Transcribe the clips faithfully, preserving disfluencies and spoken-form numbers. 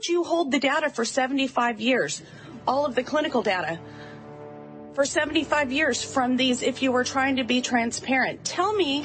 would you hold the data for seventy-five years, all of the clinical data, for seventy-five years from these if you were trying to be transparent? Tell me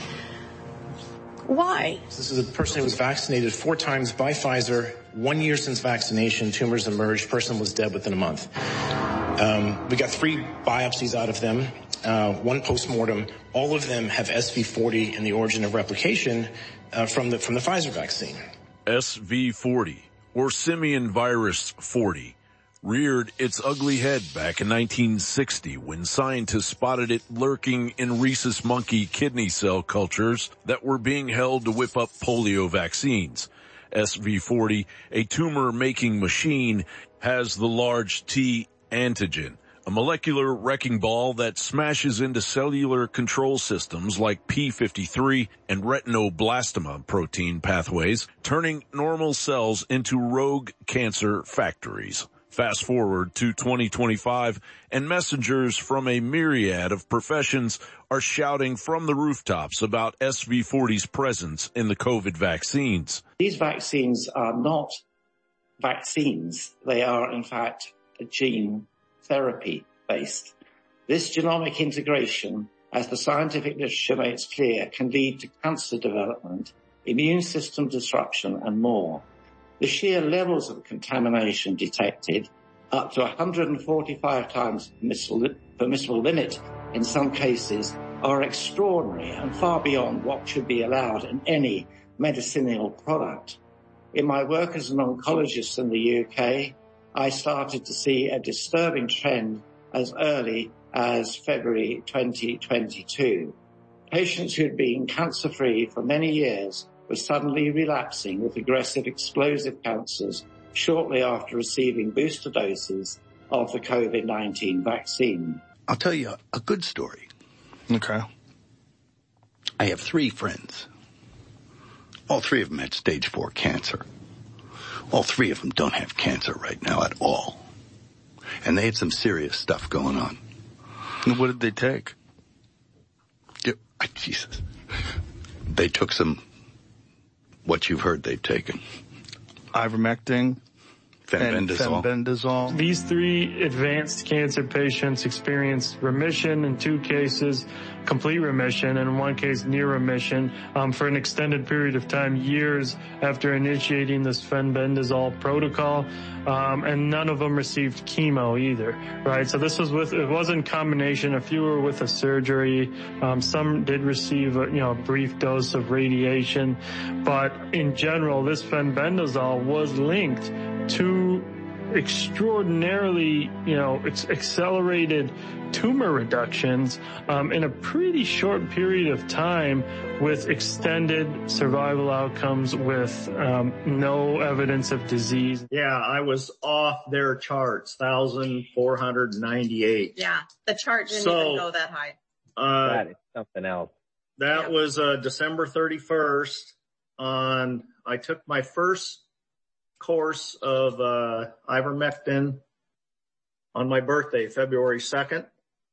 why. This is a person who was vaccinated four times by Pfizer. One year since vaccination, tumors emerged. Person was dead within a month. Um, we got three biopsies out of them, uh, one postmortem. All of them have S V forty in the origin of replication uh, from the from the Pfizer vaccine. S V forty, or simian virus forty, reared its ugly head back in nineteen sixty when scientists spotted it lurking in rhesus monkey kidney cell cultures that were being held to whip up polio vaccines. S V forty, a tumor-making machine, has the large T antigen, a molecular wrecking ball that smashes into cellular control systems like P fifty-three and retinoblastoma protein pathways, turning normal cells into rogue cancer factories. Fast forward to twenty twenty-five, and messengers from a myriad of professions are shouting from the rooftops about S V forty's presence in the COVID vaccines. These vaccines are not vaccines. They are, in fact, gene therapy based. This genomic integration, as the scientific literature makes clear, can lead to cancer development, immune system disruption, and more. The sheer levels of contamination detected, up to one hundred forty-five times permissible, permissible limit in some cases, are extraordinary and far beyond what should be allowed in any medicinal product. In my work as an oncologist in the U K, I started to see a disturbing trend as early as February twenty twenty-two. Patients who had been cancer-free for many years were suddenly relapsing with aggressive explosive cancers shortly after receiving booster doses of the COVID nineteen vaccine. I'll tell you a, a good story. Okay. I have three friends. All three of them had stage four cancer. All three of them don't have cancer right now at all. And they had some serious stuff going on. And what did they take? Yeah, Jesus. They took some, what you've heard they've taken. Ivermectin. Fenbendazole. Fenbendazole. These three advanced cancer patients experienced remission in two cases, complete remission, and in one case near remission um, for an extended period of time, years after initiating this fenbendazole protocol, um, and none of them received chemo either, right? So this was with, it wasn't combination. A few were with a surgery. Um, some did receive a, you know, a brief dose of radiation, but in general, this fenbendazole was linked to extraordinarily, you know, ex- accelerated tumor reductions um, in a pretty short period of time, with extended survival outcomes, with um, no evidence of disease. Yeah, I was off their charts, one thousand four hundred ninety-eight. Yeah, the chart didn't so, even go that high. Uh, that is something else. That yeah. was uh, December thirty-first. On I took my first course of uh, ivermectin on my birthday, February second.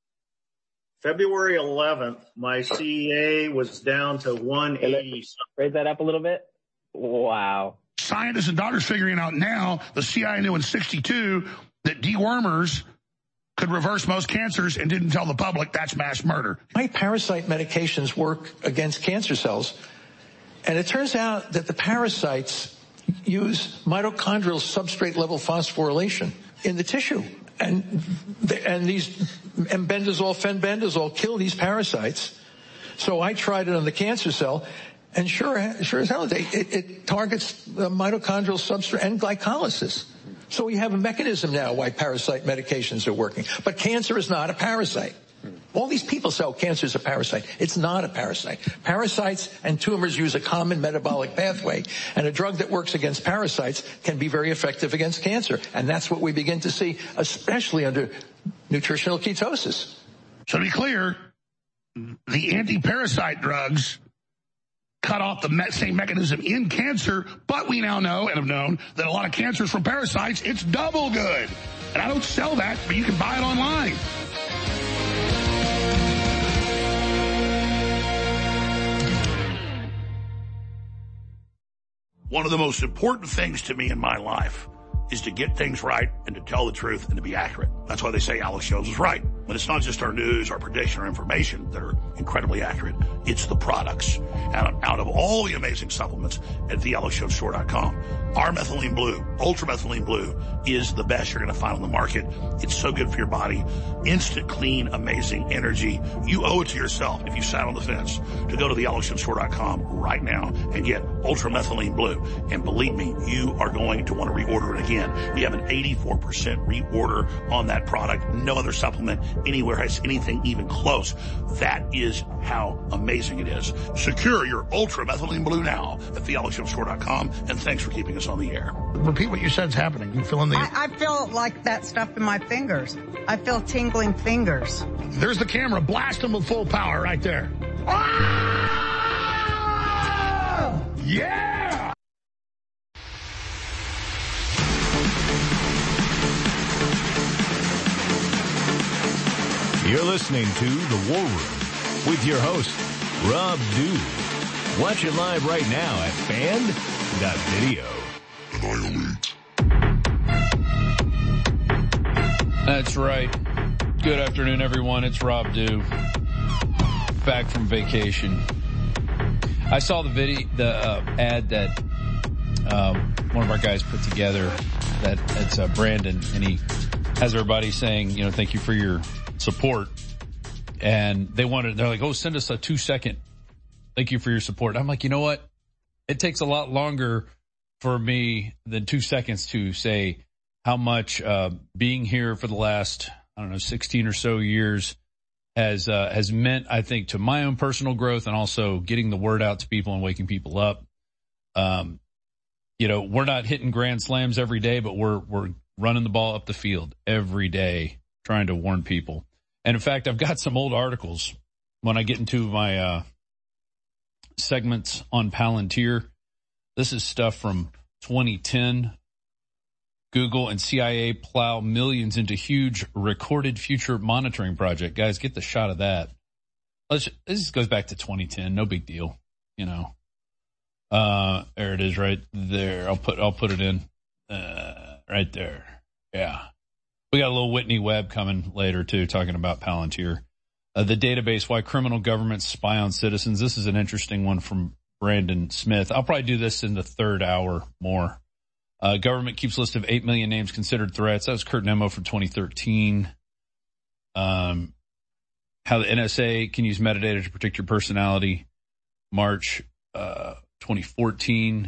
February eleventh, my C E A was down to one eighty. Raise that up a little bit. Wow. Scientists and doctors figuring out now, the C I A knew in sixty-two that dewormers could reverse most cancers and didn't tell the public. That's mass murder. Why parasite medications work against cancer cells. And it turns out that the parasites use mitochondrial substrate level phosphorylation in the tissue. And, and these embendazole, fenbendazole kill these parasites. So I tried it on the cancer cell, and sure, sure as hell, it, it targets the mitochondrial substrate and glycolysis. So we have a mechanism now why parasite medications are working. But cancer is not a parasite. All these people say, oh, cancer is a parasite. It's not a parasite. Parasites and tumors use a common metabolic pathway, and a drug that works against parasites can be very effective against cancer. And that's what we begin to see, especially under nutritional ketosis. So to be clear, the anti-parasite drugs cut off the me- same mechanism in cancer, but we now know and have known that a lot of cancers from parasites, it's double good. And I don't sell that, but you can buy it online. One of the most important things to me in my life is to get things right and to tell the truth and to be accurate. That's why they say Alex Jones is right. But it's not just our news, our prediction, or information that are incredibly accurate. It's the products. And out of all the amazing supplements at the alex jones store dot com, our methylene blue, ultra methylene blue, is the best you're going to find on the market. It's so good for your body. Instant, clean, amazing energy. You owe it to yourself, if you sat on the fence, to go to the alex jones store dot com right now and get ultra methylene blue. And believe me, you are going to want to reorder it again. We have an eighty-four percent reorder on that product. No other supplement anywhere has anything even close. That is how amazing it is. Secure your ultra methylene blue now at the alex jones store dot com, and thanks for keeping us on the air. Repeat what you said is happening. You feel in the... I, I feel like that stuff in my fingers. I feel tingling fingers. There's the camera. Blast them with full power right there. Ah! Yeah! You're listening to The War Room with your host, Rob Dew. Watch it live right now at band dot video. Annihilate. That's right. Good afternoon, everyone. It's Rob Dew. Back from vacation. I saw the video, the uh, ad that um, one of our guys put together. That it's uh, Brandon, and he has everybody saying, you know, thank you for your support. And they wanted, they're like, oh, send us a two second thank you for your support. I'm like, you know what? It takes a lot longer for me than two seconds to say how much uh, being here for the last, I don't know, sixteen or so years has uh, has meant, I think, to my own personal growth and also getting the word out to people and waking people up. Um, you know, we're not hitting grand slams every day, but we're we're running the ball up the field every day, trying to warn people. And in fact, I've got some old articles when I get into my uh, segments on Palantir. This is stuff from twenty ten. Google and C I A plow millions into huge recorded future monitoring project. Guys, get the shot of that. Let's, this goes back to twenty ten. No big deal, you know. Uh, there it is right there. I'll put, I'll put it in, uh, right there. Yeah. We got a little Whitney Webb coming later too, talking about Palantir. Uh, the database, why criminal governments spy on citizens. This is an interesting one from Brandon Smith. I'll probably do this in the third hour more. Uh, government keeps list of eight million names considered threats. That was Kurt Nemo from twenty thirteen. Um, how the N S A can use metadata to predict your personality. March, uh, twenty fourteen.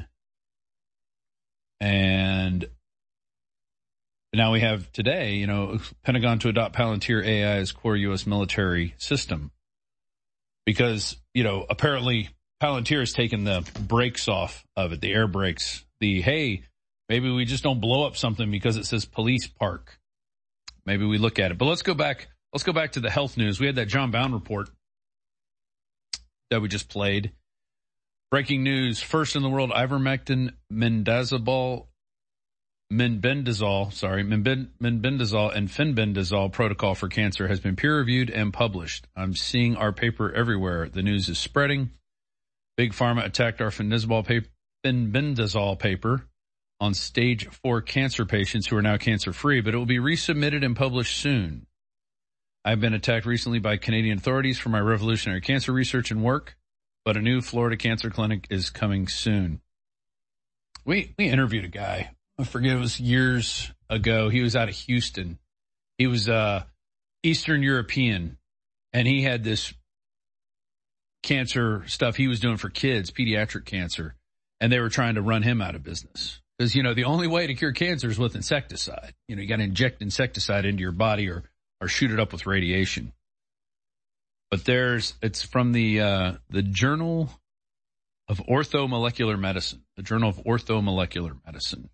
And now we have today, you know, Pentagon to adopt Palantir A I as core U S military system. Because, you know, apparently Palantir has taken the brakes off of it, the air brakes, the, hey, maybe we just don't blow up something because it says police park. Maybe we look at it. But let's go back. Let's go back to the health news. We had that John Bound report that we just played. Breaking news. First in the world, ivermectin, mendazabal, menbendazole, sorry, menben, menbendazole and fenbendazole protocol for cancer has been peer-reviewed and published. I'm seeing our paper everywhere. The news is spreading. Big Pharma attacked our fenbendazole paper, fenbendazole paper on stage four cancer patients who are now cancer-free, but it will be resubmitted and published soon. I've been attacked recently by Canadian authorities for my revolutionary cancer research and work, but a new Florida cancer clinic is coming soon. We we interviewed a guy, I forget, it was years ago. He was out of Houston. He was uh, Eastern European, and he had this cancer stuff he was doing for kids, pediatric cancer, and they were trying to run him out of business. Because, you know, the only way to cure cancer is with insecticide. You know, you got to inject insecticide into your body or, or shoot it up with radiation. But there's, it's from the, uh, the Journal of Orthomolecular Medicine, the Journal of Orthomolecular Medicine.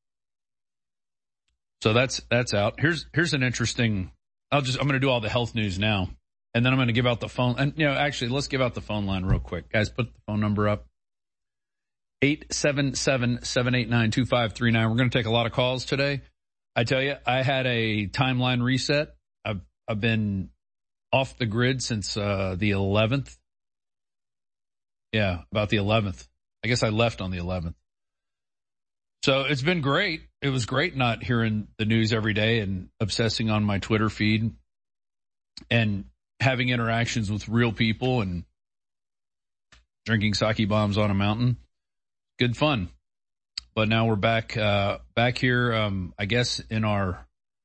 So that's, that's out. Here's, here's an interesting, I'll just, I'm going to do all the health news now. And then I'm going to give out the phone. And, you know, actually, let's give out the phone line real quick. Guys, put the phone number up. eight seven seven, seven eight nine, two five three nine. We're going to take a lot of calls today. I tell you, I had a timeline reset. I've, I've been off the grid since uh, the eleventh. Yeah, about the eleventh. I guess I left on the eleventh. So it's been great. It was great not hearing the news every day and obsessing on my Twitter feed and having interactions with real people and drinking sake bombs on a mountain. Good fun. But now we're back, uh, back here, um, I guess in our,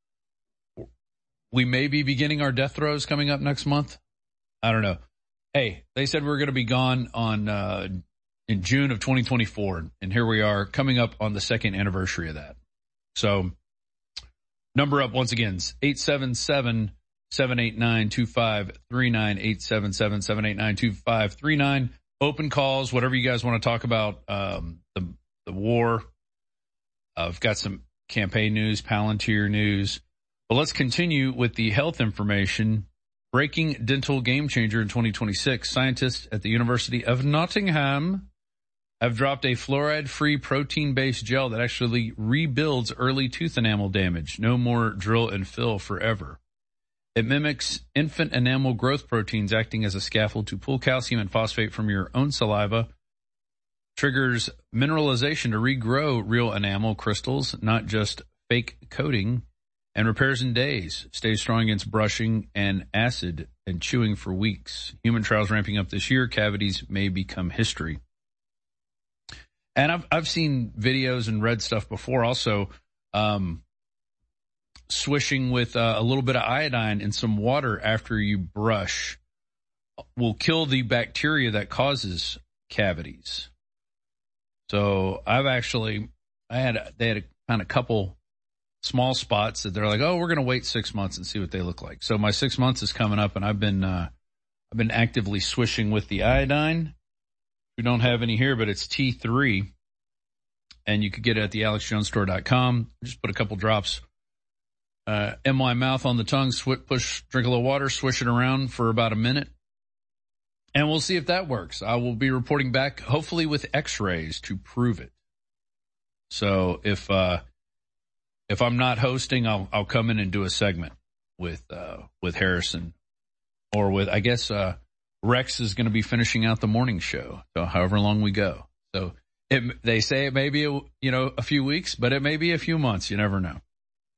we may be beginning our death throes coming up next month. I don't know. Hey, they said we we're going to be gone on, uh, in June of twenty twenty-four. And here we are coming up on the second anniversary of that. So number up once again, eight seven seven, seven eight nine, two five three nine, eight seven seven, seven eight nine, two five three nine. Open calls, whatever you guys want to talk about, um, the, the war. Uh, I've got some campaign news, Palantir news. But let's continue with the health information. Breaking dental game changer in twenty twenty-six. Scientists at the University of Nottingham have dropped a fluoride-free protein-based gel that actually rebuilds early tooth enamel damage. No more drill and fill forever. It mimics infant enamel growth proteins, acting as a scaffold to pull calcium and phosphate from your own saliva. Triggers mineralization to regrow real enamel crystals, not just fake coating. And repairs in days. Stays strong against brushing and acid and chewing for weeks. Human trials ramping up this year. Cavities may become history. And I've I've seen videos and read stuff before also. Um, swishing with uh, a little bit of iodine in some water after you brush will kill the bacteria that causes cavities. So I've actually, I had, they had a kind of couple small spots that they're like, oh, we're going to wait six months and see what they look like. So my six months is coming up and I've been, uh, I've been actively swishing with the iodine. We don't have any here, but it's T three and you could get it at the alex jones store dot com. Just put a couple drops, uh, in my mouth on the tongue, swish, push, drink a little water, swish it around for about a minute. And we'll see if that works. I will be reporting back, hopefully with x-rays to prove it. So if, uh, If I'm not hosting, I'll I'll come in and do a segment with uh with Harrison or with I guess uh Rex is going to be finishing out the morning show. So however long we go. So it they say it may be a, you know a few weeks, but it may be a few months. You never know.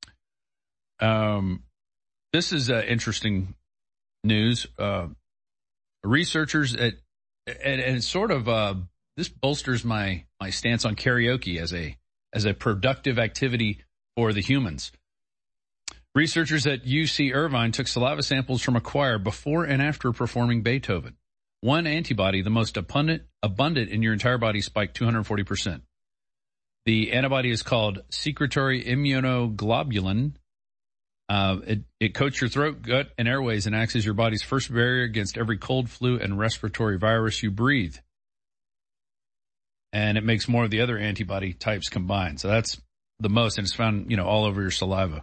Um, this is uh, interesting news. Uh, researchers at and, and sort of uh this bolsters my my stance on karaoke as a as a productive activity for the humans. Researchers at U C Irvine took saliva samples from a choir before and after performing Beethoven. One antibody, the most abundant, abundant in your entire body, spiked two hundred forty percent. The antibody is called secretory immunoglobulin. Uh, it, it coats your throat, gut, and airways and acts as your body's first barrier against every cold, flu, and respiratory virus you breathe. And it makes more of the other antibody types combined. So that's the most, and it's found, you know, all over your saliva.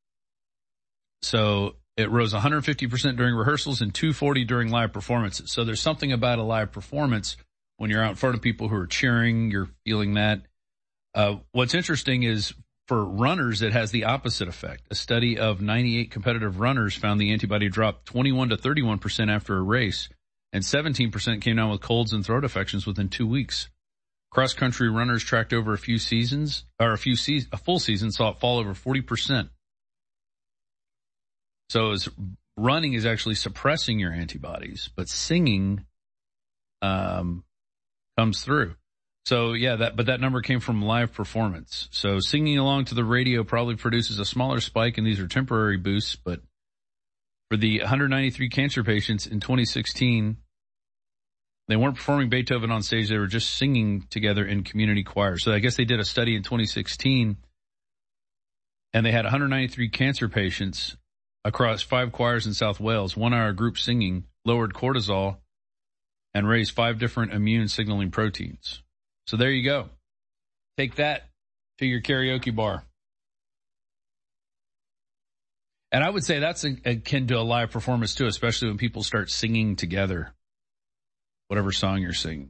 So it rose one hundred fifty percent during rehearsals and two hundred forty during live performances. So there's something about a live performance when you're out in front of people who are cheering, you're feeling that. Uh, what's interesting is for runners, it has the opposite effect. A study of ninety-eight competitive runners found the antibody dropped twenty-one to thirty-one percent after a race, and seventeen percent came down with colds and throat infections within two weeks. Cross-country runners tracked over a few seasons, or a few se- a full season, saw it fall over forty percent. So as running is actually suppressing your antibodies, but singing um, comes through. So yeah, that but that number came from live performance. So singing along to the radio probably produces a smaller spike, and these are temporary boosts. But for the one hundred ninety-three cancer patients in twenty sixteen, they weren't performing Beethoven on stage. They were just singing together in community choirs. So I guess they did a study in twenty sixteen, and they had one hundred ninety-three cancer patients across five choirs in South Wales. One hour group singing lowered cortisol and raised five different immune signaling proteins. So there you go. Take that to your karaoke bar. And I would say that's akin to a live performance too, especially when people start singing together. Whatever song you're singing.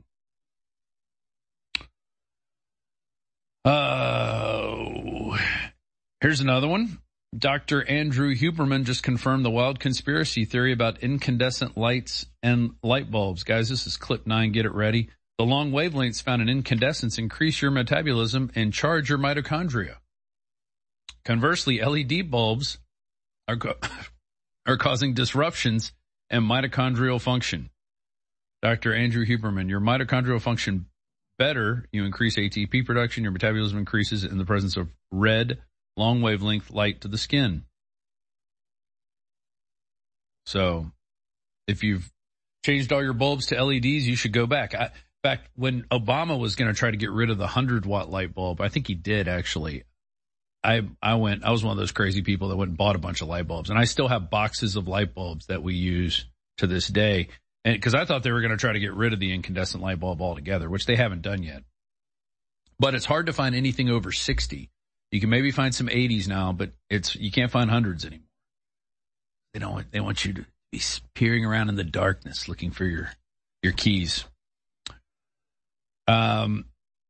Uh, here's another one. Doctor Andrew Huberman just confirmed the wild conspiracy theory about incandescent lights and light bulbs. Guys, this is clip nine. Get it ready. The long wavelengths found in incandescents increase your metabolism and charge your mitochondria. Conversely, L E D bulbs are, are causing disruptions in mitochondrial function. Doctor Andrew Huberman, your mitochondrial function better, you increase A T P production, your metabolism increases in the presence of red, long wavelength light to the skin. So, if you've changed all your bulbs to L E Ds, you should go back. I, in fact, when Obama was going to try to get rid of the one hundred watt light bulb, I think he did actually. I I went, I was one of those crazy people that went and bought a bunch of light bulbs, and I still have boxes of light bulbs that we use to this day. And because I thought they were going to try to get rid of the incandescent light bulb altogether, which they haven't done yet. But it's hard to find anything over sixty. You can maybe find some eighties now, but it's you can't find hundreds anymore. They don't want, they want you to be peering around in the darkness looking for your your keys. Um.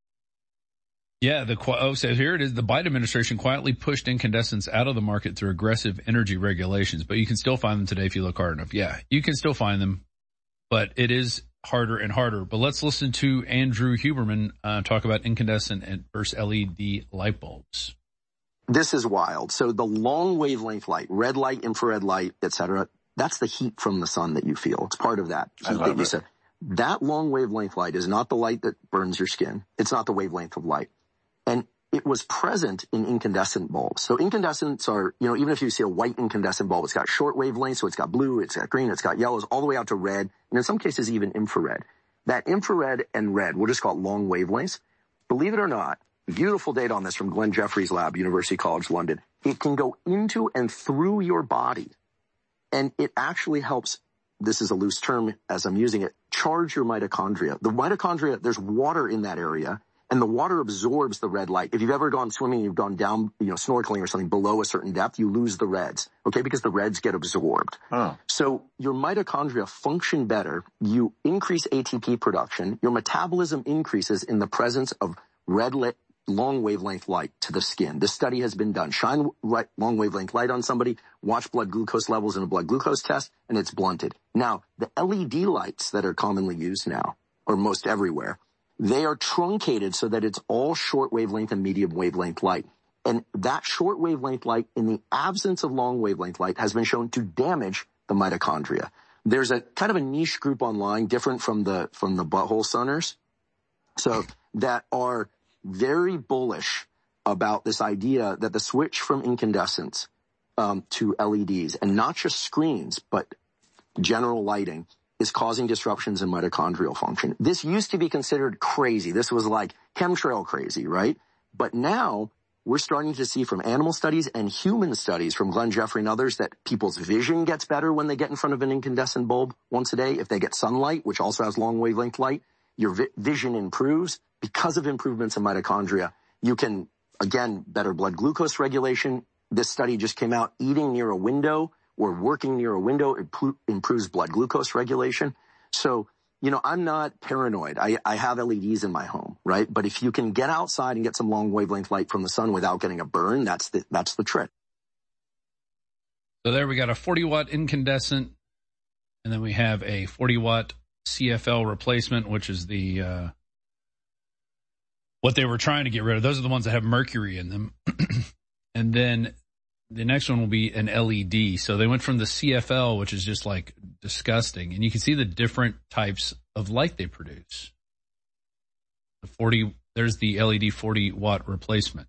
Yeah, the oh, so here it is. The Biden administration quietly pushed incandescents out of the market through aggressive energy regulations, but you can still find them today if you look hard enough. Yeah, you can still find them, but it is harder and harder. But let's listen to Andrew Huberman uh, talk about incandescent and versus L E D light bulbs. This is wild. So the long wavelength light, red light, infrared light, et cetera, that's the heat from the sun that you feel. It's part of that heat that you said. That long wavelength light is not the light that burns your skin. It's not the wavelength of light. And it was present in incandescent bulbs. So incandescents are, you know, even if you see a white incandescent bulb, it's got short wavelengths, so it's got blue, it's got green, it's got yellows, all the way out to red, and in some cases even infrared. That infrared and red, we'll just call it long wavelengths. Believe it or not, beautiful data on this from Glenn Jeffries' lab, University College London. It can go into and through your body, and it actually helps, this is a loose term as I'm using it, charge your mitochondria. The mitochondria, there's water in that area, and the water absorbs the red light. If you've ever gone swimming, you've gone down, you know, snorkeling or something below a certain depth, you lose the reds, okay, because the reds get absorbed. Oh. So your mitochondria function better. You increase A T P production. Your metabolism increases in the presence of red lit, long wavelength light to the skin. This study has been done. Shine light, long wavelength light on somebody, watch blood glucose levels in a blood glucose test, and it's blunted. Now, the L E D lights that are commonly used now, or most everywhere, they are truncated so that it's all short wavelength and medium wavelength light. And that short wavelength light, in the absence of long wavelength light, has been shown to damage the mitochondria. There's a kind of a niche group online, different from the, from the butthole sunners, so that are very bullish about this idea that the switch from incandescents um, to L E Ds, and not just screens, but general lighting, is causing disruptions in mitochondrial function. This used to be considered crazy. This was like chemtrail crazy, right? But now we're starting to see from animal studies and human studies from Glenn Jeffrey and others that people's vision gets better when they get in front of an incandescent bulb once a day. If they get sunlight, which also has long wavelength light, your vi- vision improves because of improvements in mitochondria. You can, again, better blood glucose regulation. This study just came out. Eating near a window or working near a window imp- improves blood glucose regulation. So, you know, I'm not paranoid. I, I have L E Ds in my home, right? But if you can get outside and get some long wavelength light from the sun without getting a burn, that's the, that's the trick. So there we got a forty watt incandescent, and then we have a forty watt C F L replacement, which is the, uh, what they were trying to get rid of. Those are the ones that have mercury in them. And then the next one will be an L E D. So they went from the C F L, which is just like disgusting, and you can see the different types of light they produce. The forty, there's the L E D forty watt replacement.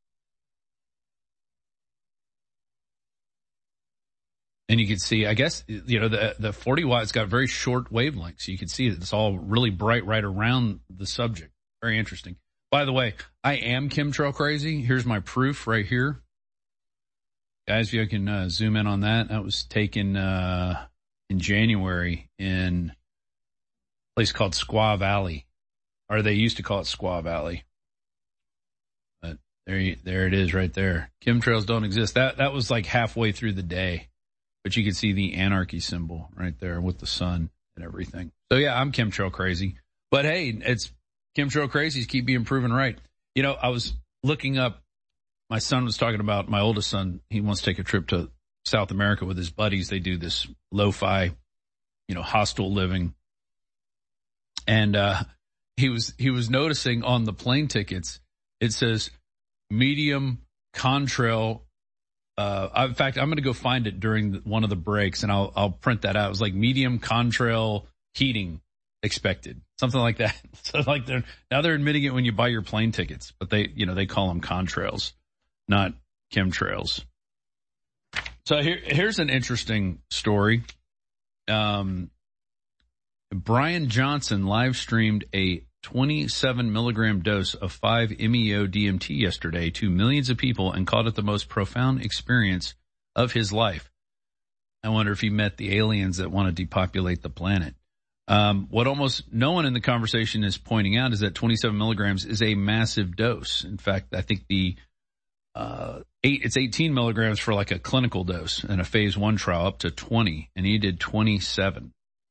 And you can see, I guess, you know, the the forty watt's got very short wavelengths. So you can see that it's all really bright right around the subject. Very interesting. By the way, I am chemtrail crazy. Here's my proof right here. Guys, if you can uh, zoom in on that. That was taken uh, in January in a place called Squaw Valley. Or they used to call it Squaw Valley. But there you, there it is right there. Chemtrails don't exist. That that was like halfway through the day. But you can see the anarchy symbol right there with the sun and everything. So yeah, I'm chemtrail crazy. But hey, it's chemtrail crazies keep being proven right. You know, I was looking up, my son was talking about, my oldest son, he wants to take a trip to South America with his buddies. They do this lo-fi, you know, hostel living. And, uh, he was he was noticing on the plane tickets, it says medium contrail. Uh, in fact, I'm going to go find it during the, one of the breaks, and I'll I'll print that out. It was like medium contrail heating expected, something like that. So like they're now they're admitting it when you buy your plane tickets, but they you know they call them contrails, not chemtrails. So here here's an interesting story. Um, Brian Johnson live streamed a twenty-seven milligram dose of five M E O D M T yesterday to millions of people and called it the most profound experience of his life. I wonder if he met the aliens that want to depopulate the planet. Um, what almost no one in the conversation is pointing out is that twenty-seven milligrams is a massive dose. In fact, I think the uh, eight it's eighteen milligrams for like a clinical dose in a phase one trial up to twenty, and he did twenty-seven.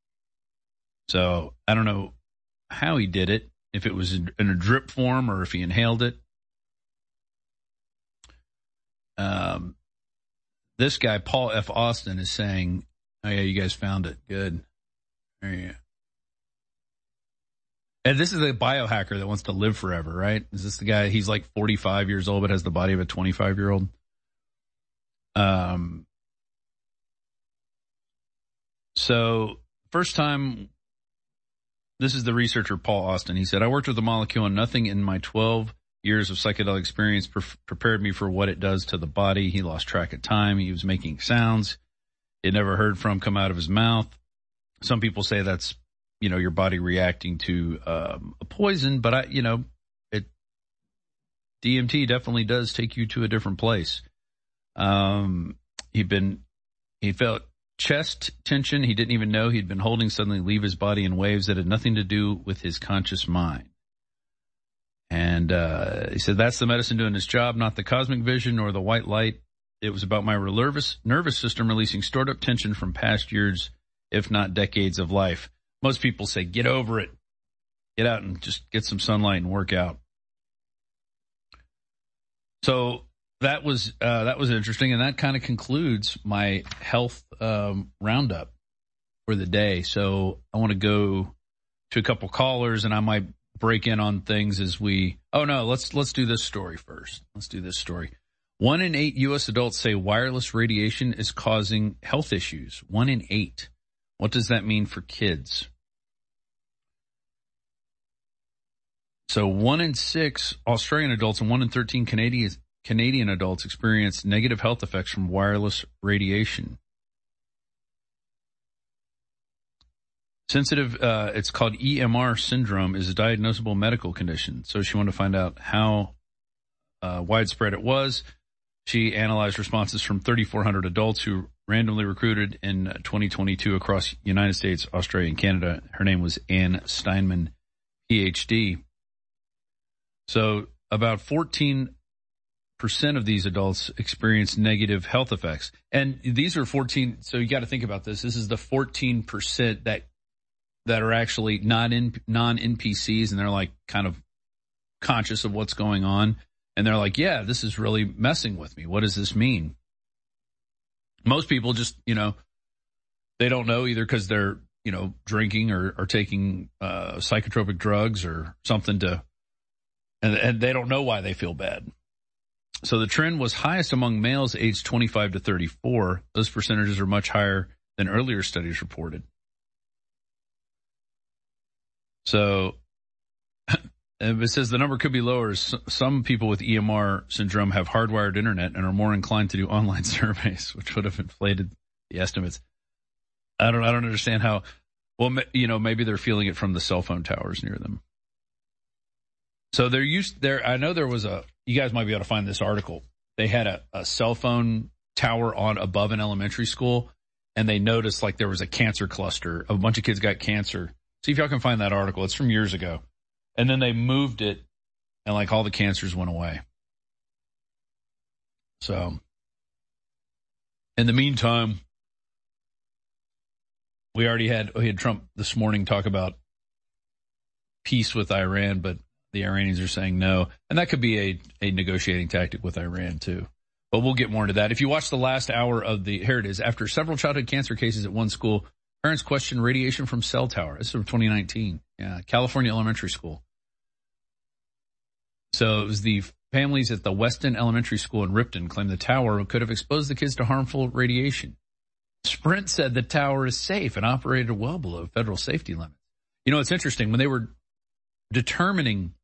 So I don't know how he did it, if it was in a drip form or if he inhaled it. Um, this guy, Paul F. Austin, is saying, oh yeah, you guys found it. Good. There you go. And this is a biohacker that wants to live forever, right? Is this the guy? He's like forty-five years old, but has the body of a twenty-five year old. Um, so first time, this is the researcher, Paul Austin. He said, I worked with the molecule and nothing in my twelve years of psychedelic experience pre- prepared me for what it does to the body. He lost track of time. He was making sounds it never heard from come out of his mouth. Some people say that's, you know, your body reacting to um, a poison, but I, you know, it, D M T definitely does take you to a different place. Um, he'd been, he felt chest tension he didn't even know he'd been holding suddenly leave his body in waves that had nothing to do with his conscious mind. And uh, he said, that's the medicine doing its job, not the cosmic vision or the white light. It was about my nervous, nervous system releasing stored up tension from past years, if not decades of life. Most people say, get over it. Get out and just get some sunlight and work out. So that was uh, that was interesting, and that kind of concludes my health um, roundup for the day. So I want to go to a couple callers, and I might break in on things as we. Oh no, let's let's do this story first. Let's do this story. One in eight U S adults say wireless radiation is causing health issues. One in eight. What does that mean for kids? So one in six Australian adults and one in thirteen Canadian Canadian adults experience negative health effects from wireless radiation. Sensitive, uh, it's called E M R syndrome, is a diagnosable medical condition. So she wanted to find out how uh, widespread it was. She analyzed responses from thirty-four hundred adults who randomly recruited in twenty twenty-two across United States, Australia, and Canada. Her name was Ann Steinman, P H D. So about fourteen percent of these adults experience negative health effects. And these are fourteen, so you got to think about this. This is the fourteen percent that that are actually not in, non-N P Cs, and they're like kind of conscious of what's going on. And they're like, yeah, this is really messing with me. What does this mean? Most people just, you know, they don't know either because they're, you know, drinking or, or taking uh, psychotropic drugs or something to, and, and they don't know why they feel bad. So the trend was highest among males aged twenty-five to thirty-four. Those percentages are much higher than earlier studies reported. So it says the number could be lower. Some people with E M R syndrome have hardwired internet and are more inclined to do online surveys, which would have inflated the estimates. I don't, I don't understand how. Well, you know, maybe they're feeling it from the cell phone towers near them. So they're used there. I know there was a, you guys might be able to find this article. They had a, a cell phone tower on above an elementary school, and they noticed like there was a cancer cluster. A bunch of kids got cancer. See if y'all can find that article. It's from years ago. And then they moved it, and like all the cancers went away. So in the meantime, we already had, we had Trump this morning talk about peace with Iran, but the Iranians are saying no. And that could be a, a negotiating tactic with Iran too. But we'll get more into that. If you watch the last hour of the, here it is. After several childhood cancer cases at one school, Parents question radiation from cell tower. This is from twenty nineteen. Yeah, California elementary school. So it was the families at the Weston Elementary School in Ripton claimed the tower could have exposed the kids to harmful radiation. Sprint said the tower is safe and operated well below federal safety limits. You know, it's interesting. When they were determining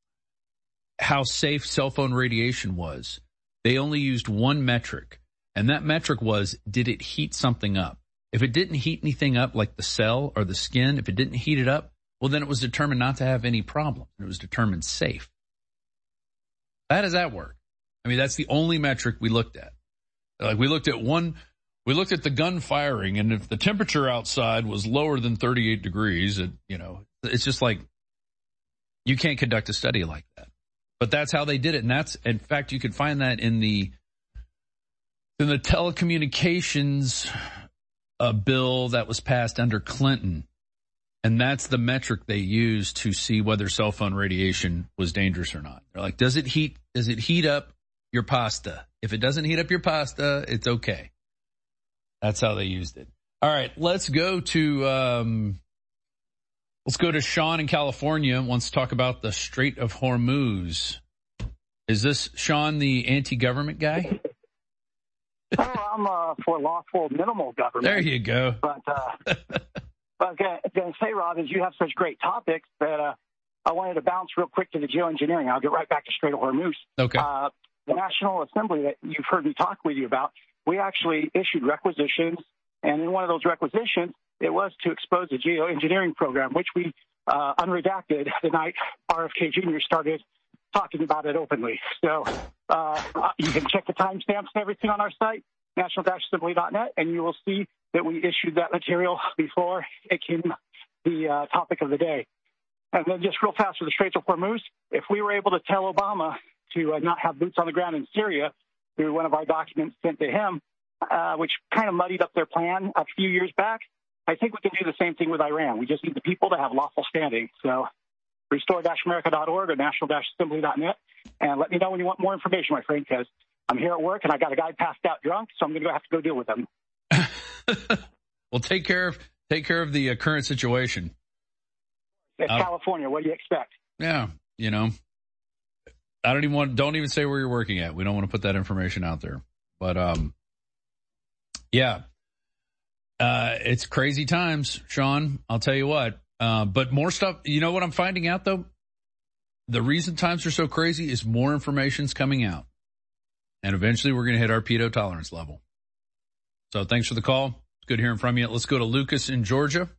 how safe cell phone radiation was, they only used one metric. And that metric was, did it heat something up? If it didn't heat anything up like the cell or the skin, if it didn't heat it up, well, then it was determined not to have any problem. It was determined safe. How does that work? I mean, that's the only metric we looked at. Like we looked at one, we looked at the gun firing, and if the temperature outside was lower than thirty-eight degrees, it, you know, it's just like, you can't conduct a study like that. But that's how they did it. And that's, in fact, you can find that in the, in the telecommunications uh, bill that was passed under Clinton. And that's the metric they used to see whether cell phone radiation was dangerous or not. They're like, does it heat, does it heat up your pasta? If it doesn't heat up your pasta, it's okay. That's how they used it. All right, let's go to, um, let's go to Sean in California. Wants to talk about the Strait of Hormuz. Is this Sean, the anti-government guy? Oh, I'm uh, for lawful minimal government. There you go. But, uh, but I was going to say, Rob, is you have such great topics that uh, I wanted to bounce real quick to the geoengineering. I'll get right back to Strait of Hormuz. Okay. Uh, the National Assembly that you've heard me talk with you about, we actually issued requisitions, and in one of those requisitions, it was to expose the geoengineering program, which we uh, unredacted the night R F K Junior started talking about it openly. So uh, you can check the timestamps and everything on our site, national dash assembly dot net, and you will see that we issued that material before it came the uh, topic of the day. And then just real fast for the Straits of Hormuz, if we were able to tell Obama to uh, not have boots on the ground in Syria through one of our documents sent to him, uh, which kind of muddied up their plan a few years back, I think we can do the same thing with Iran. We just need the people to have lawful standing. So restore dash america dot org or national dash assembly dot net. And let me know when you want more information, my friend, because I'm here at work and I got a guy passed out drunk, so I'm going to have to go deal with him. Well, take care of take care of the uh, current situation. It's uh, California. What do you expect? Yeah, you know, I don't even want. Don't even say where you're working at. We don't want to put that information out there. But um, yeah, uh, it's crazy times, Sean. I'll tell you what. Uh, but more stuff. You know what I'm finding out though? The reason times are so crazy is more information's coming out, and eventually we're going to hit our pedo tolerance level. So thanks for the call. It's good hearing from you. Let's go to Lucas in Georgia.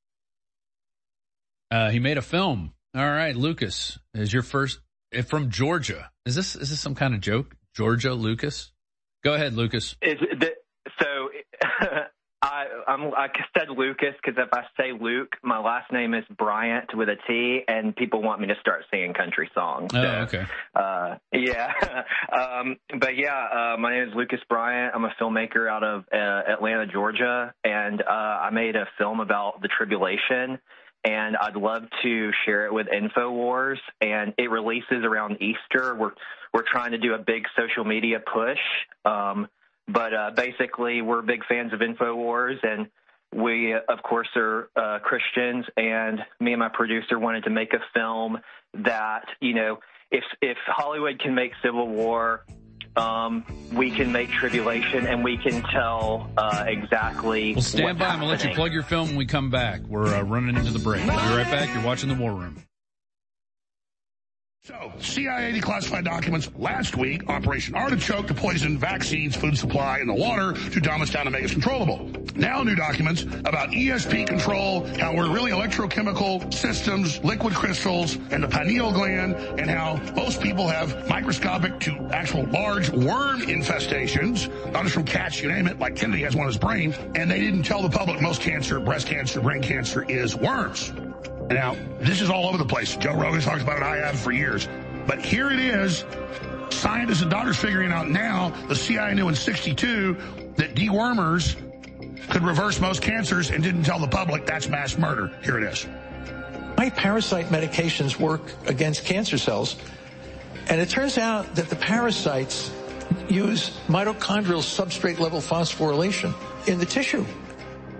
Uh, he made a film. All right, Lucas, is your first from Georgia. Is this is this some kind of joke? Georgia, Lucas? Go ahead, Lucas. Is the, so I I'm, I said Lucas because if I say Luke, my last name is Bryant with a T, and people want me to start singing country songs. Oh, so, okay. Uh, yeah. um, but yeah, uh, my name is Lucas Bryant. I'm a filmmaker out of uh, Atlanta, Georgia, and uh, I made a film about the tribulation. And I'd love to share it with InfoWars, and it releases around Easter. We're we're trying to do a big social media push, um, but uh, basically we're big fans of InfoWars, and we, of course, are uh, Christians. And me and my producer wanted to make a film that, you know, if if Hollywood can make Civil War, um, we can make tribulation, and we can tell uh, exactly. Well, stand what's by. I'm going to let you plug your film when we come back. We're uh, running into the break. We'll be right back. You're watching The War Room. So, C I A declassified documents last week, Operation Artichoke to poison vaccines, food supply, and the water to dumb us down and make us controllable. Now new documents about E S P control, how we're really electrochemical systems, liquid crystals, and the pineal gland, and how most people have microscopic to actual large worm infestations, not just from cats, you name it, like Kennedy has one in his brain, and they didn't tell the public most cancer, breast cancer, brain cancer is worms. Now, this is all over the place. Joe Rogan talks about it. I have for years. But here it is. Scientists and doctors figuring out now, the C I A knew in sixty-two that dewormers could reverse most cancers and didn't tell the public. That's mass murder. Here it is. Why parasite medications work against cancer cells. And it turns out that the parasites use mitochondrial substrate level phosphorylation in the tissue.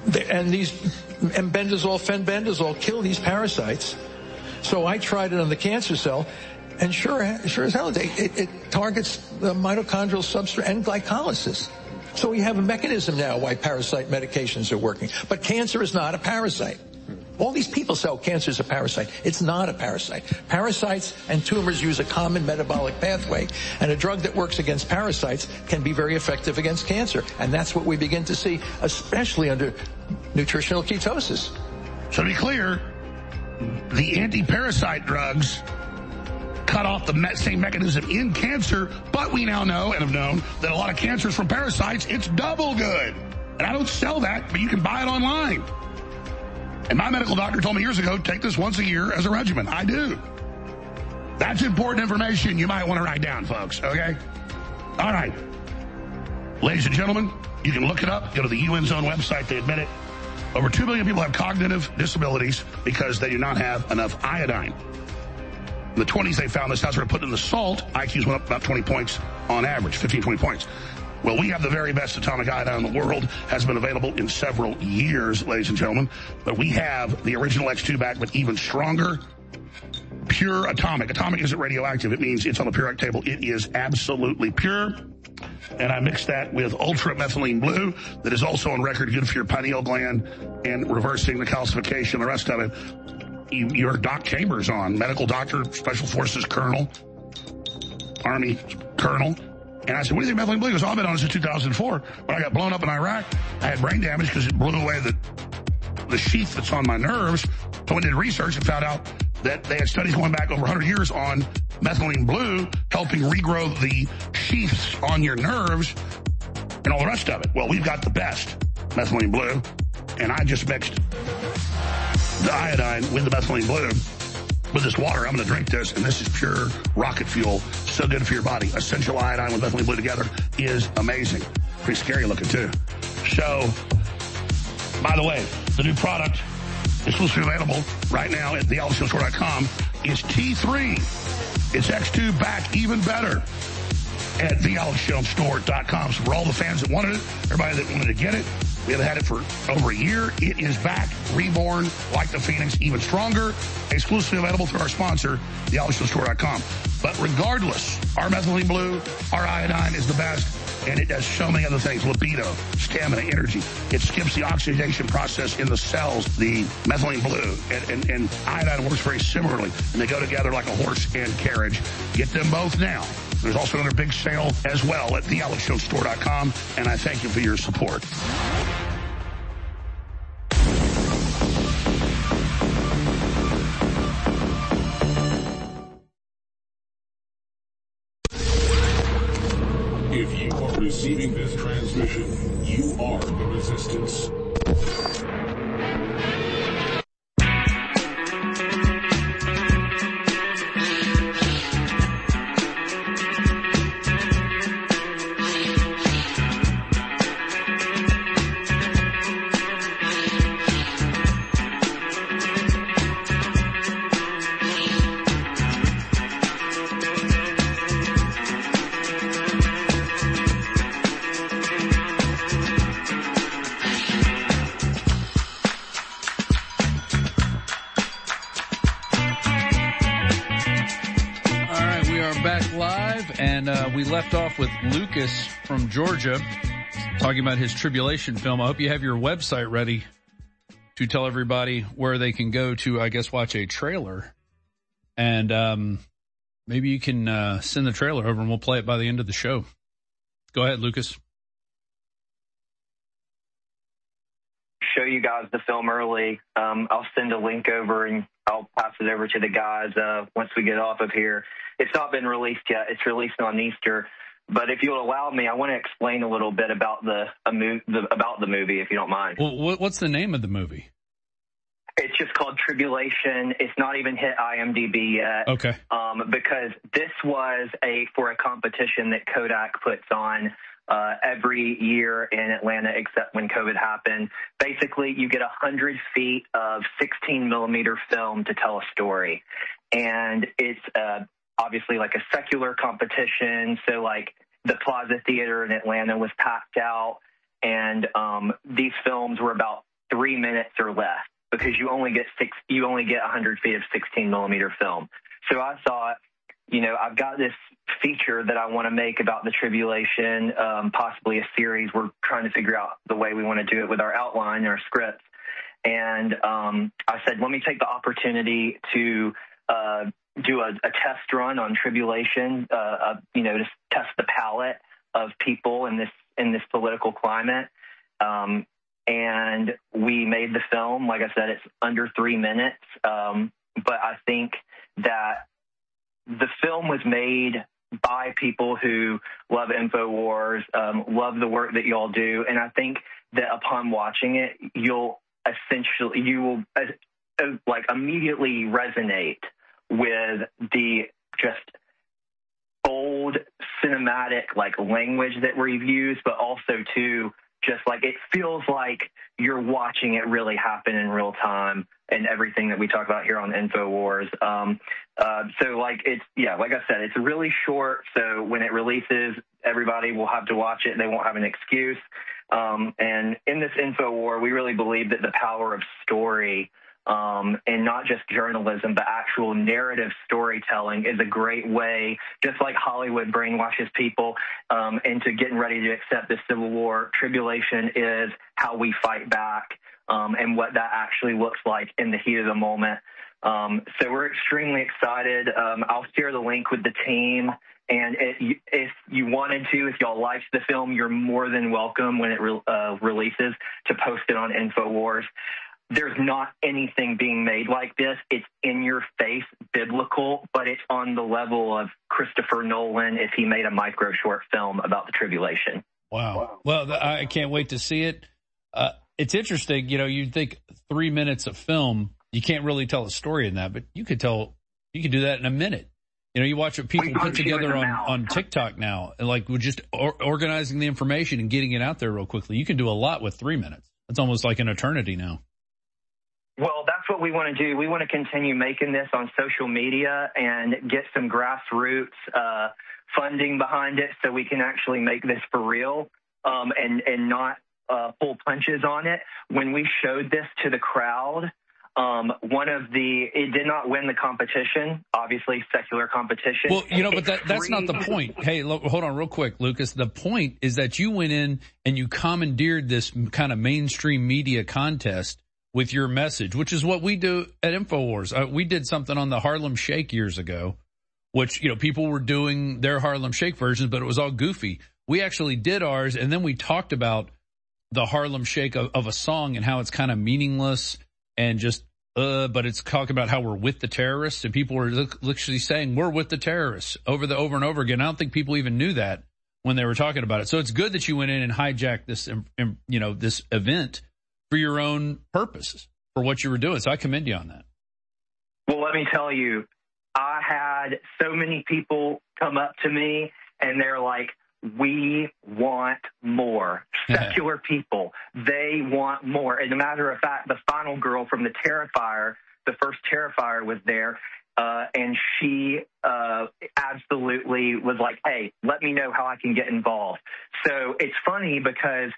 And these embendazole, fenbendazole kill these parasites. So I tried it on the cancer cell, and sure, sure as hell, it, it, it targets the mitochondrial substrate and glycolysis. So we have a mechanism now why parasite medications are working. But cancer is not a parasite. All these people say, oh, cancer is a parasite. It's not a parasite. Parasites and tumors use a common metabolic pathway, and a drug that works against parasites can be very effective against cancer. And that's what we begin to see, especially under nutritional ketosis. So to be clear, the anti-parasite drugs cut off the me- same mechanism in cancer, but we now know and have known that a lot of cancers from parasites, it's double good. And I don't sell that, but you can buy it online. And my medical doctor told me years ago, take this once a year as a regimen. I do. That's important information you might want to write down, folks, okay? All right. Ladies and gentlemen, you can look it up. Go to the U N's own website. They admit it. Over two million people have cognitive disabilities because they do not have enough iodine. In the twenties, they found this. That's where put in the salt. I Qs went up about twenty points on average, fifteen, twenty points. Well, we have the very best atomic iodine in the world, has been available in several years, ladies and gentlemen. But we have the original X two back, but even stronger, pure atomic. Atomic isn't radioactive. It means it's on the periodic table. It is absolutely pure. And I mixed that with Ultra Methylene Blue, that is also on record good for your pineal gland and reversing the calcification, the rest of it. You, your Doc Chambers on, medical doctor, Special Forces Colonel, Army Colonel. And I said, what do you think methylene blue? He goes, oh, I've been on it since two thousand four. When I got blown up in Iraq, I had brain damage because it blew away the, the sheath that's on my nerves. So we did research and found out that they had studies going back over one hundred years on methylene blue, helping regrow the sheaths on your nerves and all the rest of it. Well, we've got the best methylene blue, and I just mixed the iodine with the methylene blue with this water. I'm going to drink this, and this is pure rocket fuel. So good for your body. Essential iodine with methylene blue together is amazing. Pretty scary looking, too. So, by the way, the new product exclusively available right now at the alex jones store dot com is T three. It's X two back even better at the alex jones store dot com. So for all the fans that wanted it, everybody that wanted to get it, we have had it for over a year. It is back, reborn, like the Phoenix, even stronger. Exclusively available through our sponsor, the alex jones store dot com. But regardless, our methylene blue, our iodine is the best, and it does so many other things. Libido, stamina, energy. It skips the oxidation process in the cells, the methylene blue. And, and, and iodine works very similarly, and they go together like a horse and carriage. Get them both now. There's also another big sale as well at the alex jones store dot com, and I thank you for your support. If you are receiving this transmission, you are the resistance. We left off with Lucas from Georgia talking about his tribulation film. I hope you have your website ready to tell everybody where they can go to, I guess, watch a trailer. And um, maybe you can uh, send the trailer over and we'll play it by the end of the show. Go ahead, Lucas. Show you guys the film early. Um, I'll send a link over and I'll pass it over to the guys uh, once we get off of here. It's not been released yet. It's released on Easter. But if you'll allow me, I want to explain a little bit about the, a mo- the about the movie, if you don't mind. Well, what's the name of the movie? It's just called Tribulation. It's not even hit I M D B yet. Okay. Um, because this was a for a competition that Kodak puts on uh, every year in Atlanta, except when COVID happened. Basically, you get one hundred feet of sixteen millimeter film to tell a story. And it's uh, obviously like a secular competition. So like the Plaza Theater in Atlanta was packed out. And um, these films were about three minutes or less because you only get six, you only get one hundred feet of sixteen millimeter film. So I thought, you know, I've got this feature that I want to make about the tribulation, um, possibly a series. We're trying to figure out the way we want to do it with our outline and our scripts. And um, I said, let me take the opportunity to uh, do a, a test run on tribulation, uh, uh, you know, to test the palate of people in this in this political climate. Um, and we made the film. Like I said, it's under three minutes. Um, but I think that the film was made by people who love InfoWars, um, love the work that y'all do. And I think that upon watching it, you'll essentially, you will uh, uh, like immediately resonate with the just bold cinematic like language that we've used, but also too, just like it feels like you're watching it really happen in real time and everything that we talk about here on InfoWars. Um, uh, so like it's, yeah, like I said, it's really short. So when it releases, everybody will have to watch it. They won't have an excuse. Um, and in this InfoWar, we really believe that the power of story, um, and not just journalism, but actual narrative storytelling is a great way, just like Hollywood brainwashes people um, into getting ready to accept the Civil War. Tribulation is how we fight back um, and what that actually looks like in the heat of the moment. Um, so we're extremely excited. Um, I'll share the link with the team. And it, if you wanted to, if y'all liked the film, you're more than welcome when it re- uh, releases to post it on InfoWars. There's not anything being made like this. It's in your face, biblical, but it's on the level of Christopher Nolan if he made a micro short film about the tribulation. Wow. Well, I can't wait to see it. Uh, it's interesting. You know, you'd think three minutes of film, you can't really tell a story in that, but you could tell, you could do that in a minute. You know, you watch what people put together on, on TikTok now, and like we're just or, organizing the information and getting it out there real quickly. You can do a lot with three minutes. It's almost like an eternity now. Well, that's what we want to do. We want to continue making this on social media and get some grassroots uh, funding behind it so we can actually make this for real um, and, and not uh, pull punches on it. When we showed this to the crowd, Um, one of the, it did not win the competition, obviously secular competition. Well, you know, but that, that's not the point. Hey, look, hold on real quick, Lucas. The point is that you went in and you commandeered this kind of mainstream media contest with your message, which is what we do at InfoWars. Uh, we did something on the Harlem Shake years ago, which, you know, people were doing their Harlem Shake versions, but it was all goofy. We actually did ours, and then we talked about the Harlem Shake of, of a song and how it's kind of meaningless and just, uh, but it's talking about how we're with the terrorists, and people were literally saying we're with the terrorists over the over and over again. I don't think people even knew that when they were talking about it. So it's good that you went in and hijacked this, you know, this event for your own purposes, for what you were doing. So I commend you on that. Well, let me tell you, I had so many people come up to me and they're like, we want more. Secular people, they want more. As a matter of fact, the final girl from the Terrifier, the first Terrifier was there, uh, and she uh, absolutely was like, hey, let me know how I can get involved. So it's funny because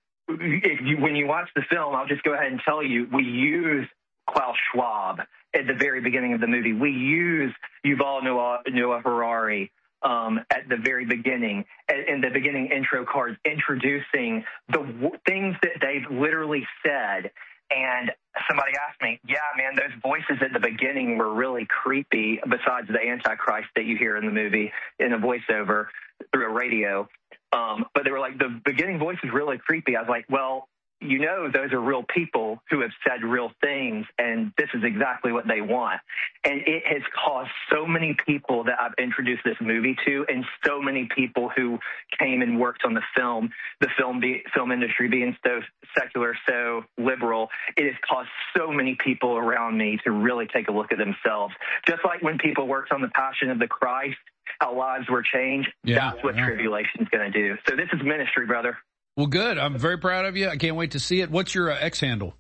if you, when you watch the film, I'll just go ahead and tell you, we use Klaus Schwab at the very beginning of the movie. We use Yuval Noah, Noah Harari um, at the very beginning, in the beginning intro cards, introducing the w- things that they've literally said. And somebody asked me, yeah, man, those voices at the beginning were really creepy, besides the Antichrist that you hear in the movie in a voiceover through a radio. Um, but they were like, the beginning voice is really creepy. I was like, well, you know, those are real people who have said real things, and this is exactly what they want. And it has caused so many people that I've introduced this movie to, and so many people who came and worked on the film, the film be, film industry being so secular, so liberal, it has caused so many people around me to really take a look at themselves. Just like when people worked on The Passion of the Christ, how lives were changed, yeah, that's what yeah. Tribulation is going to do. So this is ministry, brother. Well, good. I'm very proud of you. I can't wait to see it. What's your uh, X handle?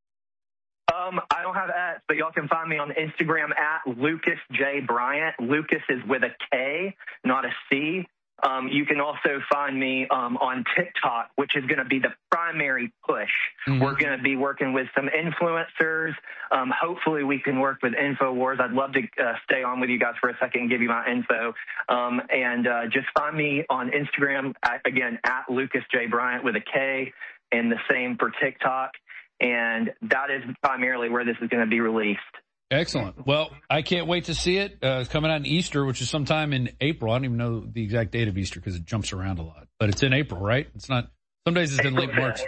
Um, I don't have X, but y'all can find me on Instagram at Lucas J. Bryant. Lucas is with a K, not a C. Um, you can also find me um, on TikTok, which is going to be the primary push. Mm-hmm. We're going to be working with some influencers. Um, hopefully we can work with InfoWars. I'd love to uh, stay on with you guys for a second and give you my info. Um, and uh, just find me on Instagram, at, again, at Lucas J. Bryant with a K, and the same for TikTok. And that is primarily where this is going to be released. Excellent. Well, I can't wait to see it. Uh, it's coming out in Easter, which is sometime in April. I don't even know the exact date of Easter because it jumps around a lot. But it's in April, right? It's not. Some days it's in late March.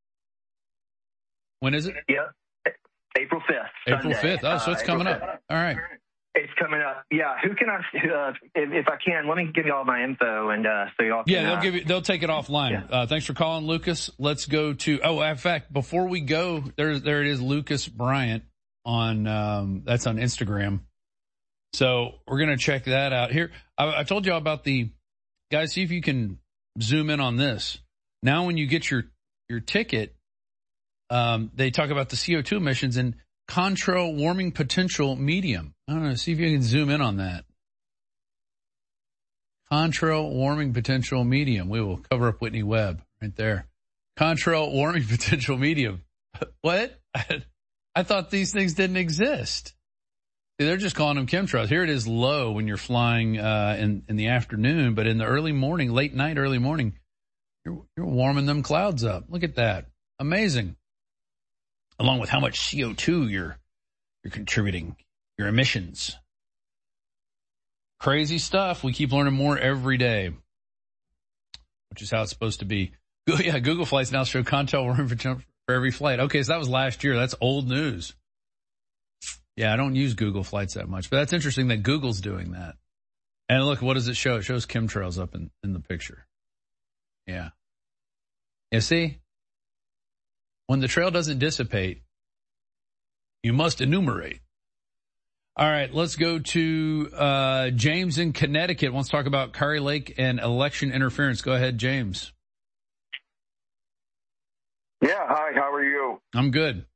When is it? Yeah, April fifth. April fifth. Oh, so it's uh, coming up. All right. It's coming up. Yeah. Who can I? Uh, if, if I can, let me give you all my info, and uh, so y'all. Can, yeah, they'll give you. They'll take it offline. Yeah. Uh, thanks for calling, Lucas. Let's go to. Oh, in fact, before we go, there, there it is, Lucas Bryant. On um, that's on Instagram, so we're gonna check that out. Here, I, I told y'all about the guys. See if you can zoom in on this. Now, when you get your your ticket, um, they talk about the C O two emissions and contrail warming potential medium. I don't know. See if you can zoom in on that. Contrail warming potential medium. We will cover up Whitney Webb right there. Contrail warming potential medium. What? I thought these things didn't exist. They're just calling them chemtrails. Here it is low when you're flying uh, in, in the afternoon, but in the early morning, late night, early morning, you're, you're warming them clouds up. Look at that. Amazing. Along with how much C O two you're, you're contributing, your emissions. Crazy stuff. We keep learning more every day, which is how it's supposed to be. Yeah, Google Flights now show contrail warming potential for every flight. Okay, so that was last year. That's old news. Yeah, I don't use Google Flights that much, but that's interesting that Google's doing that. And look, what does it show? It shows chemtrails up in, in the picture. Yeah. You see? When the trail doesn't dissipate, you must enumerate. All right, let's go to uh, James in Connecticut. Wants to talk about Kari Lake and election interference. Go ahead, James. Yeah, hi, how are you? I'm good.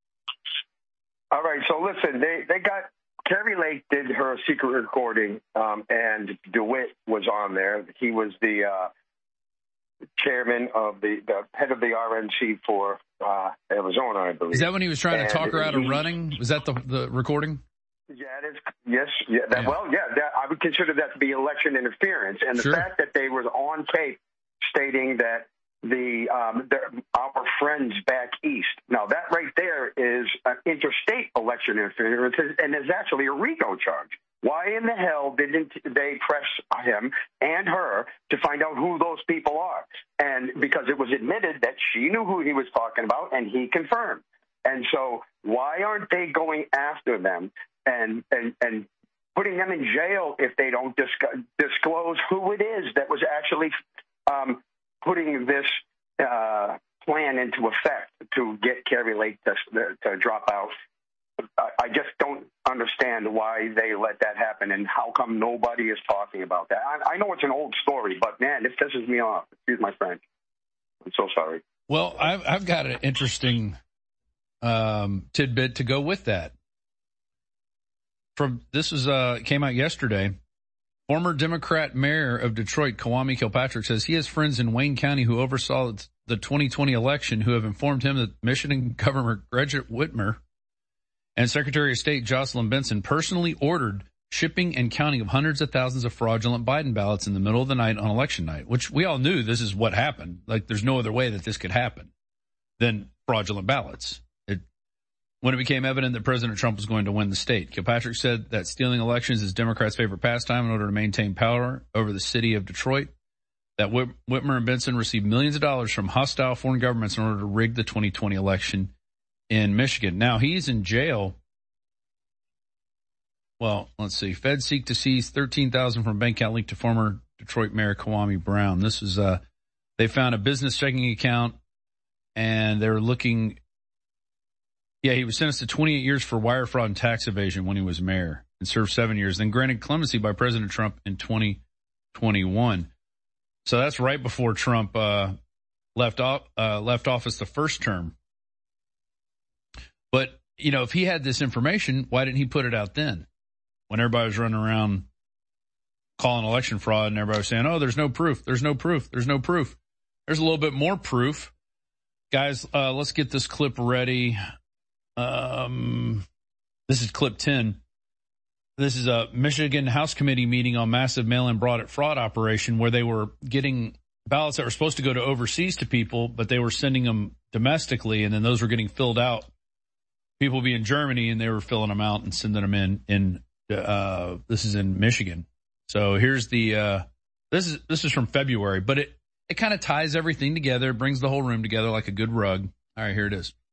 All right, so listen, they, they got, Kari Lake did her secret recording, um, and DeWitt was on there. He was the uh, chairman of the, the head of the R N C for uh, Arizona, I believe. Is that when he was trying and to talk her out he, of running? Was that the, the recording? Yeah, it is. Yes. Yeah, that, yeah. Well, yeah, that, I would consider that to be election interference. And the sure. fact that they were on tape stating that the um, our friends back east. Now, that right there is an interstate election interference, and is actually a RICO charge. Why in the hell didn't they press him and her to find out who those people are? And because it was admitted that she knew who he was talking about, and he confirmed. And so why aren't they going after them and and, and putting them in jail if they don't disc- disclose who it is that was actually um, putting this uh, plan into effect to get Kari Lake to, to drop out? I just don't understand why they let that happen and how come nobody is talking about that. I, I know it's an old story, but, man, this pisses me off. Excuse my French. I'm so sorry. Well, I've, I've got an interesting um, tidbit to go with that. From This is uh, came out yesterday. Former Democrat mayor of Detroit, Kwame Kilpatrick, says he has friends in Wayne County who oversaw the twenty twenty election who have informed him that Michigan Governor Gretchen Whitmer and Secretary of State Jocelyn Benson personally ordered shipping and counting of hundreds of thousands of fraudulent Biden ballots in the middle of the night on election night, which we all knew this is what happened. Like, there's no other way that this could happen than fraudulent ballots. It, when it became evident that President Trump was going to win the state, Kilpatrick said that stealing elections is Democrats' favorite pastime in order to maintain power over the city of Detroit, that Whit- Whitmer and Benson received millions of dollars from hostile foreign governments in order to rig the twenty twenty election in Michigan. Now, he's in jail. Well, let's see. Feds seek to seize thirteen thousand dollars from bank account linked to former Detroit Mayor Kwame Brown. This is, uh, they found a business checking account, and they were looking. Yeah, he was sentenced to twenty-eight years for wire fraud and tax evasion when he was mayor and served seven years, then granted clemency by President Trump in twenty twenty-one. So that's right before Trump uh, left off, uh, left office the first term. But, you know, if he had this information, why didn't he put it out then when everybody was running around calling election fraud, and everybody was saying, oh, there's no proof. There's no proof. There's no proof. There's a little bit more proof. Guys, uh, let's get this clip ready. Um, this is clip ten. This is a Michigan House Committee meeting on massive mail-in fraud operation where they were getting ballots that were supposed to go to overseas to people, but they were sending them domestically, and then those were getting filled out. People would be in Germany, and they were filling them out and sending them in. in uh, this is in Michigan. So here's the uh, this is this is from February, but it it kind of ties everything together, brings the whole room together like a good rug. All right, here it is.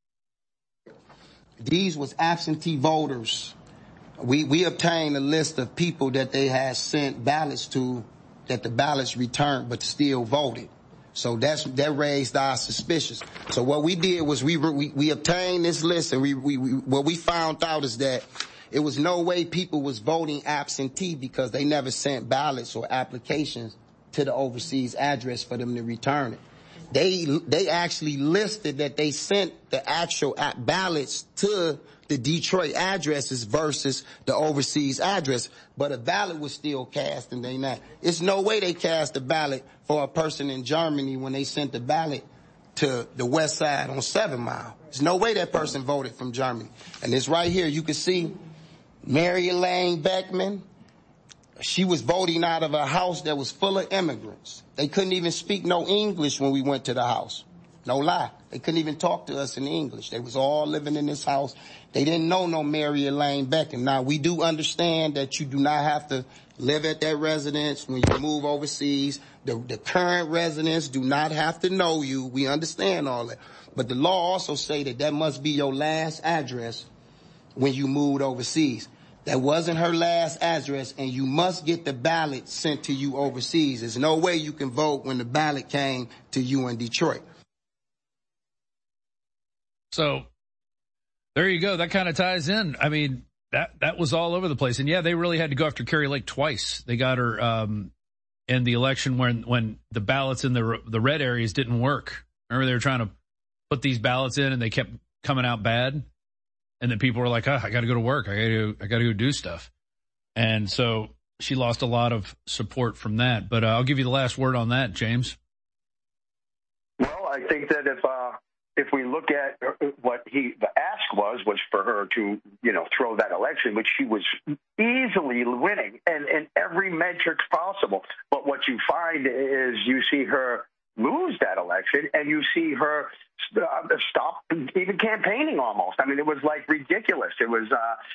These was absentee voters. We we obtained a list of people that they had sent ballots to, that the ballots returned but still voted. So that's that raised our suspicions. So what we did was we we, we obtained this list, and we, we we what we found out is that it was no way people was voting absentee because they never sent ballots or applications to the overseas address for them to return it. They they actually listed that they sent the actual ballots to the Detroit addresses versus the overseas address, but a ballot was still cast and they not. It's no way they cast a ballot for a person in Germany when they sent the ballot to the west side on Seven Mile. There's no way that person voted from Germany. And it's right here. You can see Mary Elaine Beckman. She was voting out of a house that was full of immigrants. They couldn't even speak no English when we went to the house. No lie. They couldn't even talk to us in English. They was all living in this house. They didn't know no Mary Elaine Beckman. Now, we do understand that you do not have to live at that residence when you move overseas. The, the current residents do not have to know you. We understand all that. But the law also say that that must be your last address when you moved overseas. That wasn't her last address, and you must get the ballot sent to you overseas. There's no way you can vote when the ballot came to you in Detroit. So there you go. That kind of ties in. I mean, that that was all over the place. And, yeah, they really had to go after Kari Lake twice. They got her um, in the election when, when the ballots in the the red areas didn't work. Remember, they were trying to put these ballots in, and they kept coming out bad. And then people were like, oh, I got to go to work. I got to I got to go do stuff. And so she lost a lot of support from that. But uh, I'll give you the last word on that, James. Well, I think that if uh, if we look at what he the ask was was for her to, you know, throw that election, which she was easily winning and in every metric possible. But what you find is you see her lose that election, and you see her uh, stop even campaigning almost. I mean, it was like ridiculous. It was,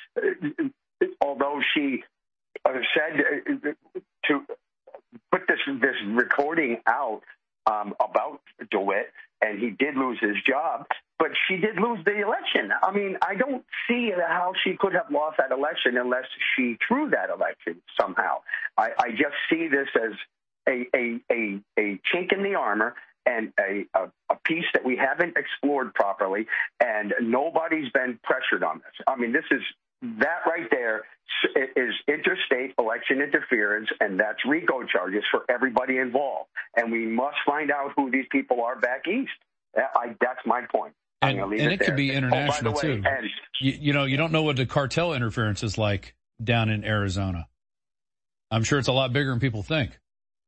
uh, although she uh, said uh, to put this this recording out um, about DeWitt, and he did lose his job, but she did lose the election. I mean, I don't see how she could have lost that election unless she threw that election somehow. I, I just see this as A, a a a chink in the armor and a, a a piece that we haven't explored properly, and nobody's been pressured on this. I mean, this is that right there is interstate election interference, and that's RICO charges for everybody involved. And we must find out who these people are back east. I, that's my point. And, and it, it could be international, oh, way, too. And, you, you know, you don't know what the cartel interference is like down in Arizona. I'm sure it's a lot bigger than people think.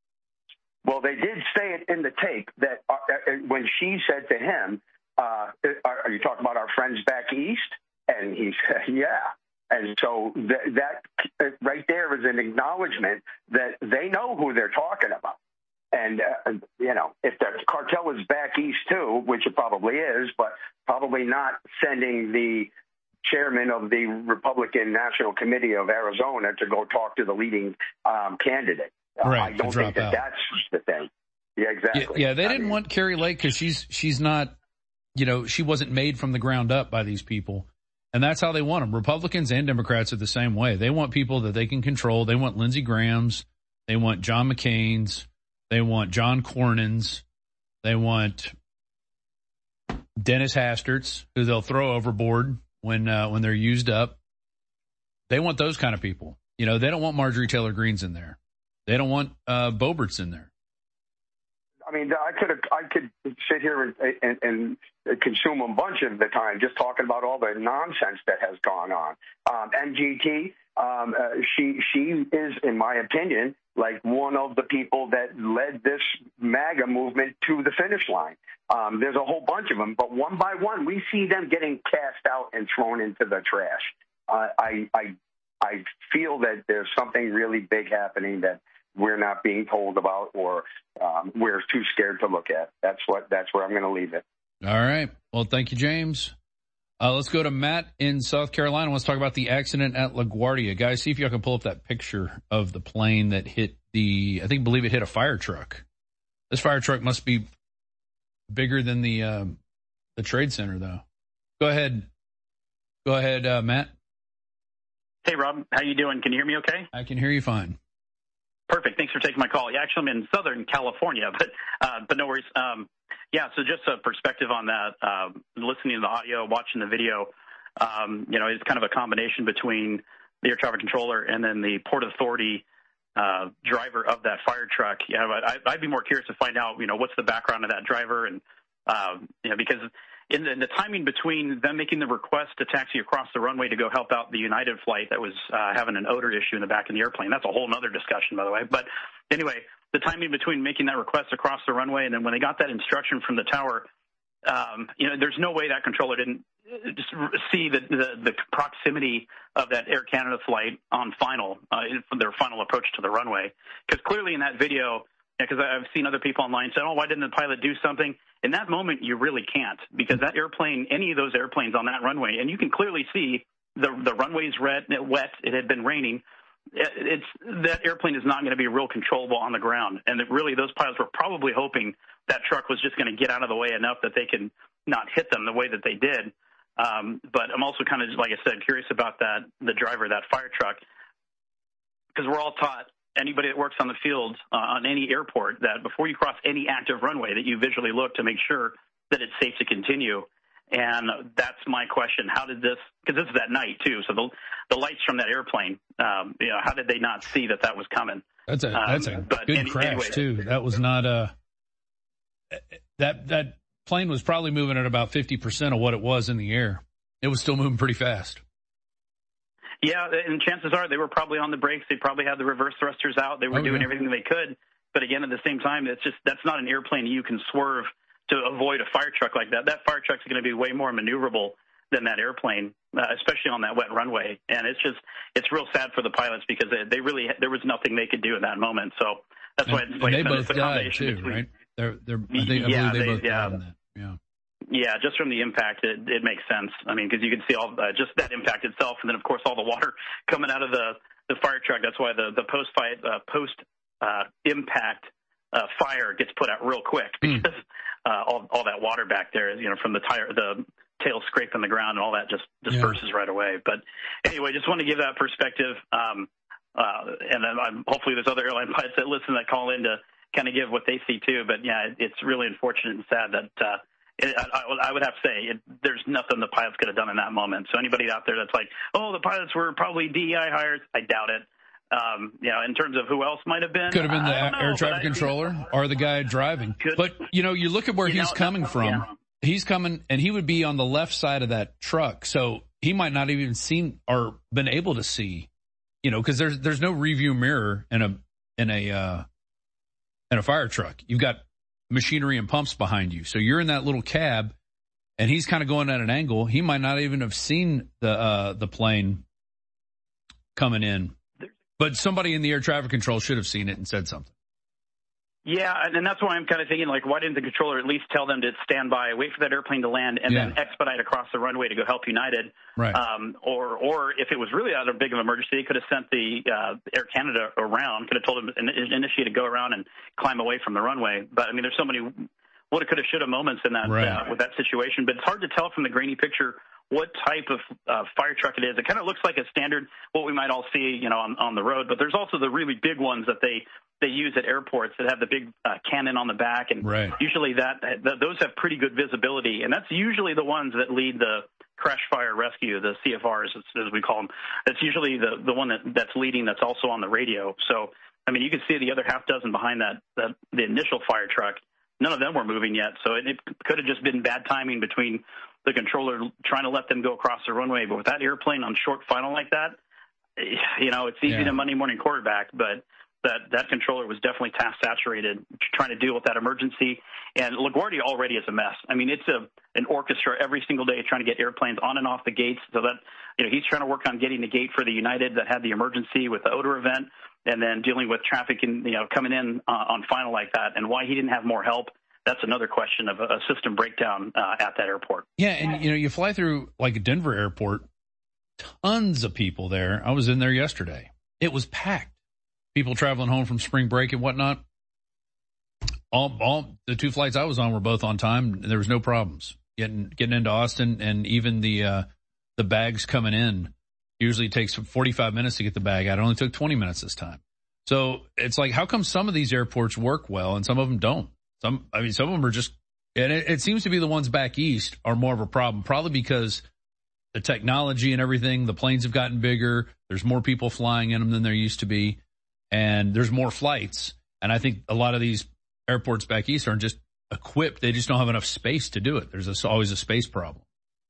Well, they did say it in the tape that uh, when she said to him, uh, are you talking about our friends back east? And he said, yeah. And so th- that right there is an acknowledgement that they know who they're talking about. And, uh, you know, if the cartel is back east, too, which it probably is, but probably not sending the chairman of the Republican National Committee of Arizona to go talk to the leading um, candidate. Right, uh, I don't think that out. that's the thing. Yeah, exactly. Yeah, yeah they I didn't mean, want Kari Lake because she's she's not, you know, she wasn't made from the ground up by these people. And that's how they want them. Republicans and Democrats are the same way. They want people that they can control. They want Lindsey Graham's. They want John McCain's. They want John Cornyn's. They want Dennis Hastert's, who they'll throw overboard when uh, when they're used up. They want those kind of people. You know, they don't want Marjorie Taylor Greene's in there. They don't want uh, Boebert's in there. I mean, I could I could sit here and, and, and consume a bunch of the time just talking about all the nonsense that has gone on. Um, M G T, um, uh, she she is, in my opinion, like one of the people that led this MAGA movement to the finish line. Um, there's a whole bunch of them, but one by one, we see them getting cast out and thrown into the trash. Uh, I, I, I feel that there's something really big happening that we're not being told about, or um, we're too scared to look at. That's what. That's where I'm going to leave it. All right. Well, thank you, James. Uh, let's go to Matt in South Carolina. Let's talk about the accident at LaGuardia. Guys, see if y'all can pull up that picture of the plane that hit the, I think, believe it hit a fire truck. This fire truck must be bigger than the uh, the Trade Center, though. Go ahead. Go ahead, uh, Matt. Hey, Rob. How you doing? Can you hear me okay? I can hear you fine. Perfect. Thanks for taking my call. Yeah, actually, I'm in Southern California, but uh, but no worries. Um, yeah, so just a perspective on that, uh, listening to the audio, watching the video, um, you know, it's kind of a combination between the air traffic controller and then the Port Authority uh, driver of that fire truck. Yeah, I'd, I'd be more curious to find out, you know, what's the background of that driver, and uh, you know, because in the, in the timing between them making the request to taxi across the runway to go help out the United flight that was uh, having an odor issue in the back of the airplane. That's a whole other discussion, by the way. But anyway, the timing between making that request across the runway and then when they got that instruction from the tower, um, you know, there's no way that controller didn't just see the, the, the proximity of that Air Canada flight on final, uh, their final approach to the runway. Because clearly in that video, because I've seen other people online say, oh, why didn't the pilot do something? In that moment, you really can't, because that airplane, any of those airplanes on that runway, and you can clearly see the the runway's red, wet, it had been raining. It's that airplane is not going to be real controllable on the ground. And that really those pilots were probably hoping that truck was just going to get out of the way enough that they can not hit them the way that they did. Um, but I'm also kind of, like I said, curious about that, the driver of that fire truck, because we're all taught, anybody that works on the field uh, on any airport, that before you cross any active runway that you visually look to make sure that it's safe to continue. And that's my question. How did this, because this is at night too, so the the lights from that airplane, um, you know, how did they not see that that was coming? That's a, that's a um, but good any, crash anyway, too. That was not a, that, that plane was probably moving at about fifty percent of what it was in the air. It was still moving pretty fast. Yeah, and chances are they were probably on the brakes. They probably had the reverse thrusters out. They were oh, doing yeah. everything they could. But again, at the same time, it's just, that's not an airplane you can swerve to avoid a fire truck like that. That fire truck's going to be way more maneuverable than that airplane, uh, especially on that wet runway. And it's just, it's real sad for the pilots because they, they really, there was nothing they could do in that moment. So that's why it's like, they it's both a died too, between, right? They're, they're, I, think, I yeah, believe they, they both yeah. died in that. Yeah. Yeah, just from the impact, it, it makes sense. I mean, because you can see all uh, just that impact itself, and then of course all the water coming out of the, the fire truck. That's why the the post fight uh, post uh, impact uh, fire gets put out real quick because mm. uh, all all that water back there, you know, from the tire, the tail scraping the ground, and all that just disperses yeah. right away. But anyway, just want to give that perspective, um, uh, and then I'm, hopefully there's other airline pilots that listen that call in to kind of give what they see too. But yeah, it, it's really unfortunate and sad that. Uh, It, I, I would have to say it, there's nothing the pilots could have done in that moment. So anybody out there that's like, oh, the pilots were probably D E I hires, I doubt it. Um, you know, in terms of who else might have been. Could have been the know, air traffic controller I, or the guy driving. Could, but, you know, you look at where he's know, coming no, from. Yeah. He's coming, and he would be on the left side of that truck. So he might not even seen or been able to see, you know, because there's there's no review mirror in a in a uh, in a fire truck. You've got machinery and pumps behind you. So you're in that little cab and he's kind of going at an angle. He might not even have seen the, uh, the plane coming in, but somebody in the air traffic control should have seen it and said something. Yeah. And that's why I'm kind of thinking, like, why didn't the controller at least tell them to stand by, wait for that airplane to land, and yeah. then expedite across the runway to go help United? Right. Um, or, or if it was really out of big of an emergency, they could have sent the uh, Air Canada around, could have told them, initiate to go around and climb away from the runway. But I mean, there's so many woulda, coulda, shoulda moments in that, right. uh, with that situation. But it's hard to tell from the grainy picture what type of uh, fire truck it is. It kind of looks like a standard, what we might all see, you know, on, on the road. But there's also the really big ones that they, they use at airports that have the big uh, cannon on the back. And right. usually that, th- those have pretty good visibility. And that's usually the ones that lead the crash fire rescue, the C F Rs, as, as we call them. That's usually the, the one that, that's leading, that's also on the radio. So, I mean, you can see the other half dozen behind that, that the initial fire truck. None of them were moving yet. So it, it could have just been bad timing between the controller trying to let them go across the runway. But with that airplane on short final like that, you know, it's easy yeah. to Monday morning quarterback, but that that controller was definitely task saturated, trying to deal with that emergency. And LaGuardia already is a mess. I mean, it's a an orchestra every single day trying to get airplanes on and off the gates. So that, you know, he's trying to work on getting the gate for the United that had the emergency with the odor event, and then dealing with traffic and, you know, coming in uh, on final like that. And why he didn't have more help, that's another question of a, a system breakdown uh, at that airport. Yeah, and, you know, you fly through, like, Denver airport, tons of people there. I was in there yesterday. It was packed. People traveling home from spring break and whatnot. All, all the two flights I was on were both on time. There was no problems getting getting into Austin, and even the uh, the bags coming in usually takes forty-five minutes to get the bag out. It only took twenty minutes this time. So it's like, how come some of these airports work well and some of them don't? Some, I mean, some of them are just, and it, it seems to be the ones back east are more of a problem, probably because the technology and everything, the planes have gotten bigger. There's more people flying in them than there used to be, and there's more flights. And I think a lot of these airports back east aren't just equipped. They just don't have enough space to do it. There's a, always a space problem.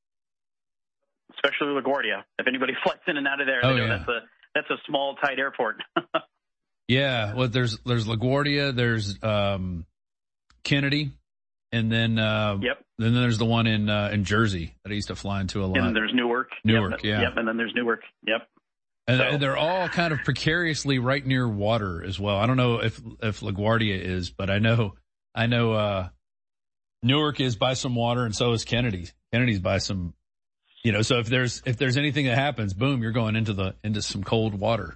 Especially LaGuardia. If anybody flies in and out of there, oh, they know yeah. that's a that's a small, tight airport. Yeah, well, there's there's LaGuardia, there's um, Kennedy, and then uh, yep. then there's the one in uh, in Jersey that I used to fly into a lot. And then there's Newark. Newark, yep. yeah. Yep, and then there's Newark. Yep. And, so. and they're all kind of precariously right near water as well. I don't know if if LaGuardia is, but I know I know uh, Newark is by some water, and so is Kennedy. Kennedy's by some, you know. So if there's if there's anything that happens, boom, you're going into the into some cold water.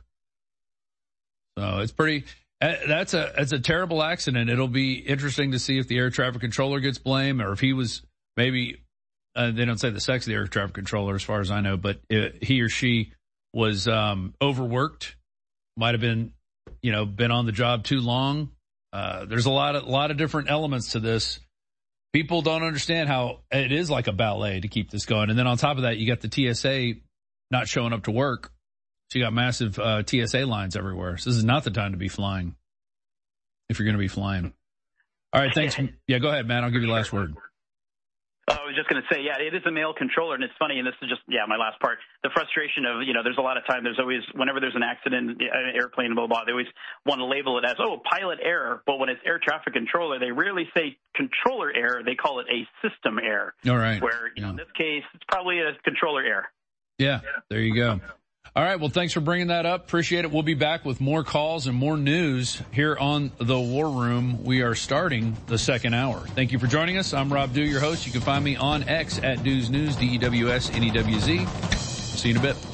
So it's pretty. That's a that's a terrible accident. It'll be interesting to see if the air traffic controller gets blamed, or if he was maybe. Uh, they don't say the sex of the air traffic controller, as far as I know, but it, he or she was um, overworked, might have been, you know, been on the job too long. Uh, there's a lot of lot of different elements to this. People don't understand how it is like a ballet to keep this going. And then on top of that, you got the T S A not showing up to work. So you got massive uh, T S A lines everywhere. So this is not the time to be flying if you're going to be flying. All right, thanks. Yeah, go ahead, man. I'll give you the last word. Oh, I was just going to say, yeah, it is a male controller, and it's funny, and this is just, yeah, my last part. The frustration of, you know, there's a lot of time, there's always, whenever there's an accident, an airplane, blah, blah, blah, they always want to label it as, oh, pilot error, but when it's air traffic controller, they rarely say controller error, they call it a system error. All right. Where, you yeah. know, in this case, it's probably a controller error. Yeah, there you go. All right, well, thanks for bringing that up. Appreciate it. We'll be back with more calls and more news here on The War Room. We are starting the second hour. Thank you for joining us. I'm Rob Dew, your host. You can find me on X at Dews News, D E W S N E W Z. See you in a bit.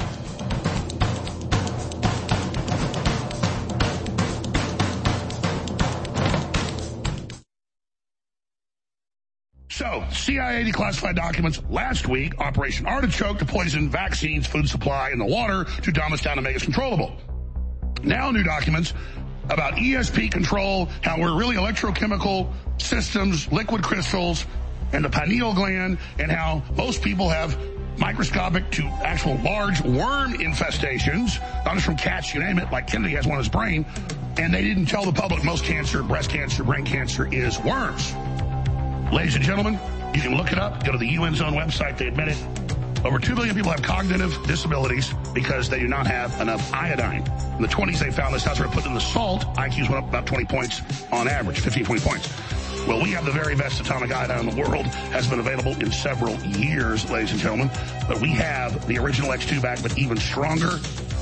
So, C I A declassified documents last week, Operation Artichoke to poison vaccines, food supply, and the water to dumb us down and make us controllable. Now new documents about E S P control, how we're really electrochemical systems, liquid crystals, and the pineal gland, and how most people have microscopic to actual large worm infestations, not just from cats, you name it, like Kennedy has one in his brain, and they didn't tell the public most cancer, breast cancer, brain cancer is worms. Ladies and gentlemen, you can look it up. Go to the U N's own website. They admit it. Over two billion people have cognitive disabilities because they do not have enough iodine. In the twenties, they found this house where put in the salt, I Qs went up about twenty points on average, fifteen, twenty points. Well, we have the very best atomic iodine in the world. Has been available in several years, ladies and gentlemen. But we have the original X two back, but even stronger.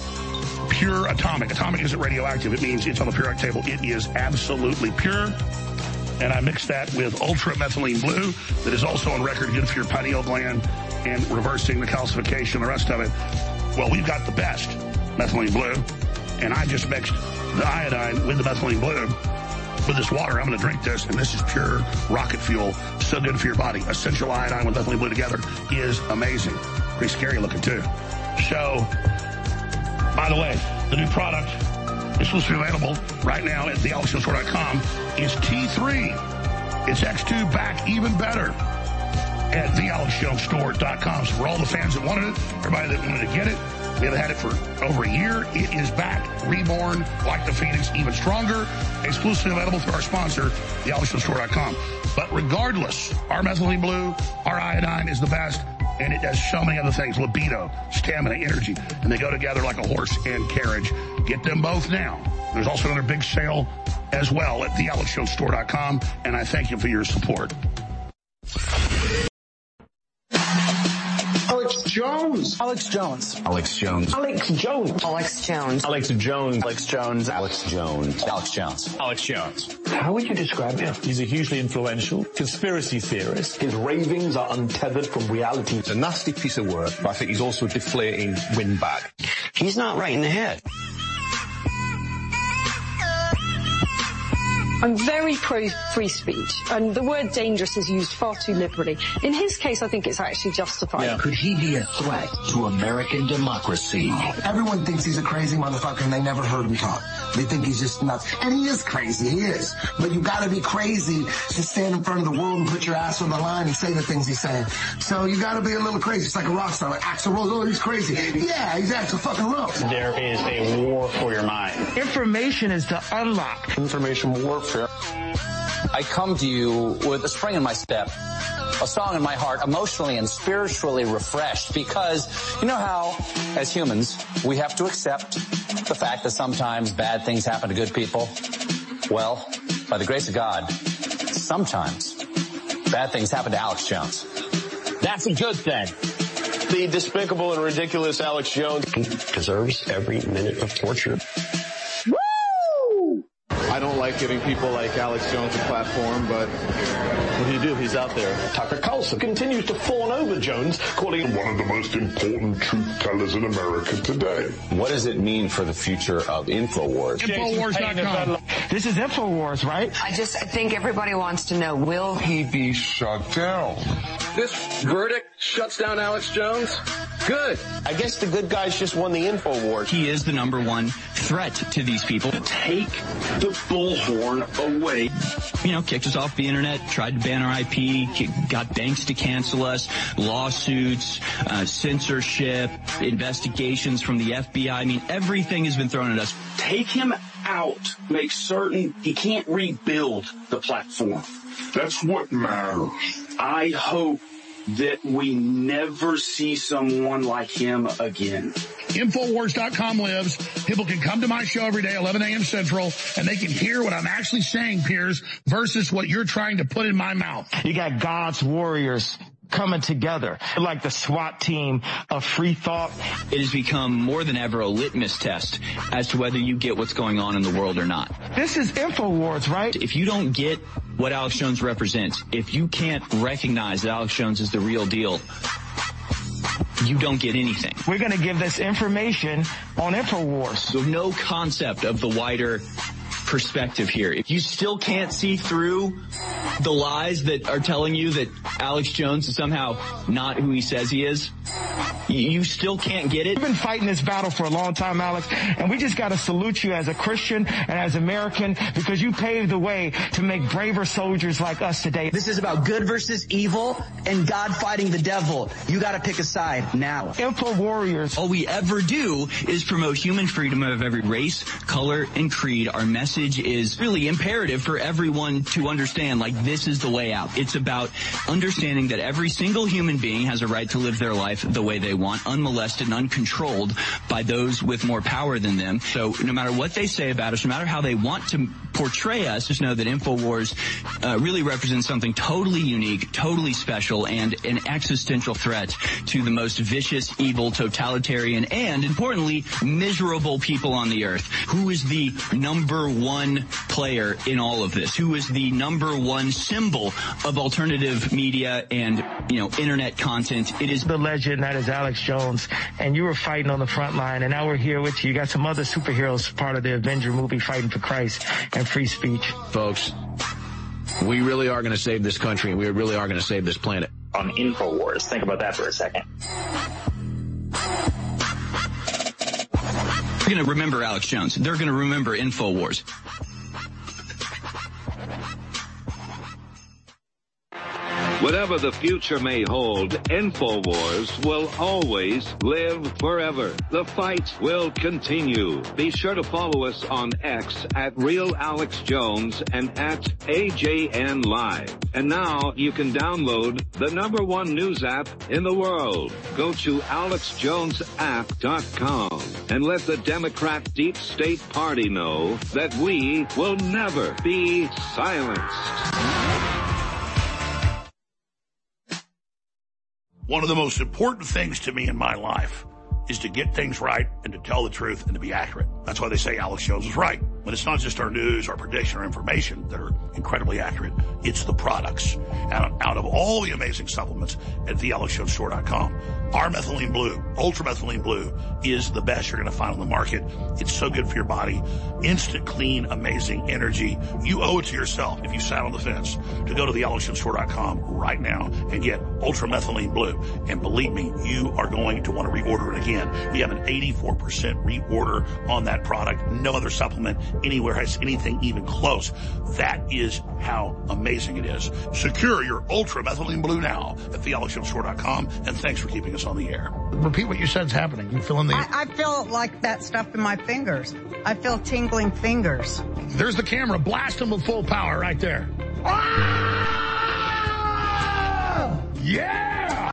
Pure atomic. Atomic isn't radioactive. It means it's on the periodic table. It is absolutely pure. And I mixed that with ultra methylene blue that is also on record good for your pineal gland and reversing the calcification, the rest of it. Well, we've got the best methylene blue, and I just mixed the iodine with the methylene blue with this water. I'm going to drink this, and this is pure rocket fuel. So good for your body. Essential iodine with methylene blue together is amazing. Pretty scary looking, too. So, by the way, the new product is supposed to be available right now at the alex jones store dot com. Is T three. It's X two back even better at the alex jones store dot com. So for all the fans that wanted it, everybody that wanted to get it, we have had it for over a year. It is back, reborn, like the Phoenix, even stronger, exclusively available through our sponsor, the alex jones store dot com. But regardless, our methylene blue, our iodine is the best, and it does so many other things, libido, stamina, energy, and they go together like a horse and carriage. Get them both now. There's also another big sale as well at the alex jones store dot com, and I thank you for your support. Alex Jones. Alex Jones. Alex Jones. Alex Jones. Alex Jones. Alex Jones. Alex Jones. Alex Jones. Alex Jones. Alex Jones. How would you describe him? He's a hugely influential conspiracy theorist. His ravings are untethered from reality. It's a nasty piece of work, but I think he's also deflating wind back. He's not right in the head. I'm very pro free speech, and the word dangerous is used far too liberally. In his case, I think it's actually justified. Yeah. Could he be a threat to American democracy? Everyone thinks he's a crazy motherfucker and they never heard him talk. They think he's just nuts. And he is crazy, he is. But you gotta be crazy to stand in front of the world and put your ass on the line and say the things he's saying. So you gotta be a little crazy. It's like a rock star, like Axl Rose. Oh, he's crazy. Yeah, he's Axl fucking Rose. There is a war for your mind. Information is the unlock. Information warfare. I come to you with a spring in my step, a song in my heart, emotionally and spiritually refreshed, because you know how, as humans, we have to accept the fact that sometimes bad things happen to good people? Well, by the grace of God, sometimes bad things happen to Alex Jones. That's a good thing. The despicable and ridiculous Alex Jones deserves every minute of torture. I don't like giving people like Alex Jones a platform, but what do you do? He's out there. Tucker Carlson continues to fawn over Jones, calling him one of the most important truth tellers in America today. What does it mean for the future of InfoWars? InfoWars dot com. This is InfoWars, right? I just think everybody wants to know, will he be shut down? This verdict shuts down Alex Jones? Good. I guess the good guys just won the InfoWars. He is the number one threat to these people. Take the bullhorn away. You know, kicked us off the internet, tried to ban our I P, got banks to cancel us, lawsuits, uh, censorship, investigations from the F B I. I mean, everything has been thrown at us. Take him out. Make certain he can't rebuild the platform. That's what matters. I hope that we never see someone like him again. InfoWars dot com lives. People can come to my show every day, eleven a.m. Central, and they can hear what I'm actually saying, Piers, versus what you're trying to put in my mouth. You got God's warriors coming together like the SWAT team of free thought. It has become more than ever a litmus test as to whether you get what's going on in the world or not. This is InfoWars, right? If you don't get what Alex Jones represents, if you can't recognize that Alex Jones is the real deal, you don't get anything. We're going to give this information on InfoWars. So no concept of the wider perspective here. If you still can't see through the lies that are telling you that Alex Jones is somehow not who he says he is, you still can't get it. We've been fighting this battle for a long time, Alex, and we just got to salute you as a Christian and as American, because you paved the way to make braver soldiers like us today. This is about good versus evil and God fighting the devil. You got to pick a side now. Info Warriors. All we ever do is promote human freedom of every race, color, and creed. Our message is really imperative for everyone to understand, like, this is the way out. It's about understanding that every single human being has a right to live their life the way they want, unmolested and uncontrolled by those with more power than them. So no matter what they say about us, no matter how they want to portray us, just know that InfoWars uh, really represents something totally unique, totally special, and an existential threat to the most vicious, evil, totalitarian, and importantly, miserable people on the earth. Who is the number one player in all of this? Who is the number one symbol of alternative media and, you know, internet content? It is the legend that is Alex Jones, and you were fighting on the front line, and now we're here with you. You got some other superheroes part of the Avenger movie fighting for Christ and free speech. Folks, we really are going to save this country, and we really are going to save this planet. On InfoWars, think about that for a second. They're going to remember Alex Jones. They're going to remember InfoWars. Whatever the future may hold, InfoWars will always live forever. The fight will continue. Be sure to follow us on X at Real Alex Jones and at A J N Live. And now you can download the number one news app in the world. Go to alex jones app dot com and let the Democrat Deep State Party know that we will never be silenced. One of the most important things to me in my life is to get things right and to tell the truth and to be accurate. That's why they say Alex Jones is right. But it's not just our news, our prediction, or information that are incredibly accurate. It's the products. And out of all the amazing supplements at the alex jones store dot com, our Methylene Blue, Ultra Methylene Blue, is the best you're going to find on the market. It's so good for your body. Instant, clean, amazing energy. You owe it to yourself, if you sat on the fence, to go to the alex jones store dot com right now and get Ultra Methylene Blue. And believe me, you are going to want to reorder it again. We have an eighty-four percent reorder on that product. No other supplement anywhere has anything even close. That is how amazing it is. Secure your Ultra Methylene Blue now at the alex jones store dot com, and thanks for keeping us on the air. Repeat what you said's happening. You feel in the... I, I feel like that stuff in my fingers. I feel tingling fingers. There's the camera. Blast them with full power right there. Ah! Yeah!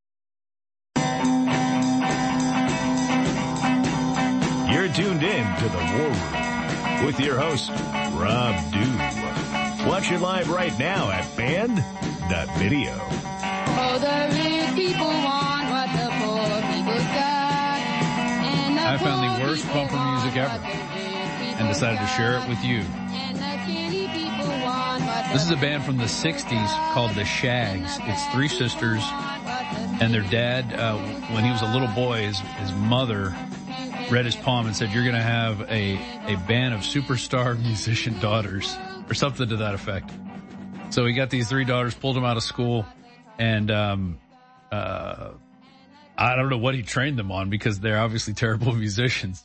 You're tuned in to the War Room with your host, Rob Dew. Watch it live right now at band dot video. Oh, the rich people want what the poor people got. And the I found the poor worst people bumper music want ever what the rich people and decided to got. share it with you. And the skinny people want what This is the a band from the sixties called the Shags. It's three sisters and their dad, uh, when he was a little boy, his, his mother read his palm and said, "You're going to have a, a band of superstar musician daughters," or something to that effect. So he got these three daughters, pulled them out of school, and um, uh, I don't know what he trained them on because they're obviously terrible musicians.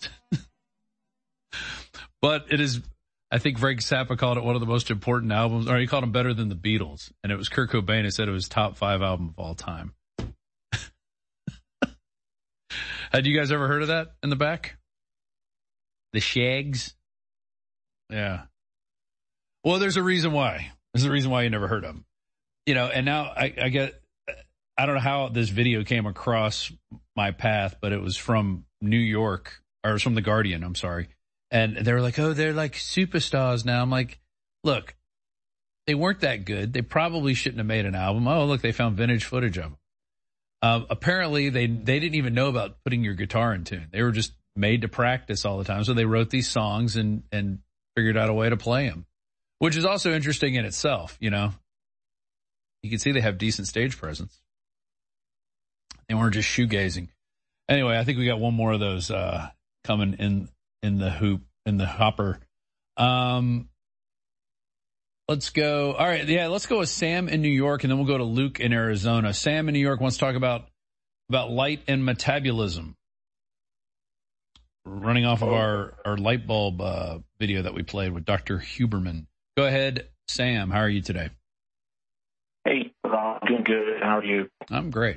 But it is, I think Frank Zappa called it one of the most important albums, or he called them better than the Beatles. And it was Kurt Cobain who said it was top five album of all time. Had you guys ever heard of that in the back? The Shags? Yeah. Well, there's a reason why. There's a reason why you never heard of them. You know, and now I, I get, I don't know how this video came across my path, but it was from New York, or it was from The Guardian, I'm sorry. And they were like, oh, they're like superstars now. I'm like, look, they weren't that good. They probably shouldn't have made an album. Oh, look, they found vintage footage of them. Um, apparently, they they didn't even know about putting your guitar in tune. They were just made to practice all the time. So they wrote these songs and, and figured out a way to play them, which is also interesting in itself, you know. You can see they have decent stage presence. They weren't just shoegazing. Anyway, I think we got one more of those uh, coming in in the hoop, in the hopper. Um, let's go. All right, yeah, let's go with Sam in New York, and then we'll go to Luke in Arizona. Sam in New York wants to talk about, about light and metabolism. Running off of our, our light bulb uh, video that we played with Doctor Huberman. Go ahead, Sam. How are you today? Hey, Rob. Doing good. How are you? I'm great.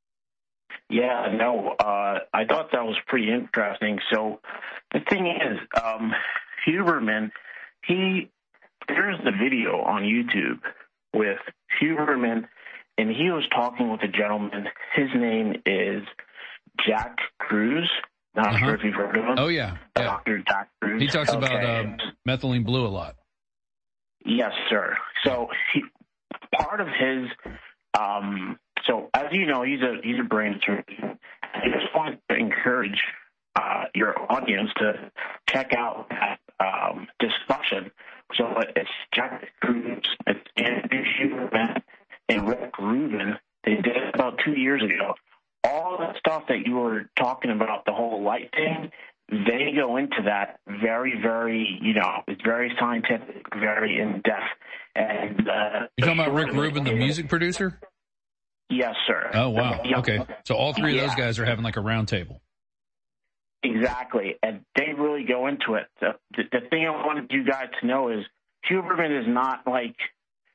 Yeah, no, uh, I thought that was pretty interesting. So the thing is, um, Huberman, he, there's the video on YouTube with Huberman, and he was talking with a gentleman. His name is Jack Cruz. Not uh-huh. sure if you've heard of him. Oh, yeah. yeah. Doctor Jack Cruz. He talks okay. about um, methylene blue a lot. Yes, sir. So he, part of his, um, so as you know, he's a he's a brain surgeon. I just want to encourage uh, your audience to check out that um, discussion. So it's Jack Cruz, it's Andrew Huberman, and Rick Rubin. They did it about two years ago. All the stuff that you were talking about, the whole light thing, they go into that very, very, you know, it's very scientific, very in-depth. And uh, you talking about Rick Rubin, the music producer? Yes, sir. Oh, wow. Yeah. Okay. So all three of yeah. those guys are having like a round table. Exactly. And they really go into it. The, the, the thing I wanted you guys to know is Huberman is not like,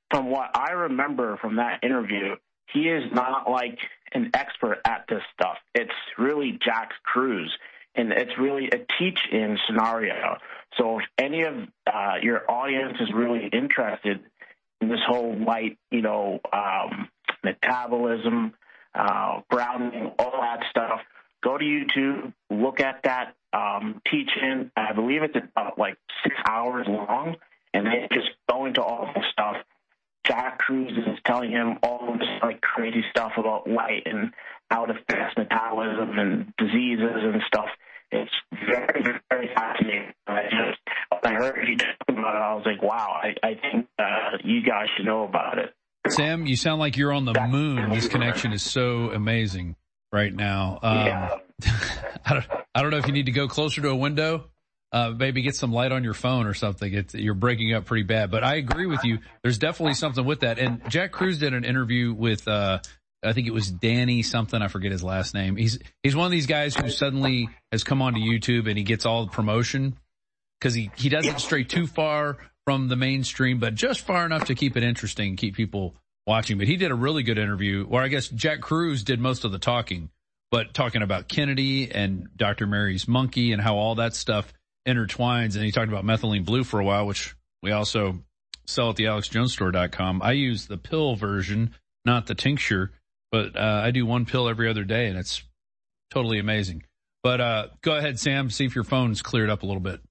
from what I remember from that interview, he is not like an expert at this stuff. It's really Jack Kruse, and it's really a teach-in scenario. So if any of uh, your audience is really interested in this whole white, you know, um, metabolism, uh, grounding, all that stuff, go to YouTube, look at that um, teach-in. I believe it's about like six hours long, and they just go into all the stuff. Jack Kruse is telling him all of this like crazy stuff about light and how it affects metabolism and diseases and stuff. It's very, very fascinating. I just, when I heard you talking about it, I was like, wow, I, I think uh, you guys should know about it. Sam, you sound like you're on the moon. This connection is so amazing right now. Um, yeah. I don't, I don't know if you need to go closer to a window. Uh, maybe get some light on your phone or something. It's, you're breaking up pretty bad, but I agree with you. There's definitely something with that. And Jack Kruse did an interview with, uh, I think it was Danny something. I forget his last name. He's, he's one of these guys who suddenly has come onto YouTube and he gets all the promotion because he, he doesn't stray too far from the mainstream, but just far enough to keep it interesting, keep people watching. But he did a really good interview, or I guess Jack Kruse did most of the talking, but talking about Kennedy and Doctor Mary's monkey and how all that stuff intertwines. And he talked about methylene blue for a while, which we also sell at the alex jones store dot com. I use the pill version, not the tincture, but uh, I do one pill every other day, and it's totally amazing. But uh, go ahead, Sam, see if your phone's cleared up a little bit.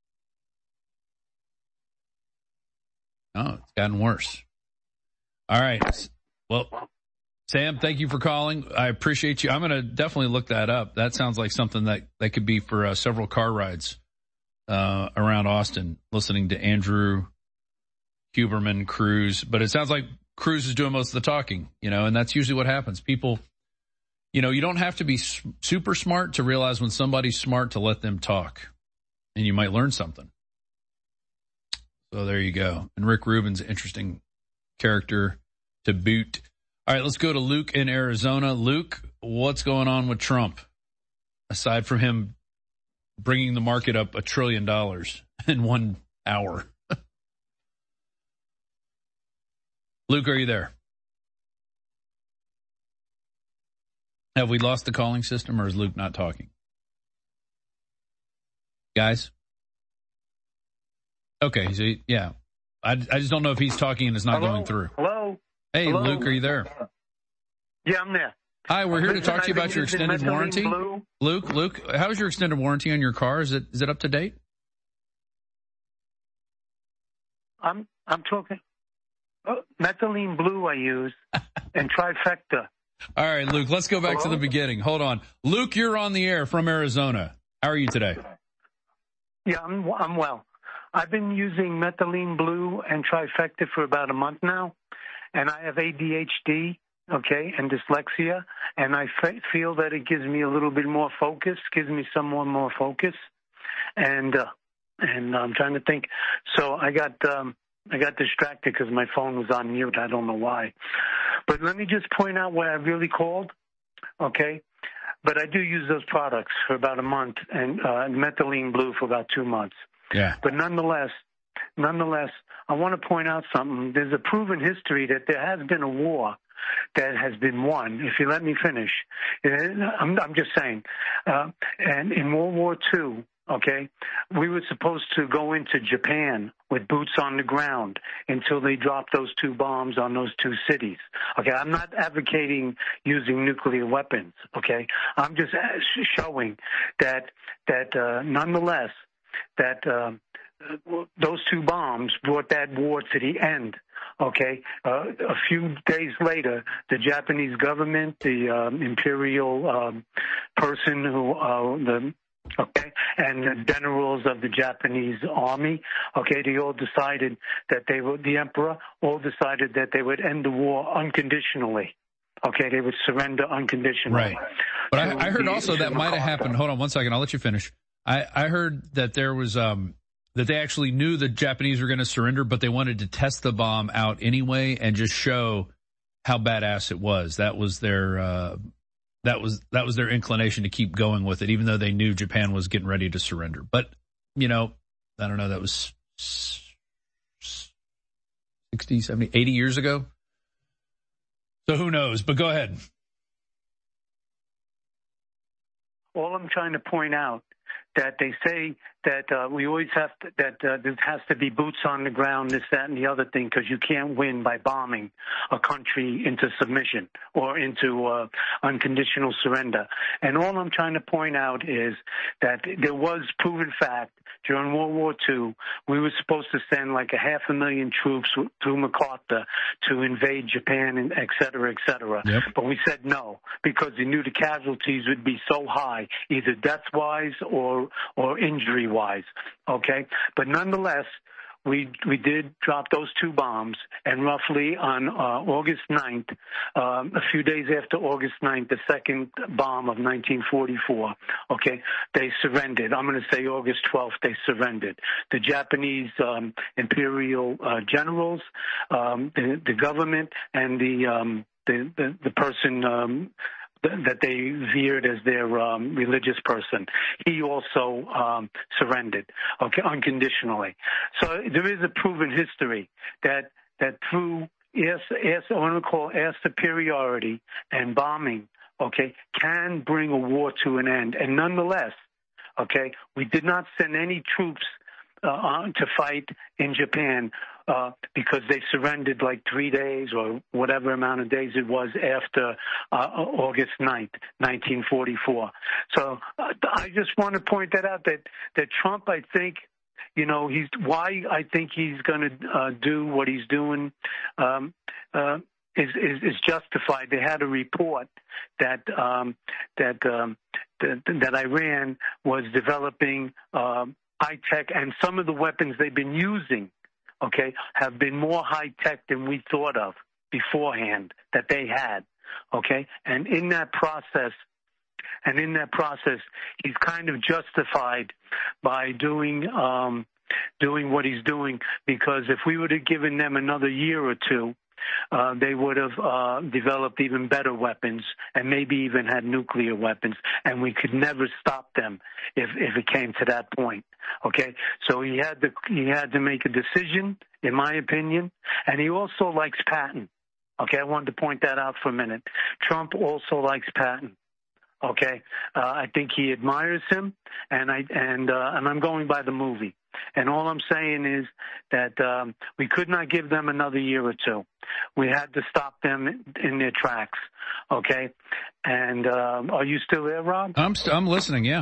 Oh, it's gotten worse. All right. Well, Sam, thank you for calling. I appreciate you. I'm going to definitely look that up. That sounds like something that, that could be for uh, several car rides uh, around Austin, listening to Andrew Huberman, Kruse. But it sounds like Kruse is doing most of the talking, you know, and that's usually what happens. People, you know, you don't have to be super smart to realize when somebody's smart to let them talk, and you might learn something. So there you go. And Rick Rubin's an interesting character to boot. All right, let's go to Luke in Arizona. Luke, what's going on with Trump, aside from him bringing the market up a trillion dollars in one hour? Luke, are you there? Have we lost the calling system, or is Luke not talking? Guys? Okay, so, yeah. I, I just don't know if he's talking and it's not Hello? going through. Hello? Hey, Hello? Luke, are you there? Yeah, I'm there. Hi, we're here to Listen, talk to you I've about been your using extended Methylene warranty. Blue. Luke, Luke, how's your extended warranty on your car? Is it is it up to date? I'm I'm talking oh, methylene blue I use and trifecta. All right, Luke, let's go back Hello? to the beginning. Hold on. Luke, you're on the air from Arizona. How are you today? Yeah, I'm I'm well. I've been using methylene blue and trifecta for about a month now, and I have A D H D, okay, and dyslexia, and I f- feel that it gives me a little bit more focus, gives me some more more focus, and uh, and I'm trying to think. So I got um, I got distracted because my phone was on mute. I don't know why, but let me just point out where I really called, okay. But I do use those products for about a month, and uh, methylene blue for about two months. Yeah. But nonetheless, nonetheless, I want to point out something. There's a proven history that there has been a war that has been won. If you let me finish, I'm, I'm just saying. Uh, and in World War Two, okay, we were supposed to go into Japan with boots on the ground until they dropped those two bombs on those two cities. Okay, I'm not advocating using nuclear weapons. Okay, I'm just showing that that uh, nonetheless. that uh, those two bombs brought that war to the end, okay? Uh, a few days later, the Japanese government, the um, imperial um, person who, uh, the okay, and the generals of the Japanese army, okay, they all decided that they would, the emperor, all decided that they would end the war unconditionally. Okay, they would surrender unconditionally. Right. But so I, I heard the, also that might have happened. Hold on one second. I'll let you finish. I, I heard that there was um, that they actually knew the Japanese were going to surrender, but they wanted to test the bomb out anyway and just show how badass it was. That was their uh, that was that was their inclination to keep going with it, even though they knew Japan was getting ready to surrender. But you know, I don't know. That was sixty, seventy, eighty years ago. So who knows? But go ahead. All I'm trying to point out that they say that uh, we always have to, that uh, there has to be boots on the ground, this, that, and the other thing, because you can't win by bombing a country into submission or into uh, unconditional surrender. And all I'm trying to point out is that there was proven fact during World War Two, we were supposed to send like a half a million troops through MacArthur to invade Japan, and et cetera, et cetera. Yep. But we said no, because we knew the casualties would be so high, either death-wise or or injury-wise, okay? But nonetheless, we we did drop those two bombs, and roughly on uh, August ninth, um, a few days after August ninth, the second bomb of nineteen forty-four, okay, they surrendered. I'm going to say August twelfth, they surrendered. The Japanese um, imperial uh, generals, um, the, the government, and the um, the, the, the person um, that they veered as their um, religious person. He also um, surrendered, okay, unconditionally. So there is a proven history that that through air, air, I want to call air superiority and bombing, okay, can bring a war to an end. And nonetheless, okay, we did not send any troops uh, on to fight in Japan uh, because they surrendered like three days or whatever amount of days it was after uh, August ninth, nineteen forty-four. So uh, I just want to point that out, that, that Trump, I think, you know, he's why I think he's going to uh, do what he's doing um, uh, is, is, is justified. They had a report that um, that, um, that that Iran was developing um, high tech, and some of the weapons they've been using, okay, have been more high tech than we thought of beforehand that they had, okay, and in that process. And in that process, he's kind of justified by doing um, doing what he's doing, because if we would have given them another year or two, uh, they would have uh, developed even better weapons and maybe even had nuclear weapons, and we could never stop them if, if it came to that point. Okay, so he had to he had to make a decision, in my opinion, and he also likes Patton. Okay, I wanted to point that out for a minute. Trump also likes Patton. Okay, uh, I think he admires him, and I and uh, and I'm going by the movie. And all I'm saying is that um, we could not give them another year or two. We had to stop them in their tracks. Okay, and um, are you still there, Rob? I'm st- I'm listening. Yeah.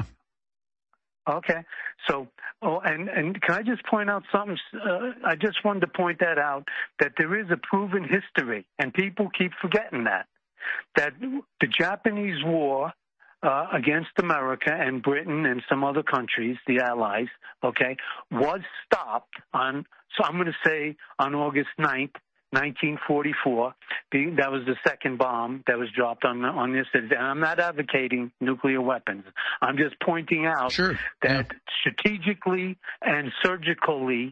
Okay, so oh, and and can I just point out something? Uh, I just wanted to point that out, that there is a proven history, and people keep forgetting that that the Japanese war Uh, against America and Britain and some other countries, the Allies, okay, was stopped on, so I'm going to say on August ninth, nineteen forty-four. That was the second bomb that was dropped on on this. And I'm not advocating nuclear weapons. I'm just pointing out sure. that yeah. strategically and surgically,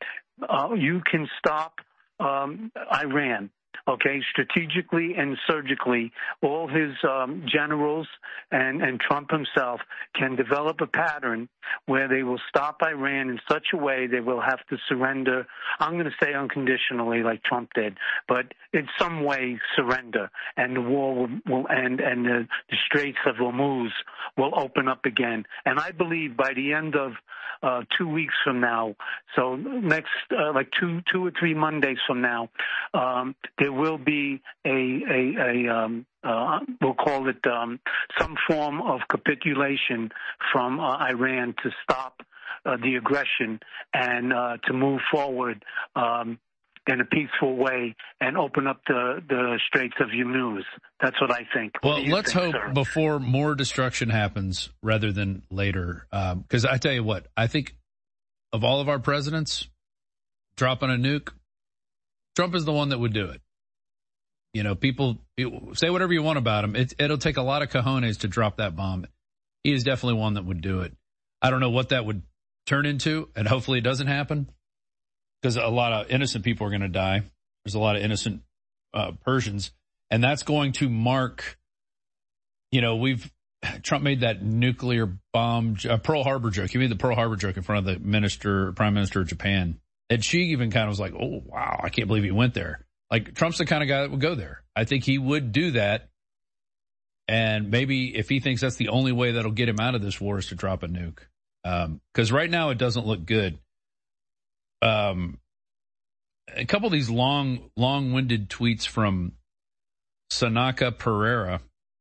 uh, you can stop um, Iran. Okay, strategically and surgically, all his um, generals and, and Trump himself can develop a pattern where they will stop Iran in such a way they will have to surrender. I'm going to say unconditionally, like Trump did, but in some way surrender, and the war will, will end, and the, the Straits of Hormuz will open up again. And I believe by the end of uh, two weeks from now, so next uh, like two two or three Mondays from now, um, there will be a a, a um, uh, we'll call it um, some form of capitulation from uh, Iran to stop uh, the aggression and uh, to move forward um, in a peaceful way and open up the, the Straits of Hormuz. That's what I think. Well, let's think, hope sir? before more destruction happens rather than later. Because um, I tell you what, I think of all of our presidents dropping a nuke, Trump is the one that would do it. You know, people say whatever you want about him. It, it'll take a lot of cojones to drop that bomb. He is definitely one that would do it. I don't know what that would turn into, and hopefully it doesn't happen, because a lot of innocent people are going to die. There's a lot of innocent uh, Persians, and that's going to mark, you know, we've, Trump made that nuclear bomb, uh, Pearl Harbor joke. He made the Pearl Harbor joke in front of the minister, prime minister of Japan. And she even kind of was like, oh, wow, I can't believe he went there. Like, Trump's the kind of guy that would go there. I think he would do that. And maybe if he thinks that's the only way that'll get him out of this war is to drop a nuke. Um, cause right now it doesn't look good. Um, a couple of these long, long-winded tweets from Sanaka Pereira.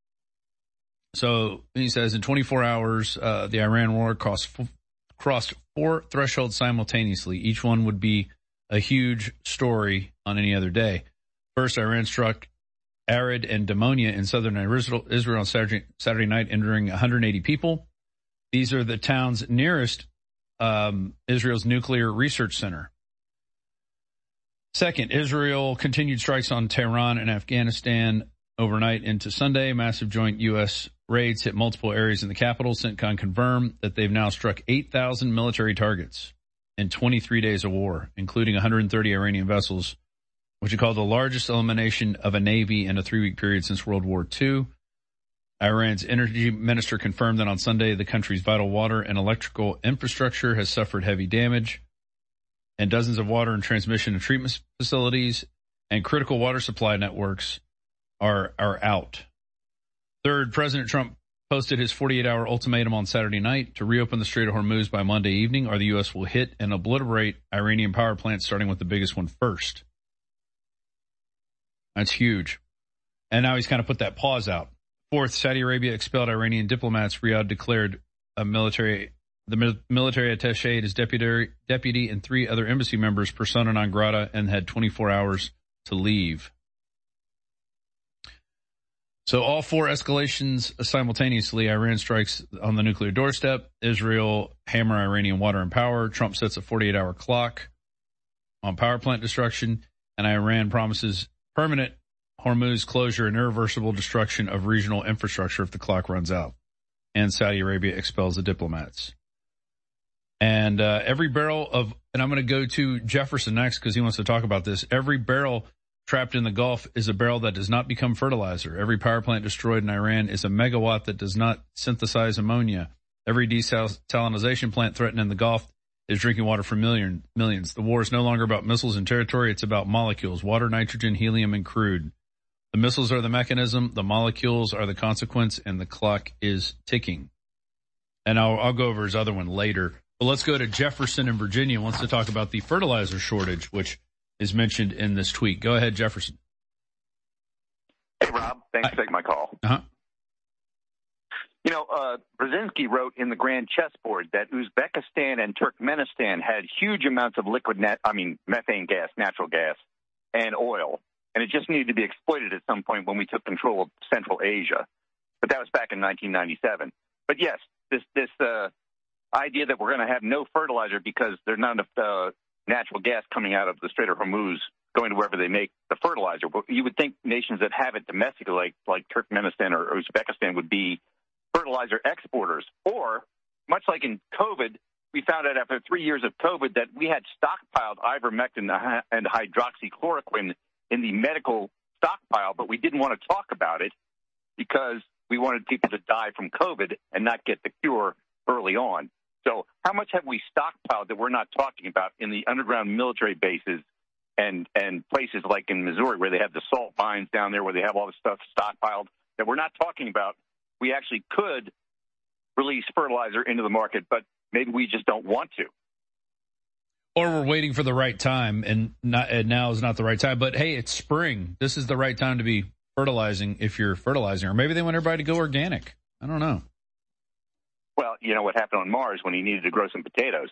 So he says in twenty-four hours, uh, the Iran war crossed, crossed four thresholds simultaneously. Each one would be a huge story on any other day. First, Iran struck Arid and Damonia in southern Israel on Saturday, Saturday night, injuring one hundred eighty people. These are the towns nearest um, Israel's nuclear research center. Second, Israel continued strikes on Tehran and Afghanistan overnight into Sunday. Massive joint U S raids hit multiple areas in the capital. CENTCOM confirmed that they've now struck eight thousand military targets in twenty-three days of war, including one hundred thirty Iranian vessels, which is called the largest elimination of a navy in a three-week period since World War Two. Iran's energy minister confirmed that on Sunday the country's vital water and electrical infrastructure has suffered heavy damage, and dozens of water and transmission and treatment facilities and critical water supply networks are are out. Third, President Trump posted his forty-eight hour ultimatum on Saturday night to reopen the Strait of Hormuz by Monday evening, or the U S will hit and obliterate Iranian power plants, starting with the biggest one first. That's huge. And now he's kind of put that pause out. Fourth, Saudi Arabia expelled Iranian diplomats. Riyadh declared a military, the military attaché, his deputy, deputy, and three other embassy members persona non grata, and had twenty-four hours to leave. So all four escalations simultaneously. Iran strikes on the nuclear doorstep. Israel hammer Iranian water and power. Trump sets a forty-eight hour clock on power plant destruction. And Iran promises permanent Hormuz closure and irreversible destruction of regional infrastructure if the clock runs out. And Saudi Arabia expels the diplomats. And uh, every barrel of, and I'm going to go to Jefferson next because he wants to talk about this. Every barrel trapped in the Gulf is a barrel that does not become fertilizer. Every power plant destroyed in Iran is a megawatt that does not synthesize ammonia. Every desalinization plant threatened in the Gulf is drinking water for million, millions. The war is no longer about missiles and territory. It's about molecules, water, nitrogen, helium, and crude. The missiles are the mechanism. The molecules are the consequence, and the clock is ticking. And I'll, I'll go over his other one later. But let's go to Jefferson in Virginia. Wants to talk about the fertilizer shortage, which is mentioned in this tweet. Go ahead, Jefferson. Hey, Rob. Thanks for taking my call. Uh-huh. You know, uh, Brzezinski wrote in the Grand Chessboard that Uzbekistan and Turkmenistan had huge amounts of liquid net, I mean, methane gas, natural gas, and oil. And it just needed to be exploited at some point when we took control of Central Asia. But that was back in nineteen ninety-seven. But yes, this, this, uh, idea that we're going to have no fertilizer because there's not enough, uh, natural gas coming out of the Strait of Hormuz going to wherever they make the fertilizer. But you would think nations that have it domestically, like, like Turkmenistan or Uzbekistan, would be fertilizer exporters. Or, much like in COVID, we found out after three years of COVID that we had stockpiled ivermectin and hydroxychloroquine in the medical stockpile, but we didn't want to talk about it because we wanted people to die from COVID and not get the cure early on. So how much have we stockpiled that we're not talking about in the underground military bases and, and places like in Missouri where they have the salt mines down there where they have all this stuff stockpiled that we're not talking about? We actually could release fertilizer into the market, but maybe we just don't want to. Or we're waiting for the right time, and, not, and now is not the right time. But, hey, it's spring. This is the right time to be fertilizing if you're fertilizing. Or maybe they want everybody to go organic. I don't know. Well, you know what happened on Mars when he needed to grow some potatoes?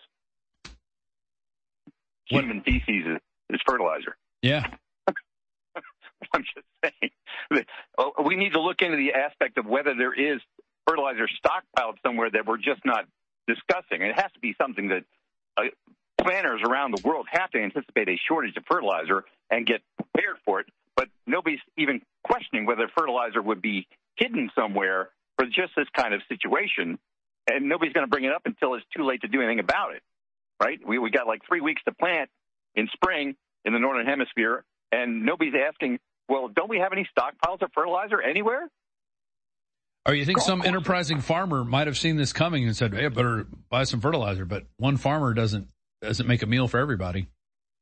What? Human feces is, is fertilizer. Yeah. I'm just saying. We need to look into the aspect of whether there is fertilizer stockpiled somewhere that we're just not discussing. And it has to be something that uh, planners around the world have to anticipate a shortage of fertilizer and get prepared for it. But nobody's even questioning whether fertilizer would be hidden somewhere for just this kind of situation. And nobody's going to bring it up until it's too late to do anything about it, right? We we got like three weeks to plant in spring in the Northern Hemisphere, and nobody's asking, well, don't we have any stockpiles of fertilizer anywhere? Or you think some enterprising farmer might have seen this coming and said, hey, I better buy some fertilizer, but one farmer doesn't doesn't make a meal for everybody.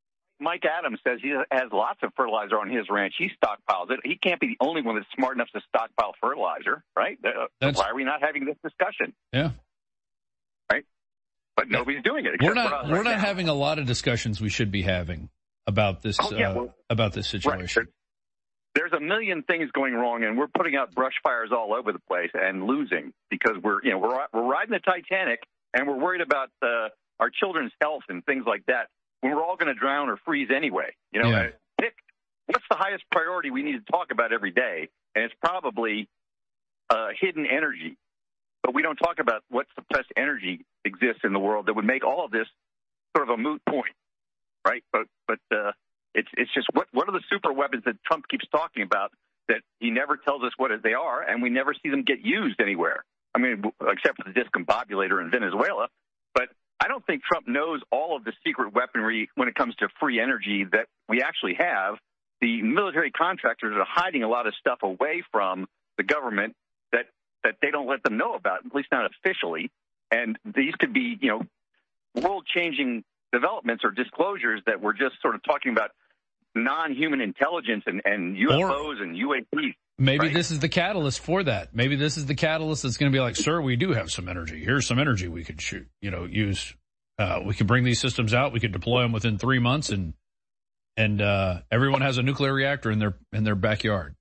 Mike Adams says he has lots of fertilizer on his ranch. He stockpiles it. He can't be the only one that's smart enough to stockpile fertilizer, right? Uh, why are we not having this discussion? Yeah. Right? But nobody's doing it. We're not. We're right not now. having a lot of discussions we should be having about this. Oh, yeah, uh, well, about this situation. Right. There's a million things going wrong, and we're putting out brush fires all over the place and losing because we're, you know, we're we're riding the Titanic and we're worried about uh, our children's health and things like that. When we're all going to drown or freeze anyway, you know. Yeah. Pick what's the highest priority we need to talk about every day, and it's probably uh, hidden energy. But we don't talk about what suppressed energy exists in the world that would make all of this sort of a moot point, right? But but. Uh, It's it's just what what are the super weapons that Trump keeps talking about that he never tells us what they are, and we never see them get used anywhere. I mean, except for the discombobulator in Venezuela. But I don't think Trump knows all of the secret weaponry when it comes to free energy that we actually have. The military contractors are hiding a lot of stuff away from the government that that they don't let them know about, at least not officially. And these could be, you know, world-changing developments or disclosures that we're just sort of talking about non-human intelligence and, and U F Os or, and U A Ps. Maybe right? this is the catalyst for that. Maybe this is the catalyst that's going to be like, sir, we do have some energy. Here's some energy we could shoot, you know, use. Uh, we can bring these systems out. We could deploy them within three months and, and, uh, everyone has a nuclear reactor in their, in their backyard.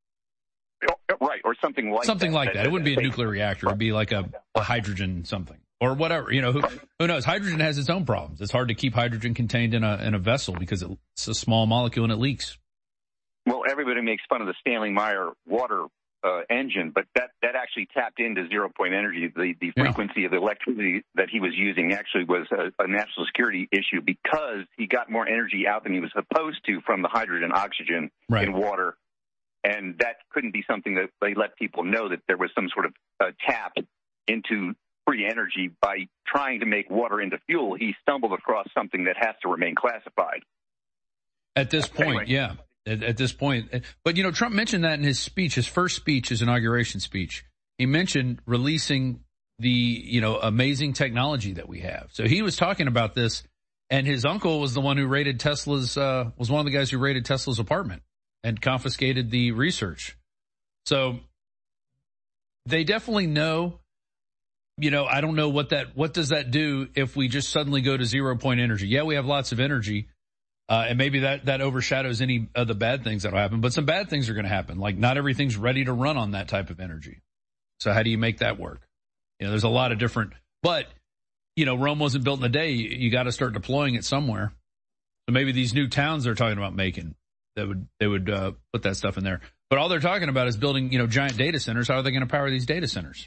Right. Or something like something that. like that. It wouldn't be a nuclear reactor. It'd be like a, a hydrogen something. Or whatever, you know, who, who knows? Hydrogen has its own problems. It's hard to keep hydrogen contained in a in a vessel because it's a small molecule and it leaks. Well, everybody makes fun of the Stanley Meyer water uh, engine, but that, that actually tapped into zero-point energy. The, the frequency yeah. of the electricity that he was using actually was a, a national security issue because he got more energy out than he was supposed to from the hydrogen oxygen right. in water. And that couldn't be something that they let people know that there was some sort of uh, tap into free energy by trying to make water into fuel. He stumbled across something that has to remain classified. At this point, anyway. yeah. At, at this point. But, you know, Trump mentioned that in his speech, his first speech, his inauguration speech. He mentioned releasing the, you know, amazing technology that we have. So he was talking about this, and his uncle was the one who raided Tesla's, uh, was one of the guys who raided Tesla's apartment and confiscated the research. So they definitely know. You know, I don't know what that, what does that do if we just suddenly go to zero point energy? Yeah, we have lots of energy, uh, and maybe that, that overshadows any of the bad things that'll happen, but some bad things are going to happen. Like not everything's ready to run on that type of energy. So how do you make that work? You know, there's a lot of different, but you know, Rome wasn't built in a day. You, you got to start deploying it somewhere. So maybe these new towns they're talking about making, that would, they would, uh, put that stuff in there. But all they're talking about is building, you know, giant data centers. How are they going to power these data centers?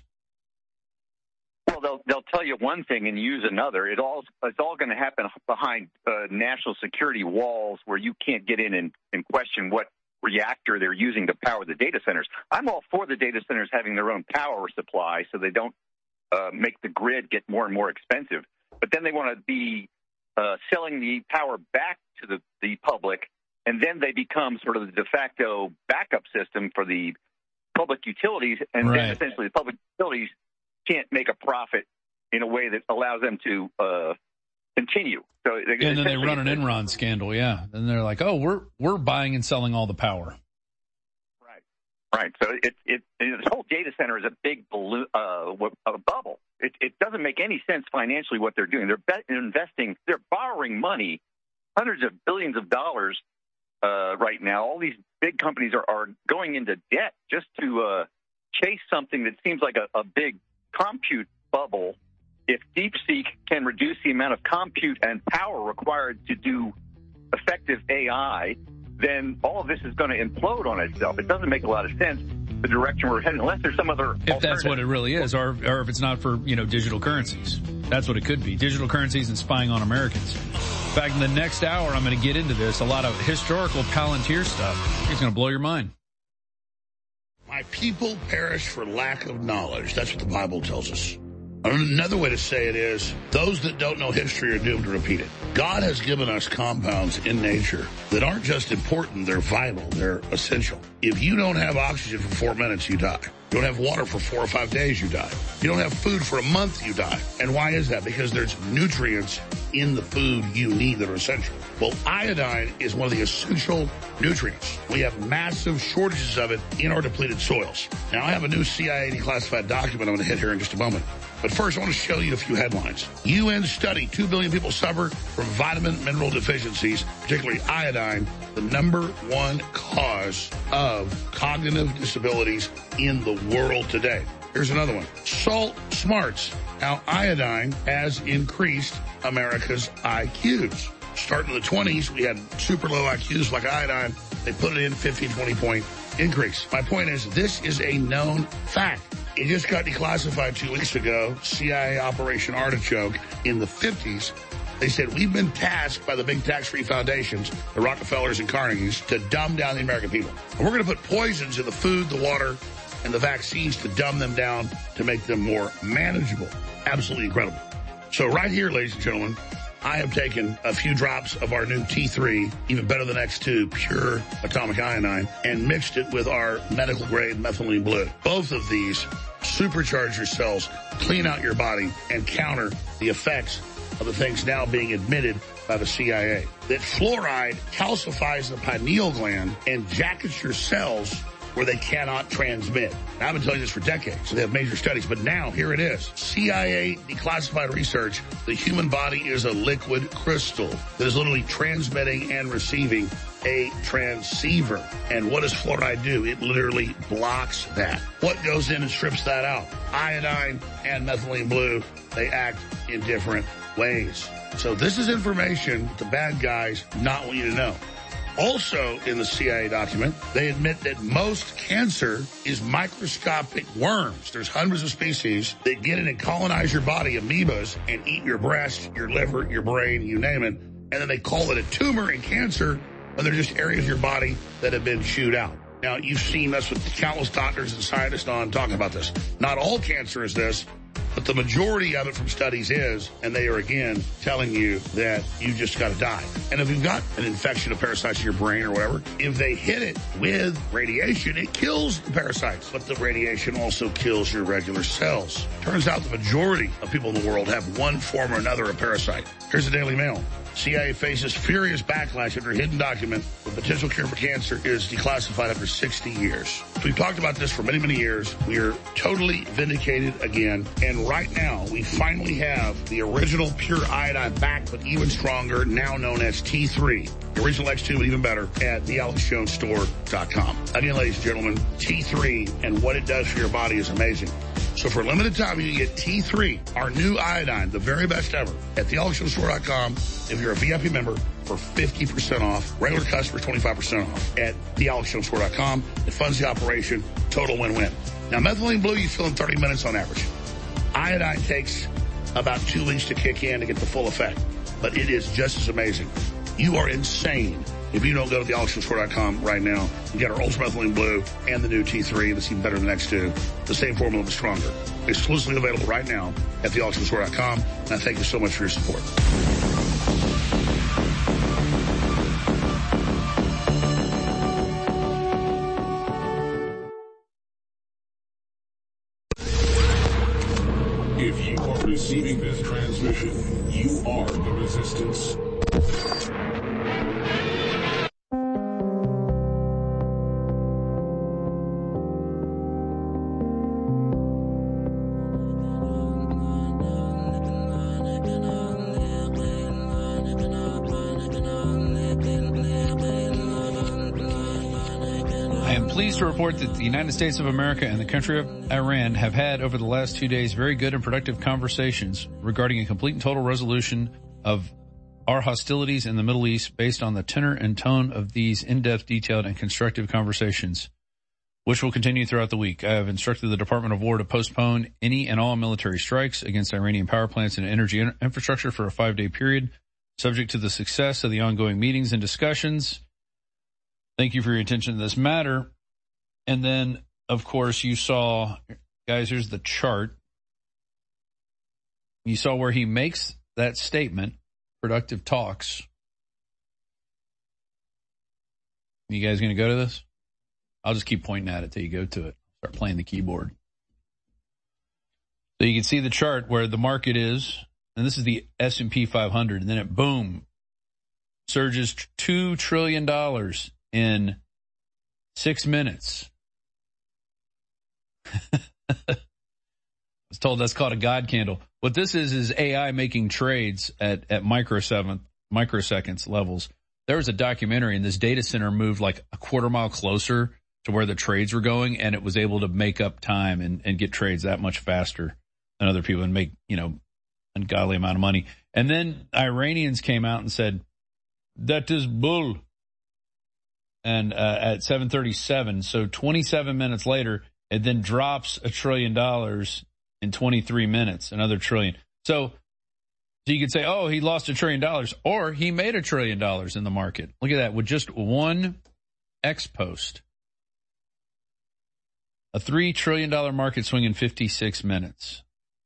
Well, they'll they'll tell you one thing and use another. It all it's all going to happen behind uh, national security walls where you can't get in and, and question what reactor they're using to power the data centers. I'm all for the data centers having their own power supply so they don't uh, make the grid get more and more expensive. But then they want to be uh, selling the power back to the, the public, and then they become sort of the de facto backup system for the public utilities, and right. then essentially the public utilities can't make a profit in a way that allows them to uh, continue. So they, and then they run an Enron scandal, yeah. Then they're like, oh, we're we're buying and selling all the power. Right, right. So it it, it this whole data center is a big balloon, uh, a bubble. It, it doesn't make any sense financially what they're doing. They're bet, investing, they're borrowing money, hundreds of billions of dollars uh, right now. All these big companies are, are going into debt just to uh, chase something that seems like a, a big compute bubble. If DeepSeek can reduce the amount of compute and power required to do effective A I, then all of this is going to implode on itself. It doesn't make a lot of sense, the direction we're heading, unless there's some other If that's what it really is, or or if it's not for, you know, digital currencies. That's what it could be. Digital currencies and spying on Americans. In fact, in the next hour, I'm going to get into this. A lot of historical Palantir stuff. It's going to blow your mind. My people perish for lack of knowledge. That's what the Bible tells us. Another way to say it is, those that don't know history are doomed to repeat it. God has given us compounds in nature that aren't just important, they're vital, they're essential. If you don't have oxygen for four minutes, you die. You don't have water for four or five days, you die. You don't have food for a month, you die. And why is that? Because there's nutrients in the food you need that are essential. Well, iodine is one of the essential nutrients. We have massive shortages of it in our depleted soils. Now, I have a new C I A declassified document I'm going to hit here in just a moment. But first, I want to show you a few headlines. U N study, two billion people suffer from vitamin mineral deficiencies, particularly iodine, the number one cause of cognitive disabilities in the world today. Here's another one. Salt smarts, how iodine has increased America's I Qs. Starting in the twenties, we had super low I Qs like iodine. They put it in fifteen, twenty point increase. My point is, this is a known fact. It just got declassified two weeks ago, C I A Operation Artichoke in the fifties. They said, we've been tasked by the big tax-free foundations, the Rockefellers and Carnegies, to dumb down the American people. And we're going to put poisons in the food, the water, and the vaccines to dumb them down to make them more manageable. Absolutely incredible. So right here, ladies and gentlemen, I have taken a few drops of our new T three, even better than X two, pure atomic iodine, and mixed it with our medical-grade methylene blue. Both of these supercharge your cells, clean out your body, and counter the effects of the things now being admitted by the C I A. That fluoride calcifies the pineal gland and jackets your cells where they cannot transmit. Now, I've been telling you this for decades. They have major studies, but now here it is. C I A declassified research. The human body is a liquid crystal that is literally transmitting and receiving a transceiver. And what does fluoride do? It literally blocks that. What goes in and strips that out? Iodine and methylene blue, they act in different ways. So this is information the bad guys not want you to know. Also in the C I A document, they admit that most cancer is microscopic worms. There's hundreds of species that get in and colonize your body, amoebas, and eat your breast, your liver, your brain, you name it. And then they call it a tumor in cancer when they're just areas of your body that have been chewed out. Now, you've seen us with countless doctors and scientists on talking about this. Not all cancer is this, but the majority of it from studies is, and they are, again, telling you that you just got to die. And if you've got an infection of parasites in your brain or whatever, if they hit it with radiation, it kills the parasites. But the radiation also kills your regular cells. Turns out the majority of people in the world have one form or another of parasite. Here's the Daily Mail. C I A faces furious backlash after a hidden document. The potential cure for cancer is declassified after sixty years. We've talked about this for many, many years. We are totally vindicated again. And right now, we finally have the original pure iodine back, but even stronger, now known as T three. The original X two, but even better, at the alex jones store dot com. Again, ladies and gentlemen, T three and what it does for your body is amazing. So for a limited time, you can get T three, our new iodine, the very best ever, at the alex jones store dot com. If you're a V I P member, for fifty percent off. Regular customers, twenty-five percent off at the alex jones store dot com. It funds the operation. Total win-win. Now, methylene blue, you fill in thirty minutes on average. Iodine takes about two weeks to kick in to get the full effect. But it is just as amazing. You are insane if you don't go to the alex jones store dot com right now and get our Ultra Methylene Blue and the new T three that's even better than the X two. The same formula, but stronger. Exclusively available right now at the alex jones store dot com. And I thank you so much for your support. If you are receiving this transmission, you are the resistance. Pleased to report that the United States of America and the country of Iran have had over the last two days very good and productive conversations regarding a complete and total resolution of our hostilities in the Middle East based on the tenor and tone of these in-depth, detailed, and constructive conversations, which will continue throughout the week. I have instructed the Department of War to postpone any and all military strikes against Iranian power plants and energy in- infrastructure for a five-day period, subject to the success of the ongoing meetings and discussions. Thank you for your attention to this matter. And then, of course, you saw, guys, here's the chart. You saw where he makes that statement, productive talks. You guys going to go to this? I'll just keep pointing at it till you go to it. Start playing the keyboard. So you can see the chart where the market is, and this is the S and P five hundred, and then it, boom, surges two trillion dollars in six minutes. I was told that's called a God candle. What this is is A I making trades at, at microsecond, microseconds levels. There was a documentary, and this data center moved like a quarter mile closer to where the trades were going, and it was able to make up time and, and get trades that much faster than other people and make, you know, ungodly amount of money. And then Iranians came out and said, that is bull. And uh, at seven thirty-seven, so twenty-seven minutes later, it then drops a trillion dollars in twenty-three minutes, another trillion. So, so you could say, oh, he lost a trillion dollars, or he made a trillion dollars in the market. Look at that, with just one X post. A three trillion dollars market swing in fifty-six minutes.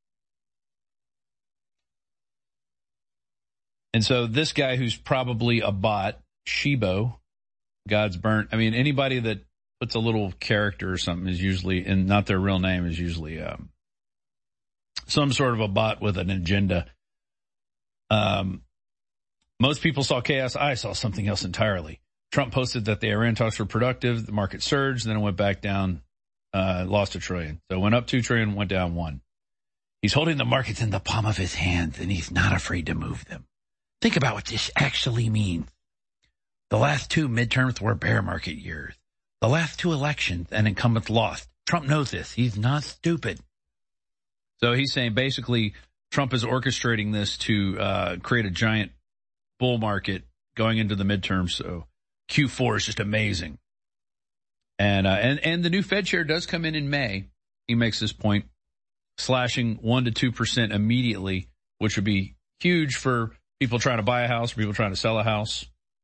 And so this guy who's probably a bot, Shibo, God's burnt. I mean, anybody that puts a little character or something is usually, and not their real name, is usually um, some sort of a bot with an agenda. Um, most people saw chaos. I saw something else entirely. Trump posted that the Iran talks were productive. The market surged, then it went back down, uh, lost a trillion. So it went up two trillion, went down one. He's holding the markets in the palm of his hand, and he's not afraid to move them. Think about what this actually means. The last two midterms were bear market years. The last two elections, an incumbent lost. Trump knows this. He's not stupid. So he's saying basically Trump is orchestrating this to uh, create a giant bull market going into the midterms. So Q four is just amazing. And, uh, and, and the new Fed chair does come in in May. He makes this point, slashing one to two percent immediately, which would be huge for people trying to buy a house, people trying to sell a house.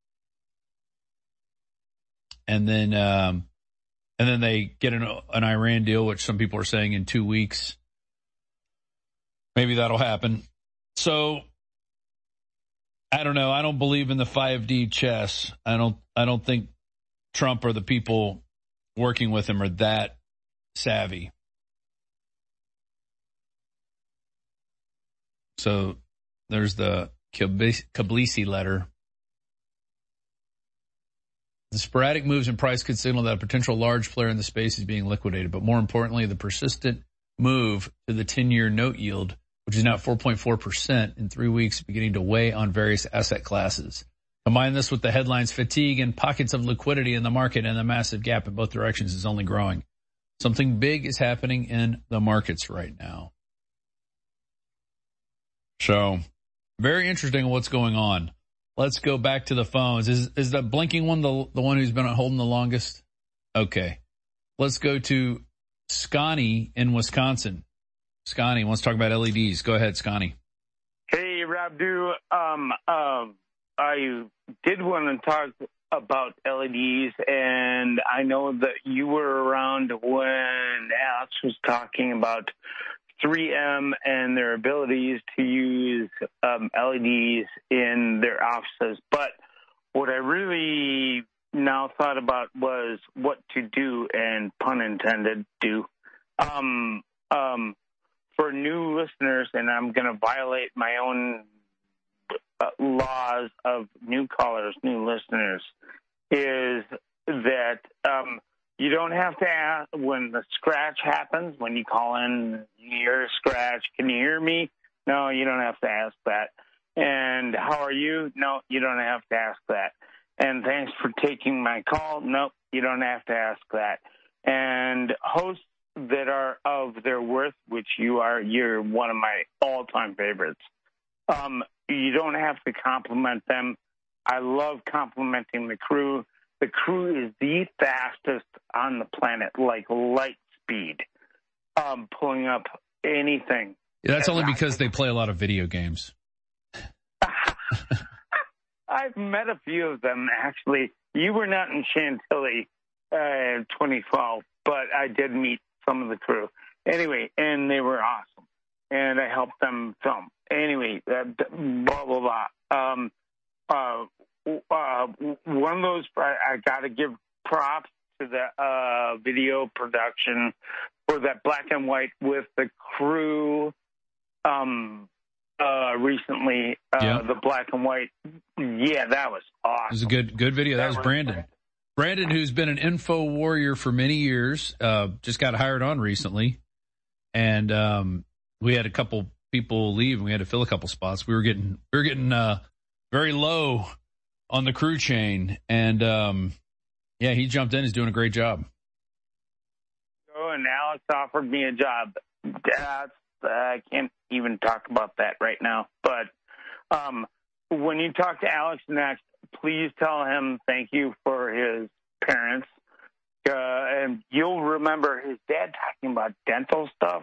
And then, um, and then they get an, an Iran deal, which some people are saying in two weeks. Maybe that'll happen. So I don't know. I don't believe in the five D chess. I don't, I don't think Trump or the people working with him are that savvy. So there's the Tbilisi letter. The sporadic moves in price could signal that a potential large player in the space is being liquidated, but more importantly, the persistent move to the ten-year note yield, which is now four point four percent in three weeks, beginning to weigh on various asset classes. Combine this with the headlines fatigue and pockets of liquidity in the market, and the massive gap in both directions is only growing. Something big is happening in the markets right now. So, very interesting what's going on. Let's go back to the phones. Is is the blinking one the the one who's been holding the longest? Okay. Let's go to Scotty in Wisconsin. Scotty wants to talk about L E Ds. Go ahead, Scotty. Hey, Rabdu. Um, uh, I did want to talk about L E Ds, and I know that you were around when Alex was talking about three M and their abilities to use um, L E Ds in their offices. But what I really now thought about was what to do, and pun intended, do. Um, um, for new listeners, and I'm going to violate my own uh, laws of new callers, new listeners, is that um, you don't have to ask when the scratch happens, when you call in, you hear a scratch, can you hear me? No, you don't have to ask that. And how are you? No, you don't have to ask that. And thanks for taking my call. Nope, you don't have to ask that. And hosts that are of their worth, which you are, you're one of my all-time favorites. Um, you don't have to compliment them. I love complimenting the crew. The crew is the fastest on the planet, like light speed, um, pulling up anything. Yeah, that's only because they play a lot of video games. I've met a few of them, actually. You were not in Chantilly uh, twenty twelve, but I did meet some of the crew. Anyway, and they were awesome. And I helped them film. Anyway, uh, blah, blah, blah. Um, uh, uh, one of those, I, I got to give props to the uh, video production for that black and white with the crew um, uh, recently. Uh, yeah. The black and white. Yeah, that was awesome. It was a good, good video. That, that was Brandon. Was Brandon, who's been an info warrior for many years, uh, just got hired on recently. And um, we had a couple people leave, and we had to fill a couple spots. We were getting we were getting uh, very low on the crew chain, and um, yeah, he jumped in. He's doing a great job. Oh, and Alex offered me a job. That's, I can't even talk about that right now. But um, when you talk to Alex next, please tell him thank you for his parents. Uh, and you'll remember his dad talking about dental stuff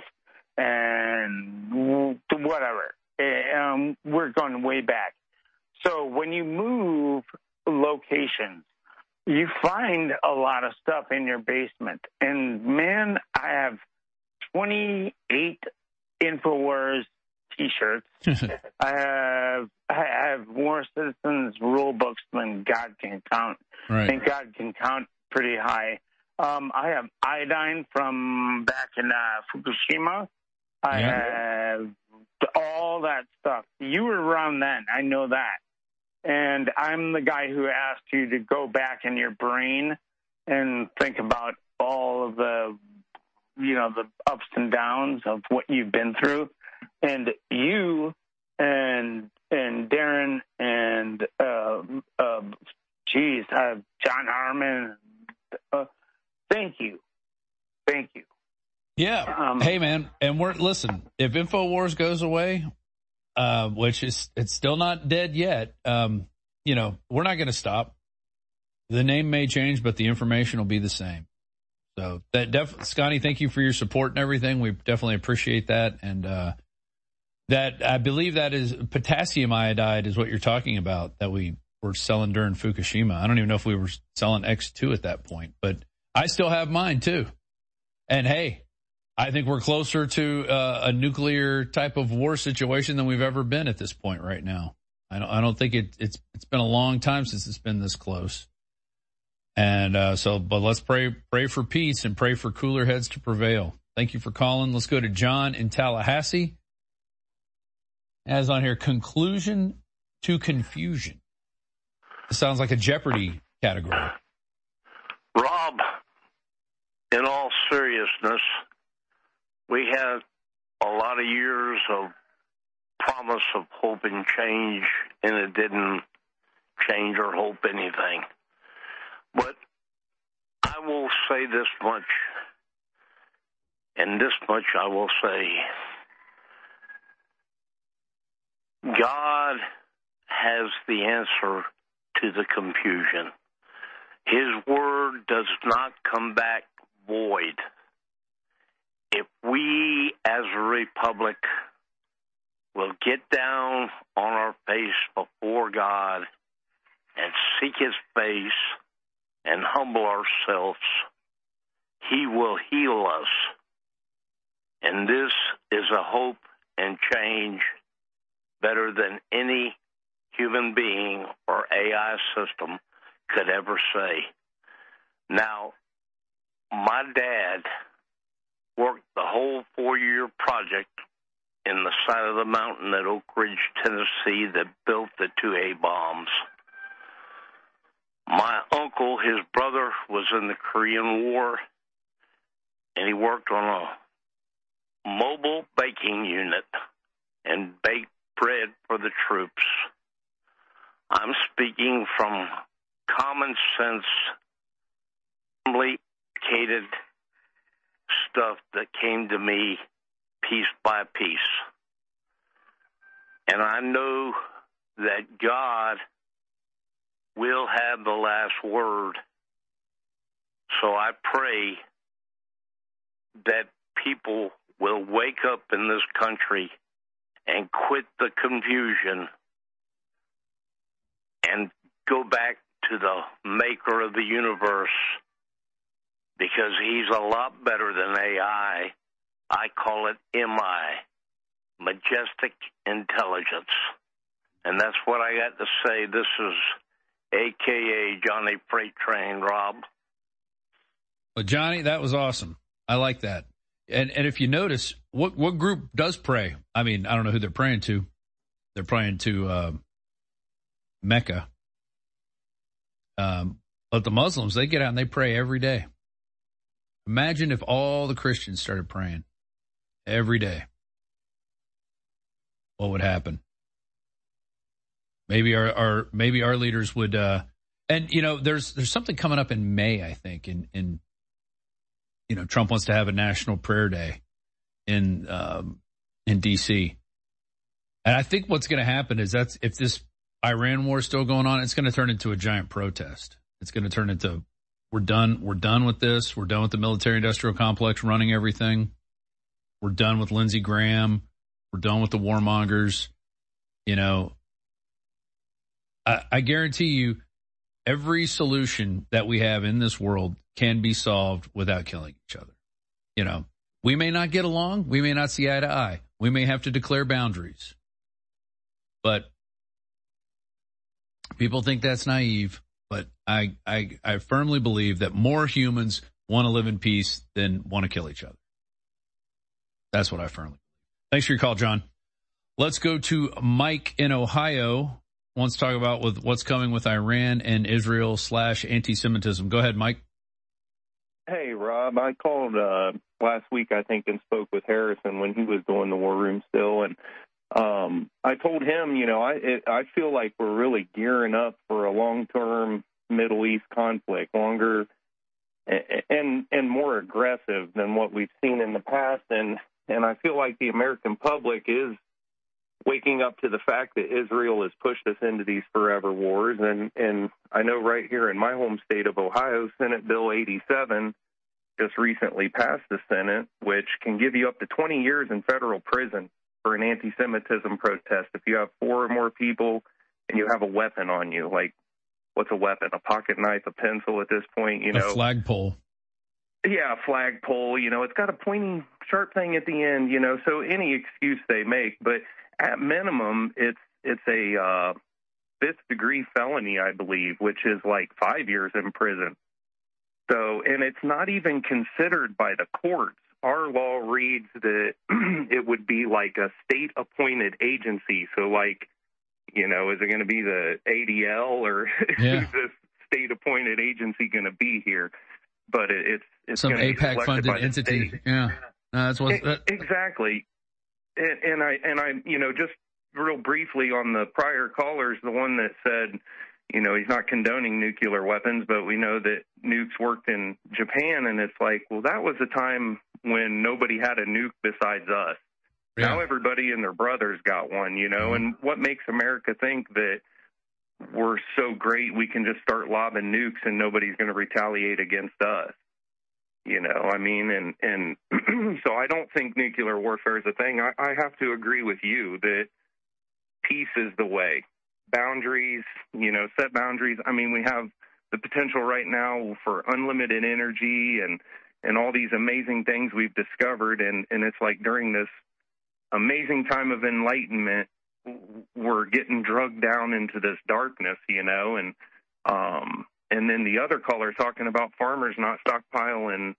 and whatever. Um, we're going way back. So when you move locations, you find a lot of stuff in your basement. And, man, I have twenty-eight InfoWars T-shirts. I have I have more Citizens rule books than God can count. Right. I think God can count pretty high. Um, I have iodine from back in uh, Fukushima. I yeah. have all that stuff. You were around then. I know that. And I'm the guy who asked you to go back in your brain and think about all of the, you know, the ups and downs of what you've been through. And you and and Darren and, uh, uh, geez, uh, John Harmon, uh, thank you. Thank you. Yeah. Um, hey, man. And we're, listen, if InfoWars goes away, uh, which is, it's still not dead yet, um, you know, we're not going to stop. The name may change, but the information will be the same. So that def- Scotty, thank you for your support and everything. We definitely appreciate that. And, uh, that I believe that is potassium iodide is what you're talking about that we were selling during Fukushima. I don't even know if we were selling X two at that point, but I still have mine too. And hey, I think we're closer to uh, a nuclear type of war situation than we've ever been at this point right now. I don't, I don't think it, it's it's been a long time since it's been this close. And uh, so, but let's pray pray for peace and pray for cooler heads to prevail. Thank you for calling. Let's go to John in Tallahassee. As on here, conclusion to confusion. It sounds like a Jeopardy category. Rob, in all seriousness, we had a lot of years of promise of hope and change, and it didn't change or hope anything. But I will say this much, and this much I will say. God has the answer to the confusion. His word does not come back void. If we as a republic will get down on our face before God and seek his face and humble ourselves, he will heal us. And this is a hope and change better than any human being or A I system could ever say. Now, my dad worked the whole four-year project in the side of the mountain at Oak Ridge, Tennessee, that built the two A bombs. My uncle, his brother, was in the Korean War, and he worked on a mobile baking unit and baked bread for the troops. I'm speaking from common sense, complicated stuff that came to me piece by piece. And I know that God will have the last word. So I pray that people will wake up in this country and quit the confusion and go back to the maker of the universe, because he's a lot better than A I. I call it M I, majestic intelligence. And that's what I got to say. This is A K A Johnny Freight Train, Rob. Well, Johnny, that was awesome. I like that. And and if you notice, what what group does pray? I mean, I don't know who they're praying to. They're praying to uh, Mecca. Um, but the Muslims, they get out and they pray every day. Imagine if all the Christians started praying every day. What would happen? Maybe our, our maybe our leaders would. Uh, and you know, there's there's something coming up in May, I think. In in you know, Trump wants to have a national prayer day in um, in D C. And I think what's going to happen is that's if this Iran war is still going on, it's going to turn into a giant protest. It's going to turn into we're done. We're done with this. We're done with the military-industrial complex running everything. We're done with Lindsey Graham. We're done with the warmongers. You know, I, I guarantee you, every solution that we have in this world can be solved without killing each other. You know, we may not get along. We may not see eye to eye. We may have to declare boundaries. But people think that's naive. But I, I, I firmly believe that more humans want to live in peace than want to kill each other. That's what I firmly believe. Thanks for your call, John. Let's go to Mike in Ohio. Wants to talk about with what's coming with Iran and Israel slash anti-Semitism. Go ahead, Mike. Hey, Rob. I called uh, last week, I think, and spoke with Harrison when he was doing the War Room still. And um, I told him, you know, I it, I feel like we're really gearing up for a long-term Middle East conflict, longer and and more aggressive than what we've seen in the past. And, and I feel like the American public is waking up to the fact that Israel has pushed us into these forever wars. And, and I know right here in my home state of Ohio, Senate Bill eighty-seven just recently passed the Senate, which can give you up to twenty years in federal prison for an anti-Semitism protest if you have four or more people and you have a weapon on you. Like, what's a weapon? A pocket knife, a pencil at this point, you know? A flagpole. Yeah, a flagpole, you know, it's got a pointy, sharp thing at the end, you know, so any excuse they make. But at minimum, it's it's a uh, fifth-degree felony, I believe, which is like five years in prison. So, and it's not even considered by the courts. Our law reads that it would be like a state-appointed agency. So, like, you know, is it going to be the A D L or yeah. is this state-appointed agency going to be here? But it, it's it's some A PAC-funded entity. State. Yeah, no, that's what. That... Exactly. And, and I and I, you know, just real briefly on the prior callers, the one that said, you know, he's not condoning nuclear weapons, but we know that nukes worked in Japan, and it's like, well, that was a time when nobody had a nuke besides us. Yeah. Now everybody and their brothers got one, you know, and what makes America think that we're so great we can just start lobbing nukes and nobody's going to retaliate against us? You know, I mean, and, and so I don't think nuclear warfare is a thing. I, I have to agree with you that peace is the way. Boundaries, you know, set boundaries. I mean, we have the potential right now for unlimited energy and, and all these amazing things we've discovered. And, and it's like during this amazing time of enlightenment, we're getting drugged down into this darkness, you know, and, um, and then the other caller talking about farmers not stockpiling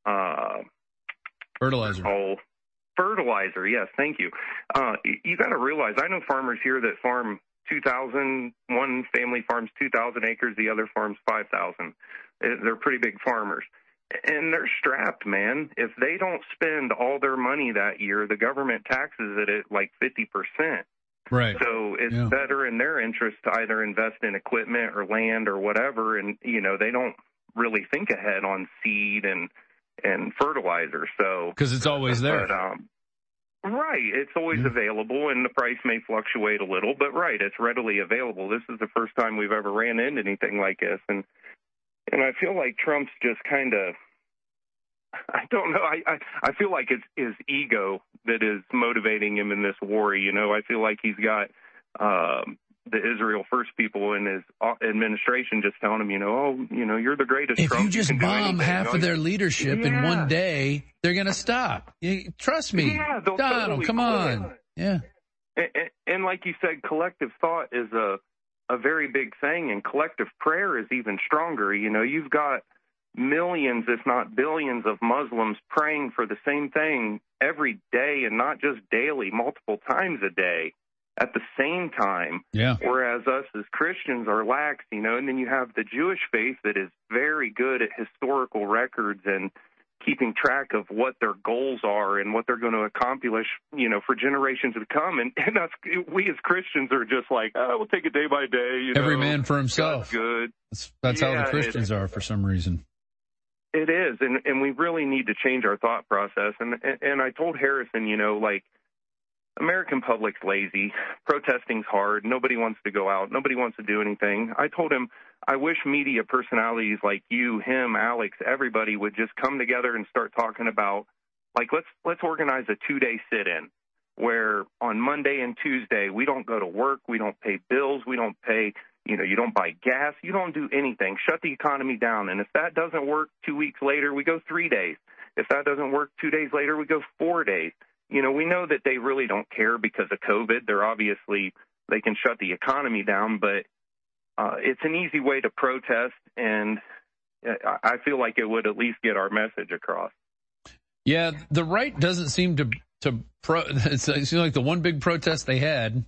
uh, fertilizer. Oh, fertilizer. Yes, thank you. Uh, you got to realize, I know farmers here that farm two thousand. One family farms two thousand acres. The other farms five thousand. They're pretty big farmers. And they're strapped, man. If they don't spend all their money that year, the government taxes it at like fifty percent. Right. So it's yeah. better in their interest to either invest in equipment or land or whatever. And, you know, they don't really think ahead on seed and, and fertilizer. So, because it's always there. But, um, right. It's always yeah. available, and the price may fluctuate a little, but right. It's readily available. This is the first time we've ever ran into anything like this. And, and I feel like Trump's just kind of, I don't know. I, I, I feel like it's his ego that is motivating him in this war. You know, I feel like he's got um, the Israel First people in his administration just telling him, you know, oh, you know, you're the greatest. If Trump. you just you bomb half no, of their leadership yeah. in one day, they're going to stop. You, trust me. Yeah, they'll Donald, totally come on. quit. Yeah. And, and, and like you said, collective thought is a, a very big thing, and collective prayer is even stronger. You know, you've got millions, if not billions, of Muslims praying for the same thing every day, and not just daily, multiple times a day at the same time. Yeah. Whereas us as Christians are lax, you know, and then you have the Jewish faith that is very good at historical records and keeping track of what their goals are and what they're going to accomplish, you know, for generations to come. And, and us, we as Christians are just like, oh, we'll take it day by day. You Every know, man for himself. God's good. That's, that's yeah, how the Christians are for some reason. It is, and and we really need to change our thought process. And and I told Harrison, you know, like, American public's lazy. Protesting's hard. Nobody wants to go out. Nobody wants to do anything. I told him, I wish media personalities like you, him, Alex, everybody would just come together and start talking about, like, let's let's organize a two-day sit-in where on Monday and Tuesday we don't go to work, we don't pay bills, we don't pay, you know, you don't buy gas, you don't do anything. Shut the economy down. And if that doesn't work, two weeks later, we go three days. If that doesn't work, two days later, we go four days. You know, we know that they really don't care because of COVID. They're obviously, they can shut the economy down, but uh, it's an easy way to protest, and I feel like it would at least get our message across. Yeah, the right doesn't seem to, to pro, it seems like the one big protest they had,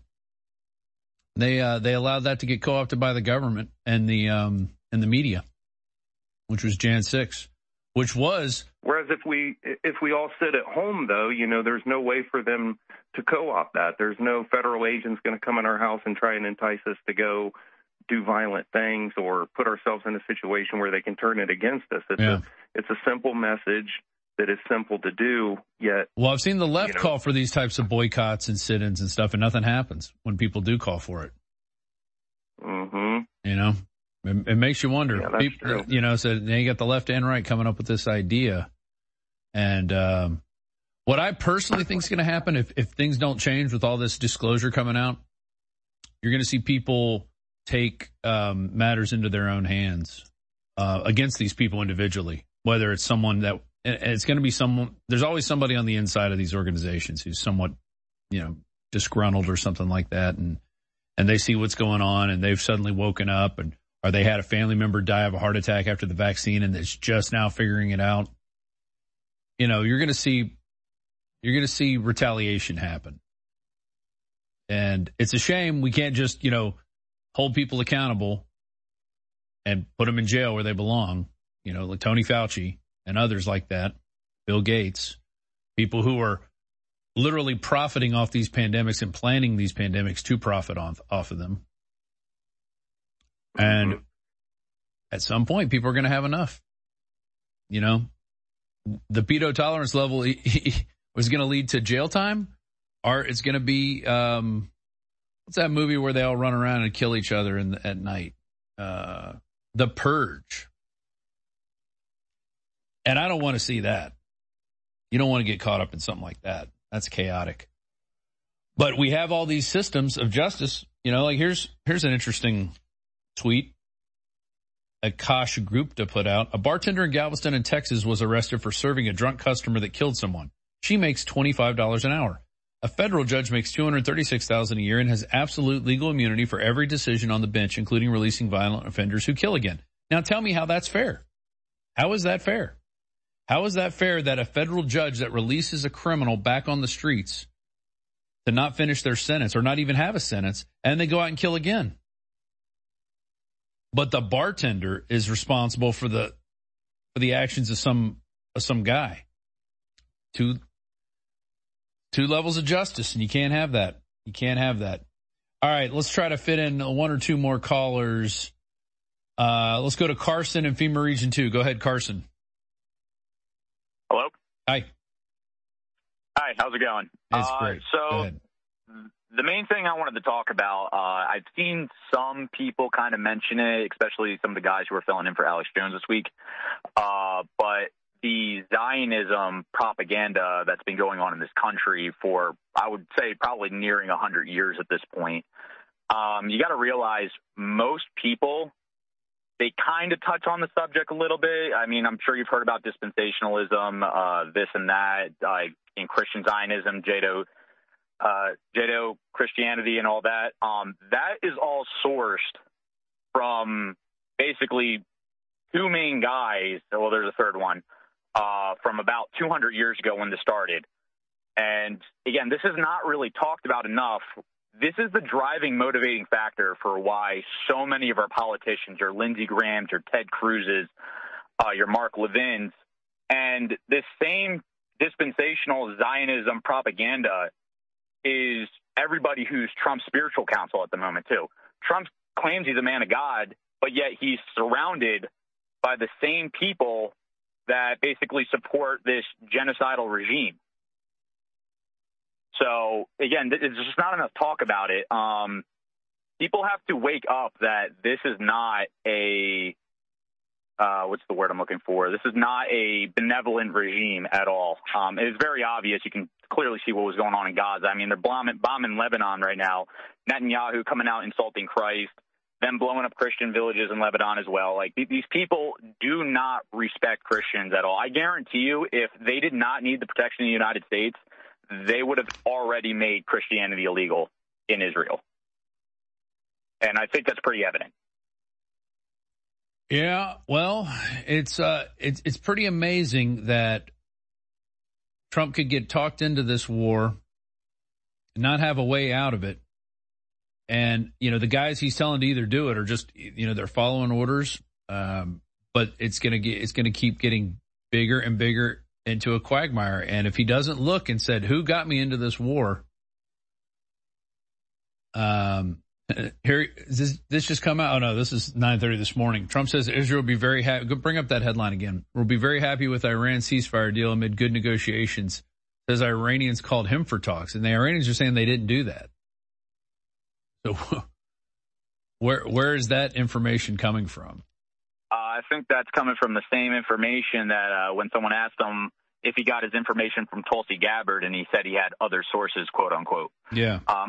They uh, they allowed that to get co-opted by the government and the um, and the media, which was January sixth, which was. Whereas if we if we all sit at home, though, you know, there's no way for them to co-opt that. There's no federal agents going to come in our house and try and entice us to go do violent things or put ourselves in a situation where they can turn it against us. It's Yeah. a it's a simple message that is simple to do, yet. Well, I've seen the left you know, call for these types of boycotts and sit-ins and stuff, and nothing happens when people do call for it. Mm-hmm. You know, it, it makes you wonder. Yeah, that's people, true. you know, so now you got the left and right coming up with this idea. And um, what I personally think is going to happen if, if things don't change with all this disclosure coming out, you're going to see people take um, matters into their own hands uh, against these people individually, whether it's someone that, and it's going to be someone, there's always somebody on the inside of these organizations who's somewhat, you know, disgruntled or something like that. And, and they see what's going on and they've suddenly woken up, and, or they had a family member die of a heart attack after the vaccine and it's just now figuring it out. You know, you're going to see, you're going to see retaliation happen. And it's a shame we can't just, you know, hold people accountable and put them in jail where they belong. You know, like Tony Fauci and others like that, Bill Gates, people who are literally profiting off these pandemics and planning these pandemics to profit off, off of them. And at some point, people are going to have enough. You know, the pedo tolerance level was going to lead to jail time, or it's going to be, um, what's that movie where they all run around and kill each other in the, at night? Uh, The Purge. And I don't want to see that. You don't want to get caught up in something like that. That's chaotic. But we have all these systems of justice. You know, like here's here's an interesting tweet Akash Gupta put out. A bartender in Galveston in Texas was arrested for serving a drunk customer that killed someone. She makes twenty-five dollars an hour. A federal judge makes two hundred thirty-six thousand dollars a year and has absolute legal immunity for every decision on the bench, including releasing violent offenders who kill again. Now tell me how that's fair. How is that fair? How is that fair that a federal judge that releases a criminal back on the streets to not finish their sentence or not even have a sentence, and they go out and kill again? But the bartender is responsible for the for the actions of some of some guy. Two two levels of justice, and you can't have that. You can't have that. All right, let's try to fit in one or two more callers. Uh, let's go to Carson in FEMA Region two. Go ahead, Carson. Hello? Hi. Hi, how's it going? It's uh, great. So Go ahead. The main thing I wanted to talk about, uh, I've seen some people kind of mention it, especially some of the guys who were filling in for Alex Jones this week. Uh, but the Zionism propaganda that's been going on in this country for, I would say, probably nearing one hundred years at this point, um, you got to realize most people, they kind of touch on the subject a little bit. I mean, I'm sure you've heard about dispensationalism, uh, this and that, uh, in Christian Zionism, Jado, uh, Jado Christianity and all that. Um, that is all sourced from basically two main guys. Well, there's a third one uh, from about two hundred years ago when this started. And again, this is not really talked about enough. This is the driving, motivating factor for why so many of our politicians, your Lindsey Grahams, your Ted Cruz's, uh, your Mark Levins, and this same dispensational Zionism propaganda is everybody who's Trump's spiritual counsel at the moment, too. Trump claims he's a man of God, but yet he's surrounded by the same people that basically support this genocidal regime. So, again, there's just not enough talk about it. Um, people have to wake up that this is not a, uh, what's the word I'm looking for? This is not a benevolent regime at all. Um, it is very obvious. You can clearly see what was going on in Gaza. I mean, they're bombing, bombing Lebanon right now. Netanyahu coming out insulting Christ, them blowing up Christian villages in Lebanon as well. Like, these people do not respect Christians at all. I guarantee you, if they did not need the protection of the United States, they would have already made Christianity illegal in Israel. And I think that's pretty evident. Yeah, well, it's uh, it's it's pretty amazing that Trump could get talked into this war, not have a way out of it. And, you know, the guys he's telling to either do it or just, you know, they're following orders. Um, but it's going to get, it's going to keep getting bigger and bigger into a quagmire. And if he doesn't look and said, who got me into this war? Um, here, this, this just come out. Oh no, this is nine thirty this morning. Trump says Israel will be very happy. Go bring up that headline again. We'll be very happy with Iran's ceasefire deal amid good negotiations. Says Iranians called him for talks, and the Iranians are saying they didn't do that. So where, where is that information coming from? Uh, I think that's coming from the same information that uh, when someone asked him if he got his information from Tulsi Gabbard, and he said he had other sources, quote unquote. Yeah. Um,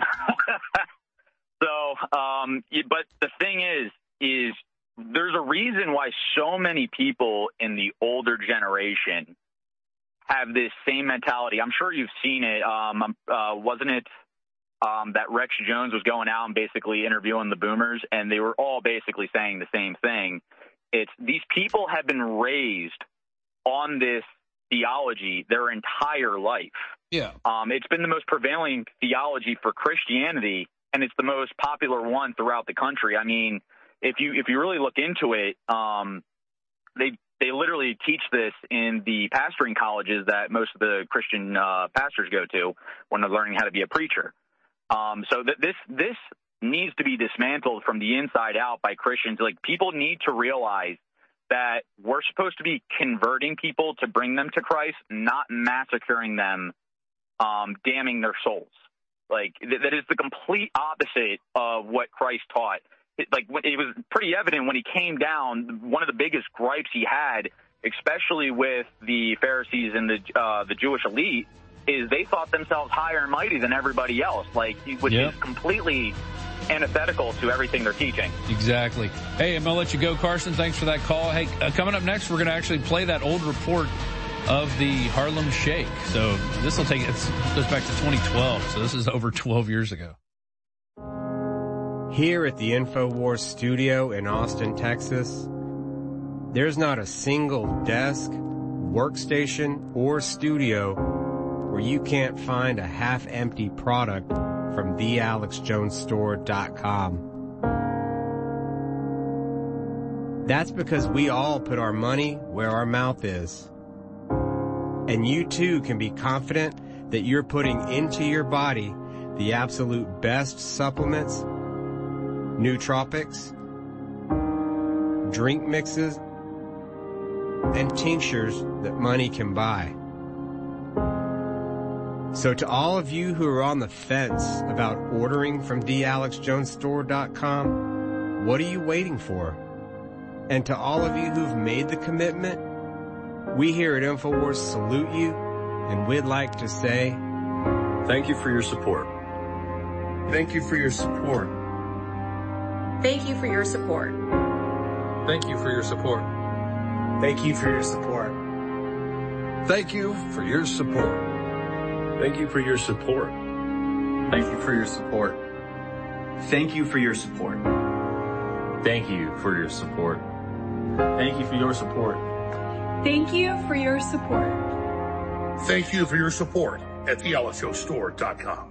so, um, but the thing is, is there's a reason why so many people in the older generation have this same mentality. I'm sure you've seen it. Um, uh, wasn't it um, that Rex Jones was going out and basically interviewing the boomers, and they were all basically saying the same thing. It's these people have been raised on this theology their entire life. Yeah. Um, it's been the most prevailing theology for Christianity, and it's the most popular one throughout the country. I mean, if you if you really look into it, um, they they literally teach this in the pastoring colleges that most of the Christian uh, pastors go to when they're learning how to be a preacher. Um, so th- this this. needs to be dismantled from the inside out by Christians. Like, people need to realize that we're supposed to be converting people to bring them to Christ, not massacring them, um, damning their souls. Like, th- that is the complete opposite of what Christ taught. It, like, it was pretty evident when he came down. One of the biggest gripes he had, especially with the Pharisees and the uh, the Jewish elite, is they thought themselves higher and mighty than everybody else, like, which yep. is completely antithetical to everything they're teaching. Exactly. Hey, I'm going to let you go, Carson. Thanks for that call. Hey, uh, coming up next, we're going to actually play that old report of the Harlem Shake. So this will take, it goes back to twenty twelve. So this is over twelve years ago. Here at the InfoWars studio in Austin, Texas, there's not a single desk, workstation, or studio where you can't find a half-empty product from the alex jones store dot com. That's because we all put our money where our mouth is. And you too can be confident that you're putting into your body the absolute best supplements, nootropics, drink mixes, and tinctures that money can buy. So to all of you who are on the fence about ordering from the alex jones store dot com, what are you waiting for? And to all of you who've made the commitment, we here at InfoWars salute you, and we'd like to say, thank you for your support. Thank you for your support. Thank you for your support. Thank you for your support. Thank you for your support. Thank you for your support. Thank you for your support. Thank you for your support. Thank you for your support. Thank you for your support. Thank you for your support. Thank you for your support. Thank you for your support at the alex jones store dot com.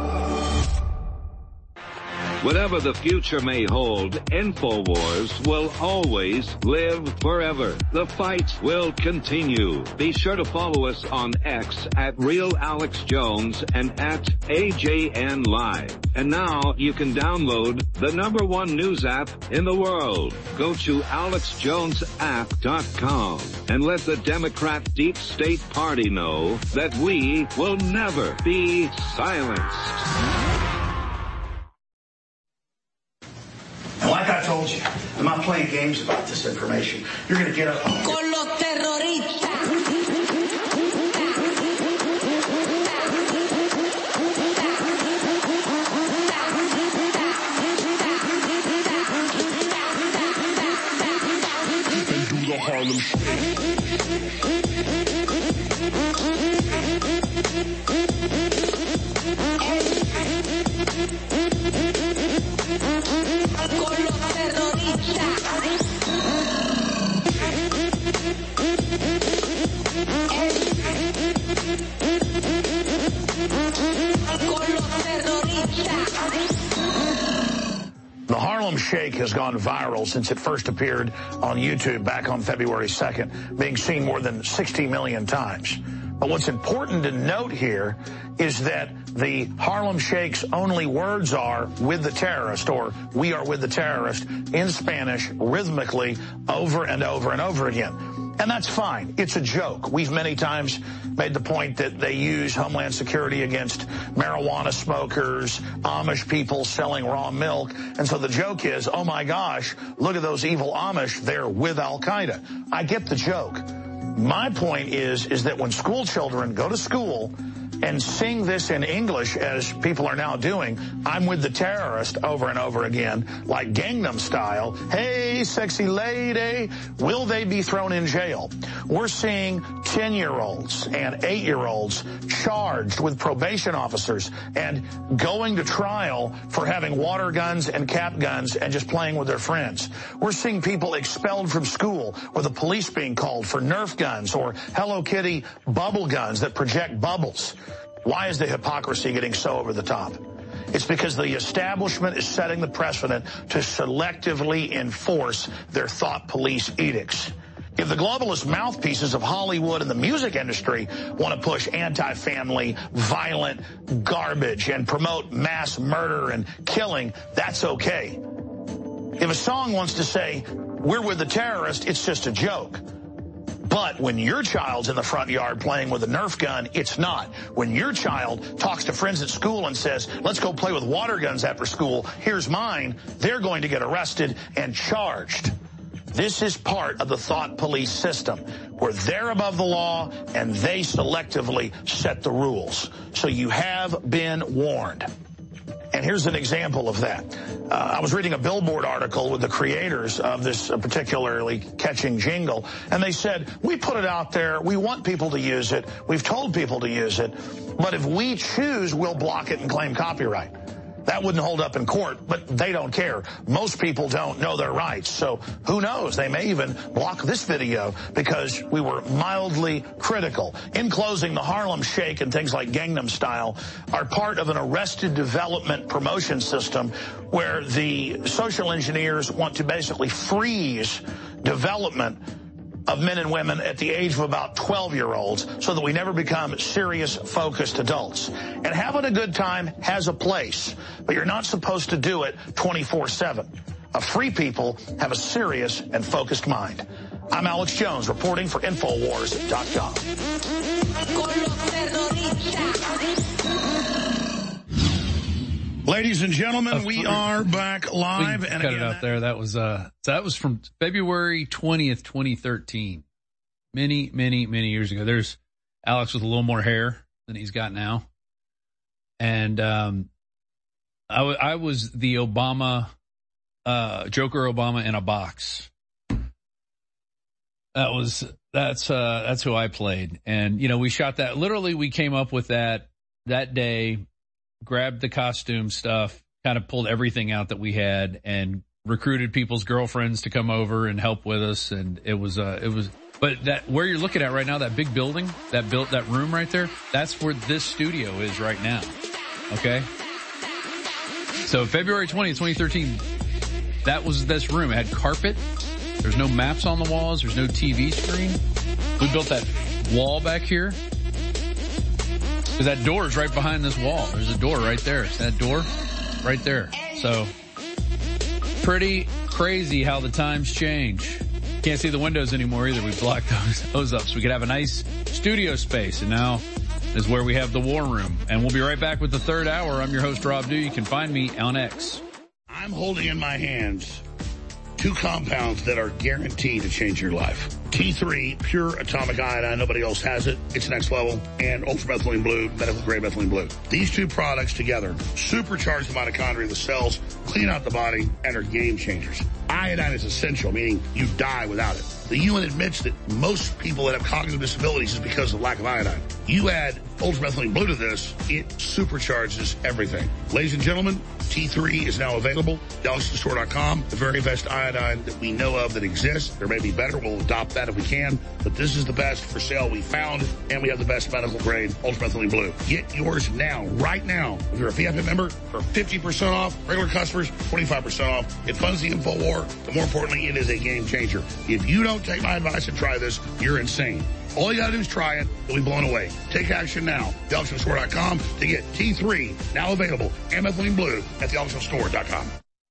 Whatever the future may hold, InfoWars will always live forever. The fight will continue. Be sure to follow us on X at Real Alex Jones and at A J N Live. And now you can download the number one news app in the world. Go to alex jones app dot com and let the Democrat Deep State Party know that we will never be silenced. And like I told you, I'm not playing games about this information. You're going to get up. Con los terroristas. Do the Harlem The Harlem Shake has gone viral since it first appeared on YouTube back on February second, being seen more than sixty million times. But what's important to note here is that the Harlem Shake's only words are "with the terrorist" or "we are with the terrorist" in Spanish rhythmically over and over and over again. And that's fine. It's a joke. We've many times made the point that they use Homeland Security against marijuana smokers, Amish people selling raw milk. And so the joke is, oh my gosh, look at those evil Amish. They're with Al-Qaeda. I get the joke. My point is, is that when school children go to school and sing this in English, as people are now doing, "I'm with the terrorist" over and over again, like Gangnam Style, "Hey, sexy lady," will they be thrown in jail? We're seeing ten-year-olds and eight-year-olds charged with probation officers and going to trial for having water guns and cap guns and just playing with their friends. We're seeing people expelled from school or the police being called for Nerf guns or Hello Kitty bubble guns that project bubbles. Why is the hypocrisy getting so over the top? It's because the establishment is setting the precedent to selectively enforce their thought police edicts. If the globalist mouthpieces of Hollywood and the music industry want to push anti-family, violent garbage and promote mass murder and killing, that's okay. If a song wants to say, "We're with the terrorist," it's just a joke. But when your child's in the front yard playing with a Nerf gun, it's not. When your child talks to friends at school and says, "Let's go play with water guns after school, here's mine," they're going to get arrested and charged. This is part of the thought police system, where they're above the law and they selectively set the rules. So you have been warned. And here's an example of that. Uh, I was reading a Billboard article with the creators of this uh, particularly catching jingle, and they said, "We put it out there. We want people to use it. We've told people to use it. But if we choose, we'll block it and claim copyright." That wouldn't hold up in court, but they don't care. Most people don't know their rights, so who knows? They may even block this video because we were mildly critical. In closing, the Harlem Shake and things like Gangnam Style are part of an arrested development promotion system where the social engineers want to basically freeze development of men and women at the age of about twelve-year-olds so that we never become serious, focused adults. And having a good time has a place, but you're not supposed to do it twenty-four seven. A free people have a serious and focused mind. I'm Alex Jones, reporting for Infowars dot com. Ladies and gentlemen, we are back live. We and cut again, it out there. That was uh, that was from February twentieth, twenty thirteen. Many, many, many years ago. There's Alex with a little more hair than he's got now, and um, I, w- I was the Obama, uh, Joker Obama in a box. That was that's uh, that's who I played, and you know we shot that. Literally, we came up with that that day. Grabbed the costume stuff, kind of pulled everything out that we had and recruited people's girlfriends to come over and help with us, and it was uh, it was. But that where you're looking at right now, that big building, that built that room right there, that's where this studio is right now. Okay. So February twentieth, twenty thirteen, that was this room. It had carpet. There's no maps on the walls. There's no T V screen. We built that wall back here. Because that door is right behind this wall. There's a door right there. That door right there. So pretty crazy how the times change. Can't see the windows anymore either. We blocked those, those up so we could have a nice studio space. And now is where we have the war room. And we'll be right back with the third hour. I'm your host, Rob Dew. You can find me on X. I'm holding in my hands two compounds that are guaranteed to change your life. T three, pure atomic iodine. Nobody else has it. It's next level. And ultramethylene blue, medical grade methylene blue. These two products together supercharge the mitochondria of the cells, clean out the body, and are game changers. Iodine is essential, meaning you die without it. The U N admits that most people that have cognitive disabilities is because of lack of iodine. You add ultramethylene blue to this, it supercharges everything. Ladies and gentlemen, T three is now available. the alex jones store dot com, the very best iodine that we know of that exists. There may be better. We'll adopt that if we can. But this is the best for sale we found, and we have the best medical grade ultramethylene blue. Get yours now, right now. If you're a P F M member, for fifty percent off. Regular customers, twenty-five percent off. It funds the InfoWar, but more importantly, it is a game changer. If you don't take my advice and try this, you're insane. All you gotta do is try it. You'll be blown away. Take action now. the alex jones store dot com to get T three, now available, and methylene blue at the alex jones store dot com.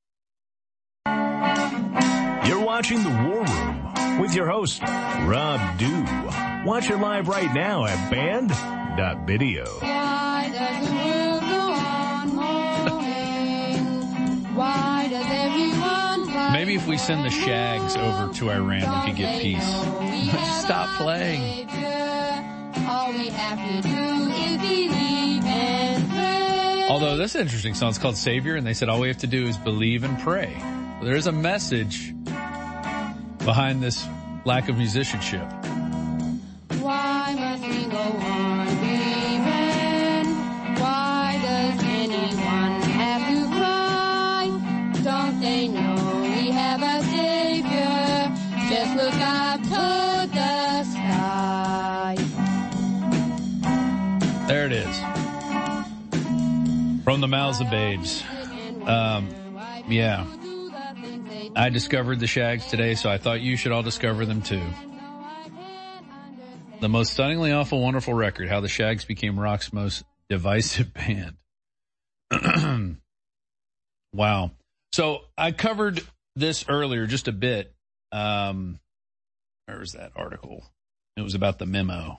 You're watching The War Room with your host, Rob Dew. Watch it live right now at band dot video. Why does the world go on moaning? Why does everyone fight? Maybe if we send the Shags over to Iran, we could get peace. Stop playing. All we have to do is believe and pray. Although this is an interesting song. It's called Savior, and they said all we have to do is believe and pray. Well, there's a message behind this lack of musicianship. Why must we go on grieving? Why does anyone have to cry? Don't they know we have a Savior? Just look up to the sky. There it is. From the mouths of babes. Um, yeah. I discovered the Shags today, so I thought you should all discover them too. The most stunningly awful, wonderful record, how the Shags became rock's most divisive band. Wow. So I covered this earlier just a bit. Um, where was that article? It was about the memo.